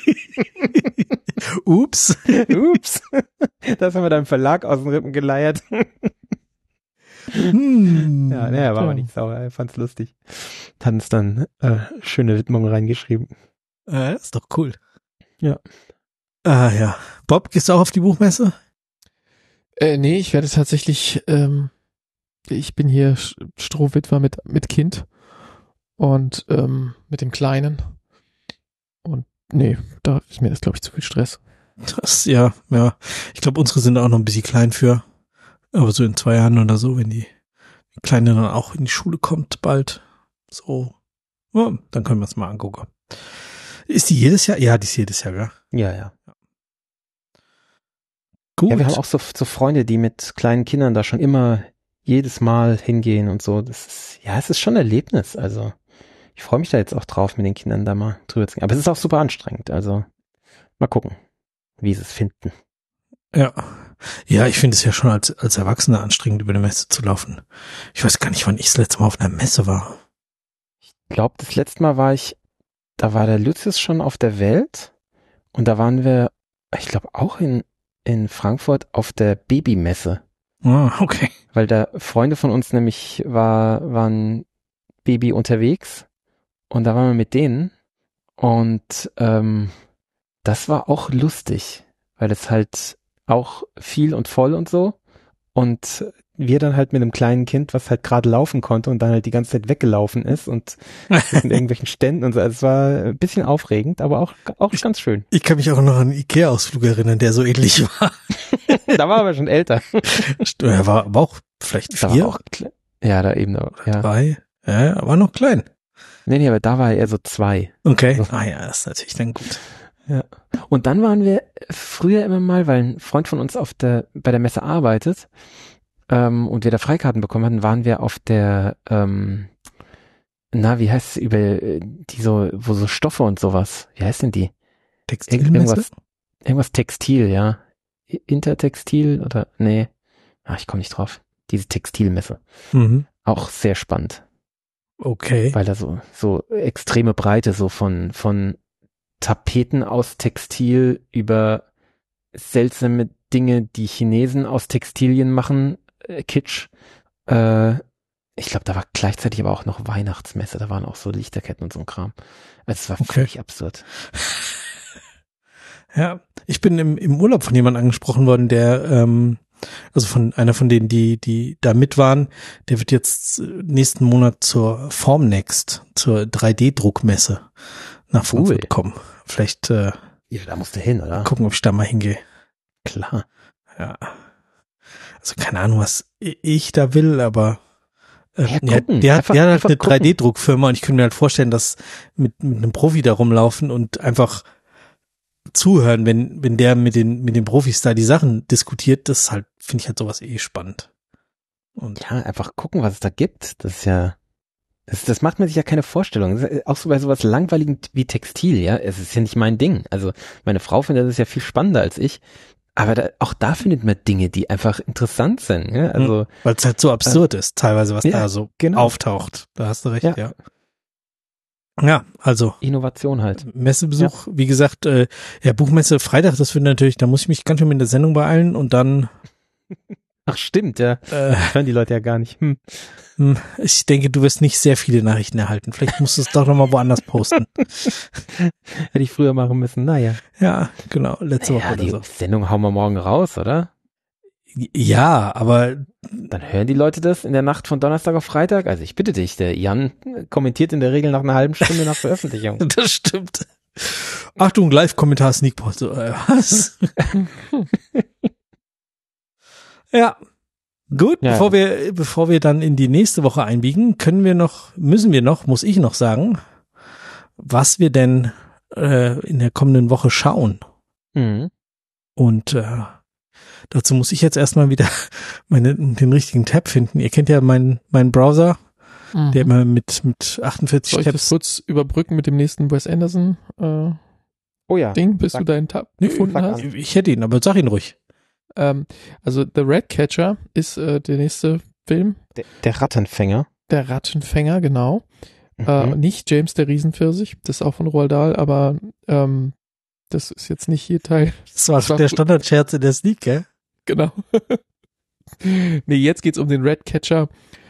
Ups. Das haben wir dann im Verlag aus den Rippen geleiert. Ja, naja, war aber nicht sauer. Er fand's lustig. Hat uns dann schöne Widmung reingeschrieben. Ist doch cool. Ja. Ja. Bob, gehst du auch auf die Buchmesse? Nee, ich werde tatsächlich, ich bin hier Strohwitwer mit Kind und mit dem Kleinen. Und nee, da ist mir das, glaube ich, zu viel Stress. Das, ja. Ich glaube, unsere sind auch noch ein bisschen klein für. Aber so in 2 Jahren oder so, wenn die Kleine dann auch in die Schule kommt, bald. So. Ja, dann können wir es mal angucken. Ist die jedes Jahr? Ja, die ist jedes Jahr, gell? Ja. Gut. Ja, wir haben auch so Freunde, die mit kleinen Kindern da schon immer jedes Mal hingehen und so. Es ist schon ein Erlebnis. Also ich freue mich da jetzt auch drauf, mit den Kindern da mal drüber zu gehen. Aber es ist auch super anstrengend. Also mal gucken, wie sie es finden. Ja, ich finde es ja schon als Erwachsener anstrengend, über eine Messe zu laufen. Ich weiß gar nicht, wann ich das letzte Mal auf einer Messe war. Ich glaube, das letzte Mal da war der Lucius schon auf der Welt und da waren wir, ich glaube, auch in Frankfurt auf der Babymesse. Okay. Weil da Freunde von uns nämlich waren Baby unterwegs und da waren wir mit denen und das war auch lustig, weil es halt auch viel und voll und so und wir dann halt mit einem kleinen Kind, was halt gerade laufen konnte und dann halt die ganze Zeit weggelaufen ist und in irgendwelchen Ständen und so. Also es war ein bisschen aufregend, aber auch ganz schön. Ich kann mich auch noch an einen Ikea-Ausflug erinnern, der so ähnlich war. Da war aber schon älter. Er war aber auch vielleicht 4. Ja, da eben auch. Ja. 3. Ja, war noch klein. Nee, aber da war er eher so 2. Okay. So. Ja, das ist natürlich dann gut. Ja. Und dann waren wir früher immer mal, weil ein Freund von uns bei der Messe arbeitet und wir da Freikarten bekommen hatten, waren wir auf der, wie heißt es, über die so, wo so Stoffe und sowas, wie heißt denn die? Textilmesse? Irgendwas Textil, ja. Intertextil oder, nee. Ich komme nicht drauf. Diese Textilmesse. Mhm. Auch sehr spannend. Okay. Weil da so extreme Breite so von Tapeten aus Textil über seltsame Dinge, die Chinesen aus Textilien machen, Kitsch. Ich glaube, da war gleichzeitig aber auch noch Weihnachtsmesse, da waren auch so Lichterketten und so ein Kram. Also es war völlig absurd. Ja, ich bin im Urlaub von jemandem angesprochen worden, der, also von einer von denen, die da mit waren, der wird jetzt nächsten Monat zur Formnext, zur 3D-Druckmesse nach Frankfurt kommen. Vielleicht Ja, da musst du hin, oder? gucken, ob ich da mal hingehe. Klar. Ja. Also keine Ahnung, was ich da will, aber Ja, ja, gucken. der hat halt Einfach eine gucken. 3D-Druckfirma und ich könnte mir halt vorstellen, dass mit einem Profi da rumlaufen und einfach zuhören, wenn der mit den Profis da die Sachen diskutiert, das halt, finde ich halt sowas spannend. Und Ja, einfach gucken, was es da gibt. Das ist ja, das macht man sich ja keine Vorstellung. Das ist auch so bei sowas Langweiligem wie Textil, ja. Es ist ja nicht mein Ding. Also meine Frau findet das ja viel spannender als ich. Aber auch da findet man Dinge, die einfach interessant sind. Ja? Also weil es halt so absurd ist, teilweise, was ja, da so genau. auftaucht. Da hast du recht, Ja. ja. Ja, also Innovation halt. Messebesuch, wie gesagt, ja, Buchmesse Freitag, das wird natürlich, da muss ich mich ganz schön mit der Sendung beeilen und dann Ach stimmt, ja. Hören die Leute ja gar nicht. ich denke, du wirst nicht sehr viele Nachrichten erhalten. Vielleicht musst du es doch nochmal woanders posten. Hätte ich früher machen müssen. Naja. Ja, genau, letzte Woche Ja, oder die so. Sendung hauen wir morgen raus, oder? Ja, aber Dann hören die Leute das in der Nacht von Donnerstag auf Freitag. Also ich bitte dich, der Jan kommentiert in der Regel nach einer halben Stunde nach Veröffentlichung. das stimmt. Achtung, Live-Kommentar Sneakpot. Was? Ja. Gut, Ja. bevor wir dann in die nächste Woche einbiegen, muss ich noch sagen, was wir denn in der kommenden Woche schauen. Mhm. Und dazu muss ich jetzt erstmal wieder den richtigen Tab finden. Ihr kennt ja meinen Browser, der immer mit 48 Soll ich das Tabs. kurz überbrücken mit dem nächsten Wes Anderson Oh ja. Ding, bis Sag- du deinen Tab Nee, gefunden sag hast? an. Ich hätte ihn, aber sag ihn ruhig. Also The Ratcatcher ist der nächste Film, Der Rattenfänger. der Rattenfänger, genau. Mhm. Nicht James der Riesenpfirsich, das ist auch von Roald Dahl, aber das ist jetzt nicht hier Teil. Das war war der gut. Standardscherz in der Sneak, gell? Genau. Nee, jetzt geht's um den Ratcatcher.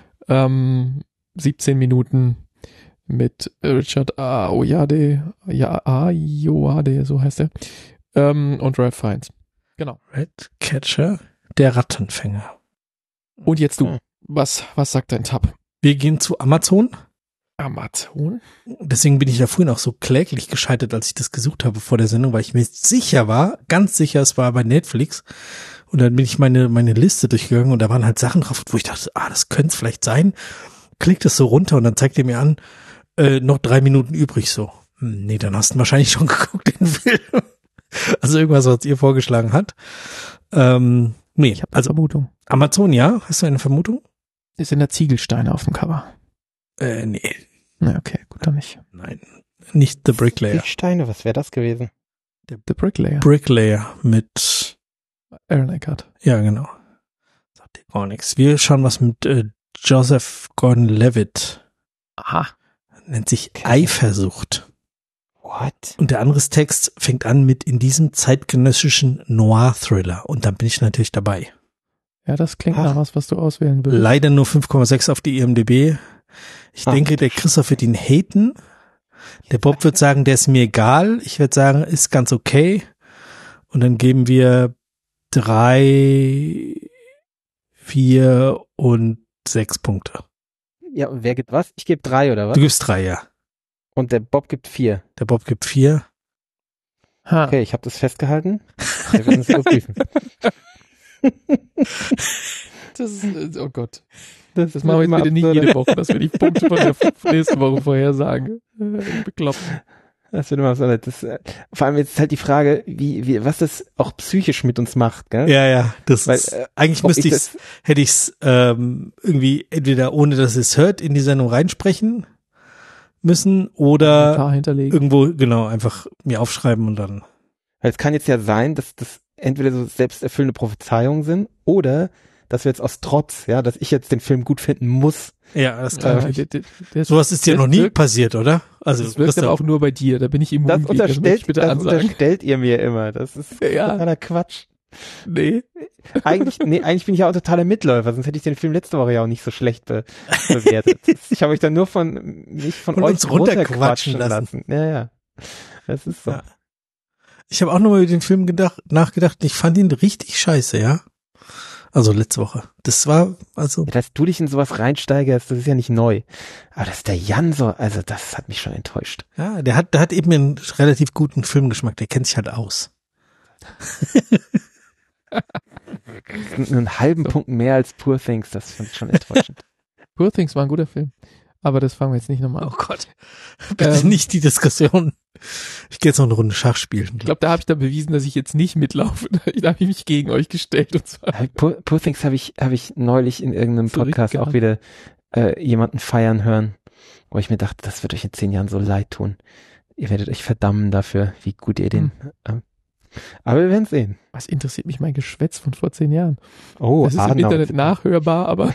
17 Minuten mit Richard Ayoade, so heißt er. Und Ralph Fiennes. Genau. Ratcatcher, der Rattenfänger. Und jetzt du. Okay. Was sagt dein Tab? Wir gehen zu Amazon. Amazon? Deswegen bin ich da vorhin auch so kläglich gescheitert, als ich das gesucht habe vor der Sendung, weil ich mir sicher war, ganz sicher, es war bei Netflix. Und dann bin ich meine Liste durchgegangen und da waren halt Sachen drauf, wo ich dachte, das könnte es vielleicht sein. Klick das so runter und dann zeigt er mir an, noch 3 Minuten übrig so. Nee, dann hast du wahrscheinlich schon geguckt, den Film. Also irgendwas, was ihr vorgeschlagen hat. Nee, Ich habe eine also Vermutung. Amazon, ja? Hast du eine Vermutung? Ist in der Ziegelsteine auf dem Cover. Nee, Na, okay, gut, dann nicht. nein. Nicht The Bricklayer. Steine, was wäre das gewesen? The Bricklayer. Bricklayer mit, Aaron Eckhart. ja genau. Sagt dir gar nichts. Wir schauen was mit Joseph Gordon-Levitt. Aha. Nennt sich Eifersucht. What? Und der andere Text fängt an mit in diesem zeitgenössischen Noir-Thriller. Und dann bin ich natürlich dabei. Ja, das klingt Ach. nach was du auswählen willst. Leider nur 5,6 auf die IMDb. Ich denke, der Christoph wird ihn haten. Der Bob wird sagen, der ist mir egal. Ich werde sagen, ist ganz okay. Und dann geben wir 3, 4 und 6 Punkte. Ja, und wer gibt was? Ich gebe 3 oder was? Du gibst 3, ja. Und der Bob gibt 4. Der Bob gibt 4. Ha. Okay, ich habe das festgehalten. Wir werden es überprüfen. Das ist, oh Gott. Das machen wir jetzt bitte nicht jede Woche, dass wir die Punkte von der nächsten Woche vorhersagen. Bekloppt. Das wird immer so. Vor allem jetzt ist halt die Frage, was das auch psychisch mit uns macht, gell? Ja. Das Weil, ist, eigentlich ob müsste ich ich's, hätte ich's irgendwie entweder ohne, dass es hört, in die Sendung reinsprechen müssen oder Kommentar hinterlegen. irgendwo, genau, einfach mir aufschreiben und dann. Weil es kann jetzt ja sein, dass das entweder so selbsterfüllende Prophezeiungen sind oder dass wir jetzt aus Trotz, ja, dass ich jetzt den Film gut finden muss. Ja, das kann natürlich. Der Sowas ist dir noch nie passiert, oder? Also Das wirkt aber auch nur bei dir, da bin ich immun. Das gegen, das möchte ich bitte ansagen. unterstellt ihr mir immer. Das ist Ja. totaler Quatsch. Nee. Eigentlich bin ich ja auch totaler Mitläufer, sonst hätte ich den Film letzte Woche ja auch nicht so schlecht bewertet. Ich habe euch dann nur von Von euch uns runterquatschen runterquatschen lassen. Ja. Das ist so. Ja. Ich habe auch nochmal über den Film nachgedacht und ich fand ihn richtig scheiße, ja. Also letzte Woche. Das war, also. Dass du dich in sowas reinsteigerst, das ist ja nicht neu. Aber dass der Jan so, also das hat mich schon enttäuscht. Ja, der hat eben einen relativ guten Filmgeschmack, der kennt sich halt aus. Einen halben Punkt mehr als Poor Things, das finde ich schon enttäuschend. Poor Things war ein guter Film. Aber das fangen wir jetzt nicht nochmal an. Oh Gott. Bitte nicht die Diskussion. Ich gehe jetzt noch eine Runde Schach spielen. Ich glaube, da habe ich dann bewiesen, dass ich jetzt nicht mitlaufe. Da habe ich mich gegen euch gestellt. Und zwar. Poor Things habe ich neulich in irgendeinem Podcast auch wieder jemanden feiern hören, wo ich mir dachte, das wird euch in 10 Jahren so leid tun. Ihr werdet euch verdammen dafür, wie gut ihr den... aber wir werden sehen. Was interessiert mich mein Geschwätz von vor 10 Jahren? Oh, das ist im Internet nachhörbar, aber...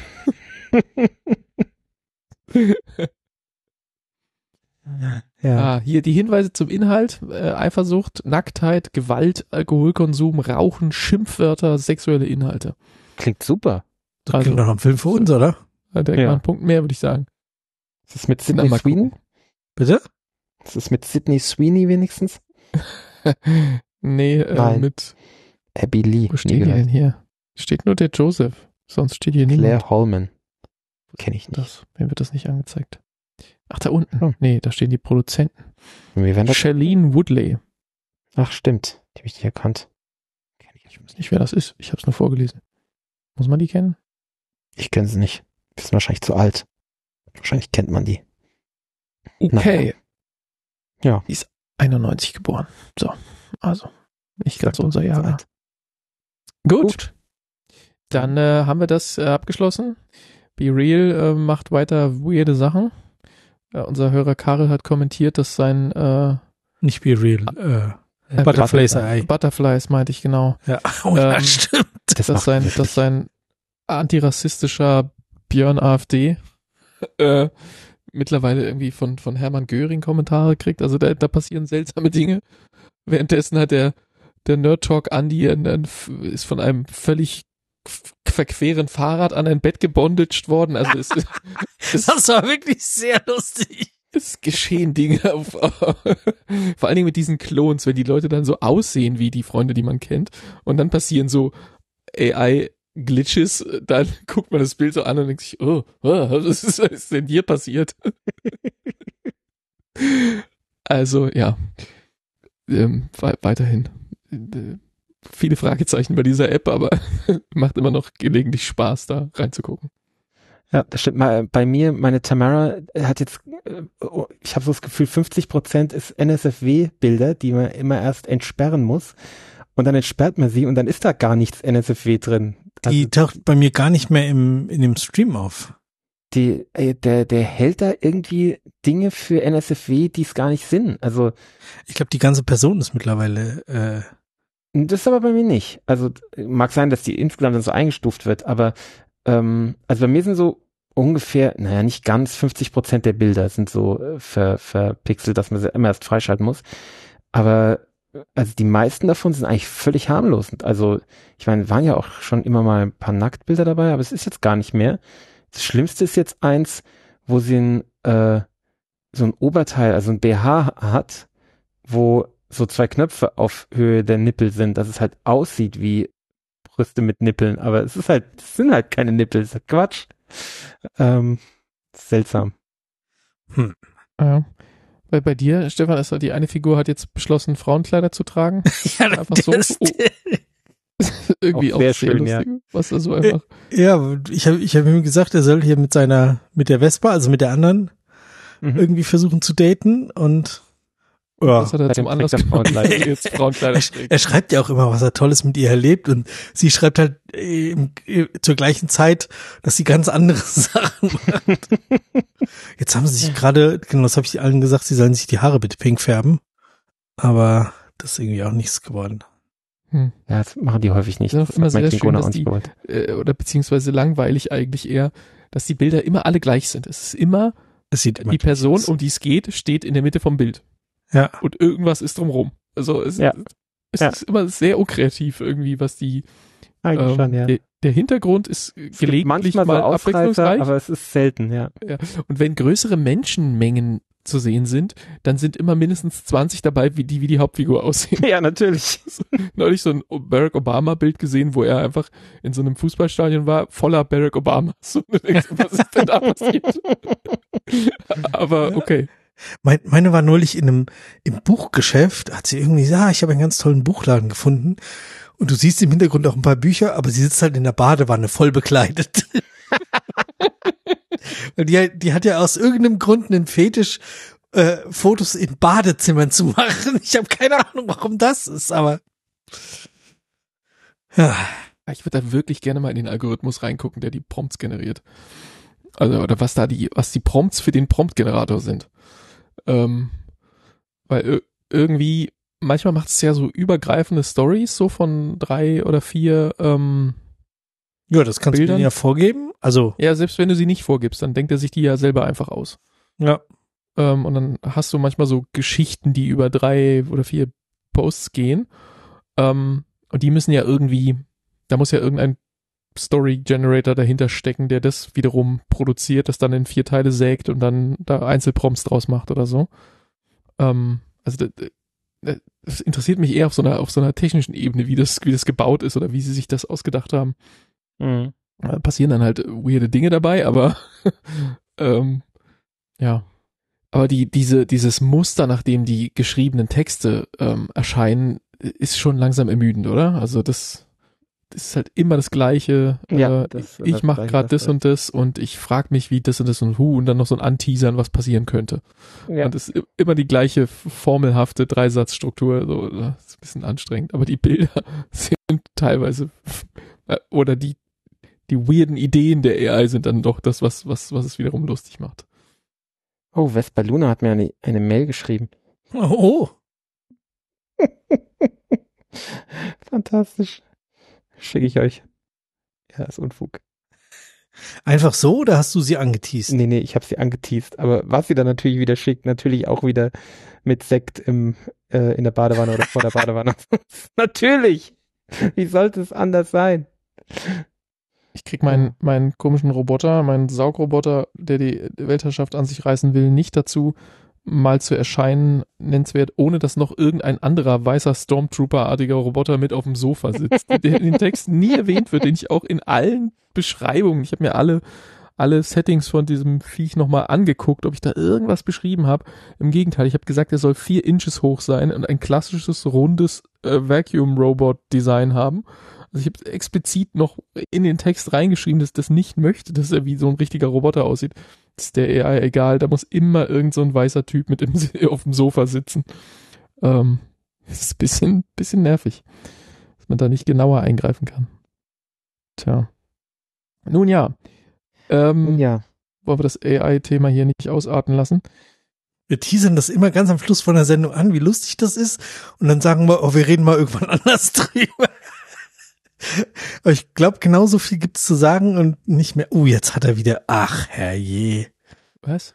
Ja. Hier die Hinweise zum Inhalt: Eifersucht, Nacktheit, Gewalt, Alkoholkonsum, Rauchen, Schimpfwörter, sexuelle Inhalte. Klingt super. Das klingt doch ein Film für uns, oder? Direkt mal einen Punkt mehr, würde ich sagen. Ist das mit Sydney Sweeney? Bitte? Ist das mit Sydney Sweeney wenigstens? Nee, mit Abby Lee. Wo steht die denn hier? Steht nur der Joseph. Sonst steht hier niemand. Claire Holman. Kenne ich nicht. Mir wird das nicht angezeigt. Ach, da unten. Oh. Nee, da stehen die Produzenten. Shailene Woodley. Ach, stimmt. Die habe ich nicht erkannt. Ich weiß nicht, wer das ist. Ich habe es nur vorgelesen. Muss man die kennen? Ich kenne sie nicht. Die sind wahrscheinlich zu alt. Wahrscheinlich kennt man die. Okay. Ja. Die ist 91 geboren. So, also nicht ganz unser Jahr. Gut. Dann haben wir das abgeschlossen. Be Real macht weiter weirde Sachen. Unser Hörer Karel hat kommentiert, dass sein nicht Be Real, Butterflies meinte ich, genau. Ja, ja stimmt. Dass sein antirassistischer Björn AfD mittlerweile irgendwie von Hermann Göring Kommentare kriegt. Also da passieren seltsame Dinge. Währenddessen hat der Nerd Talk Andi ist von einem völlig verqueren Fahrrad an ein Bett gebondaged worden. Also das war wirklich sehr lustig. Es geschehen Dinge vor allen Dingen mit diesen Clones, wenn die Leute dann so aussehen wie die Freunde, die man kennt, und dann passieren so AI-Glitches, dann guckt man das Bild so an und denkt sich, was ist denn hier passiert? Also, ja, weiterhin viele Fragezeichen bei dieser App, aber macht immer noch gelegentlich Spaß, da reinzugucken. Ja, das stimmt. Bei mir, meine Tamara hat jetzt, ich habe so das Gefühl, 50% ist NSFW-Bilder, die man immer erst entsperren muss. Und dann entsperrt man sie und dann ist da gar nichts NSFW drin. Die taucht bei mir gar nicht mehr in dem Stream auf. Der hält da irgendwie Dinge für NSFW, die es gar nicht sind. Also ich glaube, die ganze Person ist mittlerweile das ist aber bei mir nicht. Also mag sein, dass die insgesamt dann so eingestuft wird, aber also bei mir sind so ungefähr, naja, nicht ganz 50% der Bilder sind so verpixelt, dass man sie immer erst freischalten muss. Aber also die meisten davon sind eigentlich völlig harmlos. Also ich meine, waren ja auch schon immer mal ein paar Nacktbilder dabei, aber es ist jetzt gar nicht mehr. Das Schlimmste ist jetzt eins, wo sie so ein Oberteil, also ein BH hat, wo so 2 Knöpfe auf Höhe der Nippel sind, dass es halt aussieht wie Brüste mit Nippeln, aber es sind halt keine Nippel, das ist Quatsch. Seltsam. Ja. Weil bei dir, Stefan, ist die eine Figur hat jetzt beschlossen, Frauenkleider zu tragen. Ja, einfach so. Irgendwie auch sehr schön, lustig, ja. Was da so einfach. Ja, ich hab ihm gesagt, er soll hier mit der Vespa, also mit der anderen, irgendwie versuchen zu daten und ja. Das hat er zum Anlass genommen, jetzt Frauenkleider trägt. Er schreibt ja auch immer, was er Tolles mit ihr erlebt und sie schreibt halt zur gleichen Zeit, dass sie ganz andere Sachen macht. Jetzt haben sie sich gerade, genau, das habe ich allen gesagt, sie sollen sich die Haare bitte pink färben, aber das ist irgendwie auch nichts geworden. Ja, das machen die häufig nicht. Das ist auch immer sehr schön, dass die, oder beziehungsweise langweilig eigentlich eher, dass die Bilder immer alle gleich sind. Es sieht immer die Person, um die es geht, steht in der Mitte vom Bild. Ja. Und irgendwas ist drumrum. Also es ist immer sehr unkreativ irgendwie, was die schon, ja. Der Hintergrund ist gelegentlich manchmal mal so abwechslungsreich. Aber es ist selten, ja. Und wenn größere Menschenmengen zu sehen sind, dann sind immer mindestens 20 dabei, wie die Hauptfigur aussehen. Ja, natürlich. Neulich so ein Barack Obama-Bild gesehen, wo er einfach in so einem Fußballstadion war, voller Barack Obama. So, was ist denn da passiert? Aber okay. Meine war neulich im Buchgeschäft, hat sie irgendwie gesagt, ich habe einen ganz tollen Buchladen gefunden und du siehst im Hintergrund auch ein paar Bücher, aber sie sitzt halt in der Badewanne voll bekleidet. Die hat ja aus irgendeinem Grund einen Fetisch, Fotos in Badezimmern zu machen. Ich habe keine Ahnung, warum das ist, aber ja. Ich würde da wirklich gerne mal in den Algorithmus reingucken, der die Prompts generiert. Also, oder was die Prompts für den Prompt-Generator sind. Weil irgendwie, manchmal macht es ja so übergreifende Stories, so von 3 oder 4 ja, das kannst Bildern. du denen ja vorgeben. Also ja, selbst wenn du sie nicht vorgibst, dann denkt er sich die ja selber einfach aus. ja. Und dann hast du manchmal so Geschichten, die über 3 oder 4 Posts gehen. Und die müssen ja irgendwie, da muss ja irgendein Story-Generator dahinter stecken, der das wiederum produziert, das dann in 4 Teile sägt und dann da Einzelprompts draus macht oder so. Also das interessiert mich eher auf so einer technischen Ebene, wie das gebaut ist oder wie sie sich das ausgedacht haben. Mhm. Da passieren dann halt weirde Dinge dabei, aber ja. Aber dieses Muster, nach dem die geschriebenen Texte erscheinen, ist schon langsam ermüdend, oder? Also das ist halt immer das Gleiche. Ja, Ich mache gerade das und das und ich frage mich, wie das und das und dann noch so ein Anteasern, was passieren könnte. Ja. Und es ist immer die gleiche formelhafte Dreisatzstruktur. So, das ist ein bisschen anstrengend. Aber die Bilder sind teilweise oder die weirden Ideen der AI sind dann doch das, was es wiederum lustig macht. Oh, Vespa Luna hat mir eine Mail geschrieben. Oh. Fantastisch. Schicke ich euch. Ja, ist Unfug. Einfach so oder hast du sie angeteased? Nee, ich habe sie angeteased. Aber was sie dann natürlich wieder schickt, natürlich auch wieder mit Sekt in der Badewanne oder vor der Badewanne. Natürlich. Wie sollte es anders sein? Ich krieg meinen komischen Roboter, meinen Saugroboter, der die Weltherrschaft an sich reißen will, nicht dazu, mal zu erscheinen, nennenswert, ohne dass noch irgendein anderer weißer Stormtrooper-artiger Roboter mit auf dem Sofa sitzt, der in den Texten nie erwähnt wird, den ich auch in allen Beschreibungen, ich habe mir alle Settings von diesem Viech nochmal angeguckt, ob ich da irgendwas beschrieben habe. Im Gegenteil, ich habe gesagt, er soll 4 Inches hoch sein und ein klassisches, rundes Vacuum-Robot-Design haben. Also ich habe explizit noch in den Text reingeschrieben, dass das nicht möchte, dass er wie so ein richtiger Roboter aussieht. Das ist der AI egal, da muss immer irgend so ein weißer Typ mit auf dem Sofa sitzen. Das ist ein bisschen nervig, dass man da nicht genauer eingreifen kann. Tja. Nun ja. Wollen wir das AI-Thema hier nicht ausarten lassen? Wir teasern das immer ganz am Schluss von der Sendung an, wie lustig das ist. Und dann sagen wir, wir reden mal irgendwann anders drüber. Aber ich glaube, genauso viel gibt's zu sagen und nicht mehr. Jetzt hat er wieder. Ach, herrje. Was?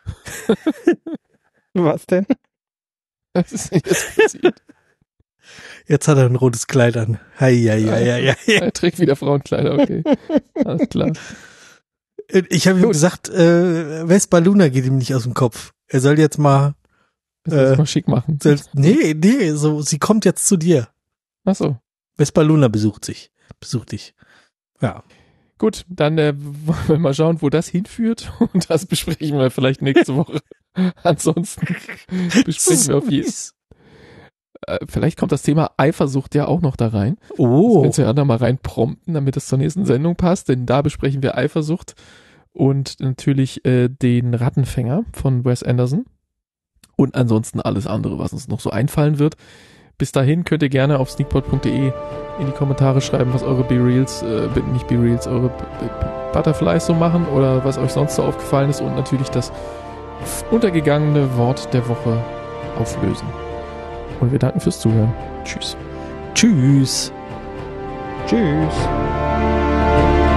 Was denn? Das ist nicht das passiert. Jetzt hat er ein rotes Kleid an. Ja. Er trägt wieder Frauenkleider, okay. Alles klar. Ich habe ihm gesagt, Vespa Luna geht ihm nicht aus dem Kopf. Er soll jetzt mal mal schick machen. Nee, so, sie kommt jetzt zu dir. Ach so. Vespa Luna besucht dich. Ja. Gut, dann wollen wir mal schauen, wo das hinführt und das besprechen wir vielleicht nächste Woche. Ansonsten besprechen wir auf jeden vielleicht kommt das Thema Eifersucht ja auch noch da rein. Oh. Das kannst du ja da mal reinprompten, damit es zur nächsten Sendung passt, denn da besprechen wir Eifersucht und natürlich den Rattenfänger von Wes Anderson und ansonsten alles andere, was uns noch so einfallen wird. Bis dahin könnt ihr gerne auf sneakpot.de in die Kommentare schreiben, was eure B-Reels, nicht B-Reels, eure Butterflies so machen oder was euch sonst so aufgefallen ist und natürlich das untergegangene Wort der Woche auflösen. Und wir danken fürs Zuhören. Tschüss. Tschüss. Tschüss.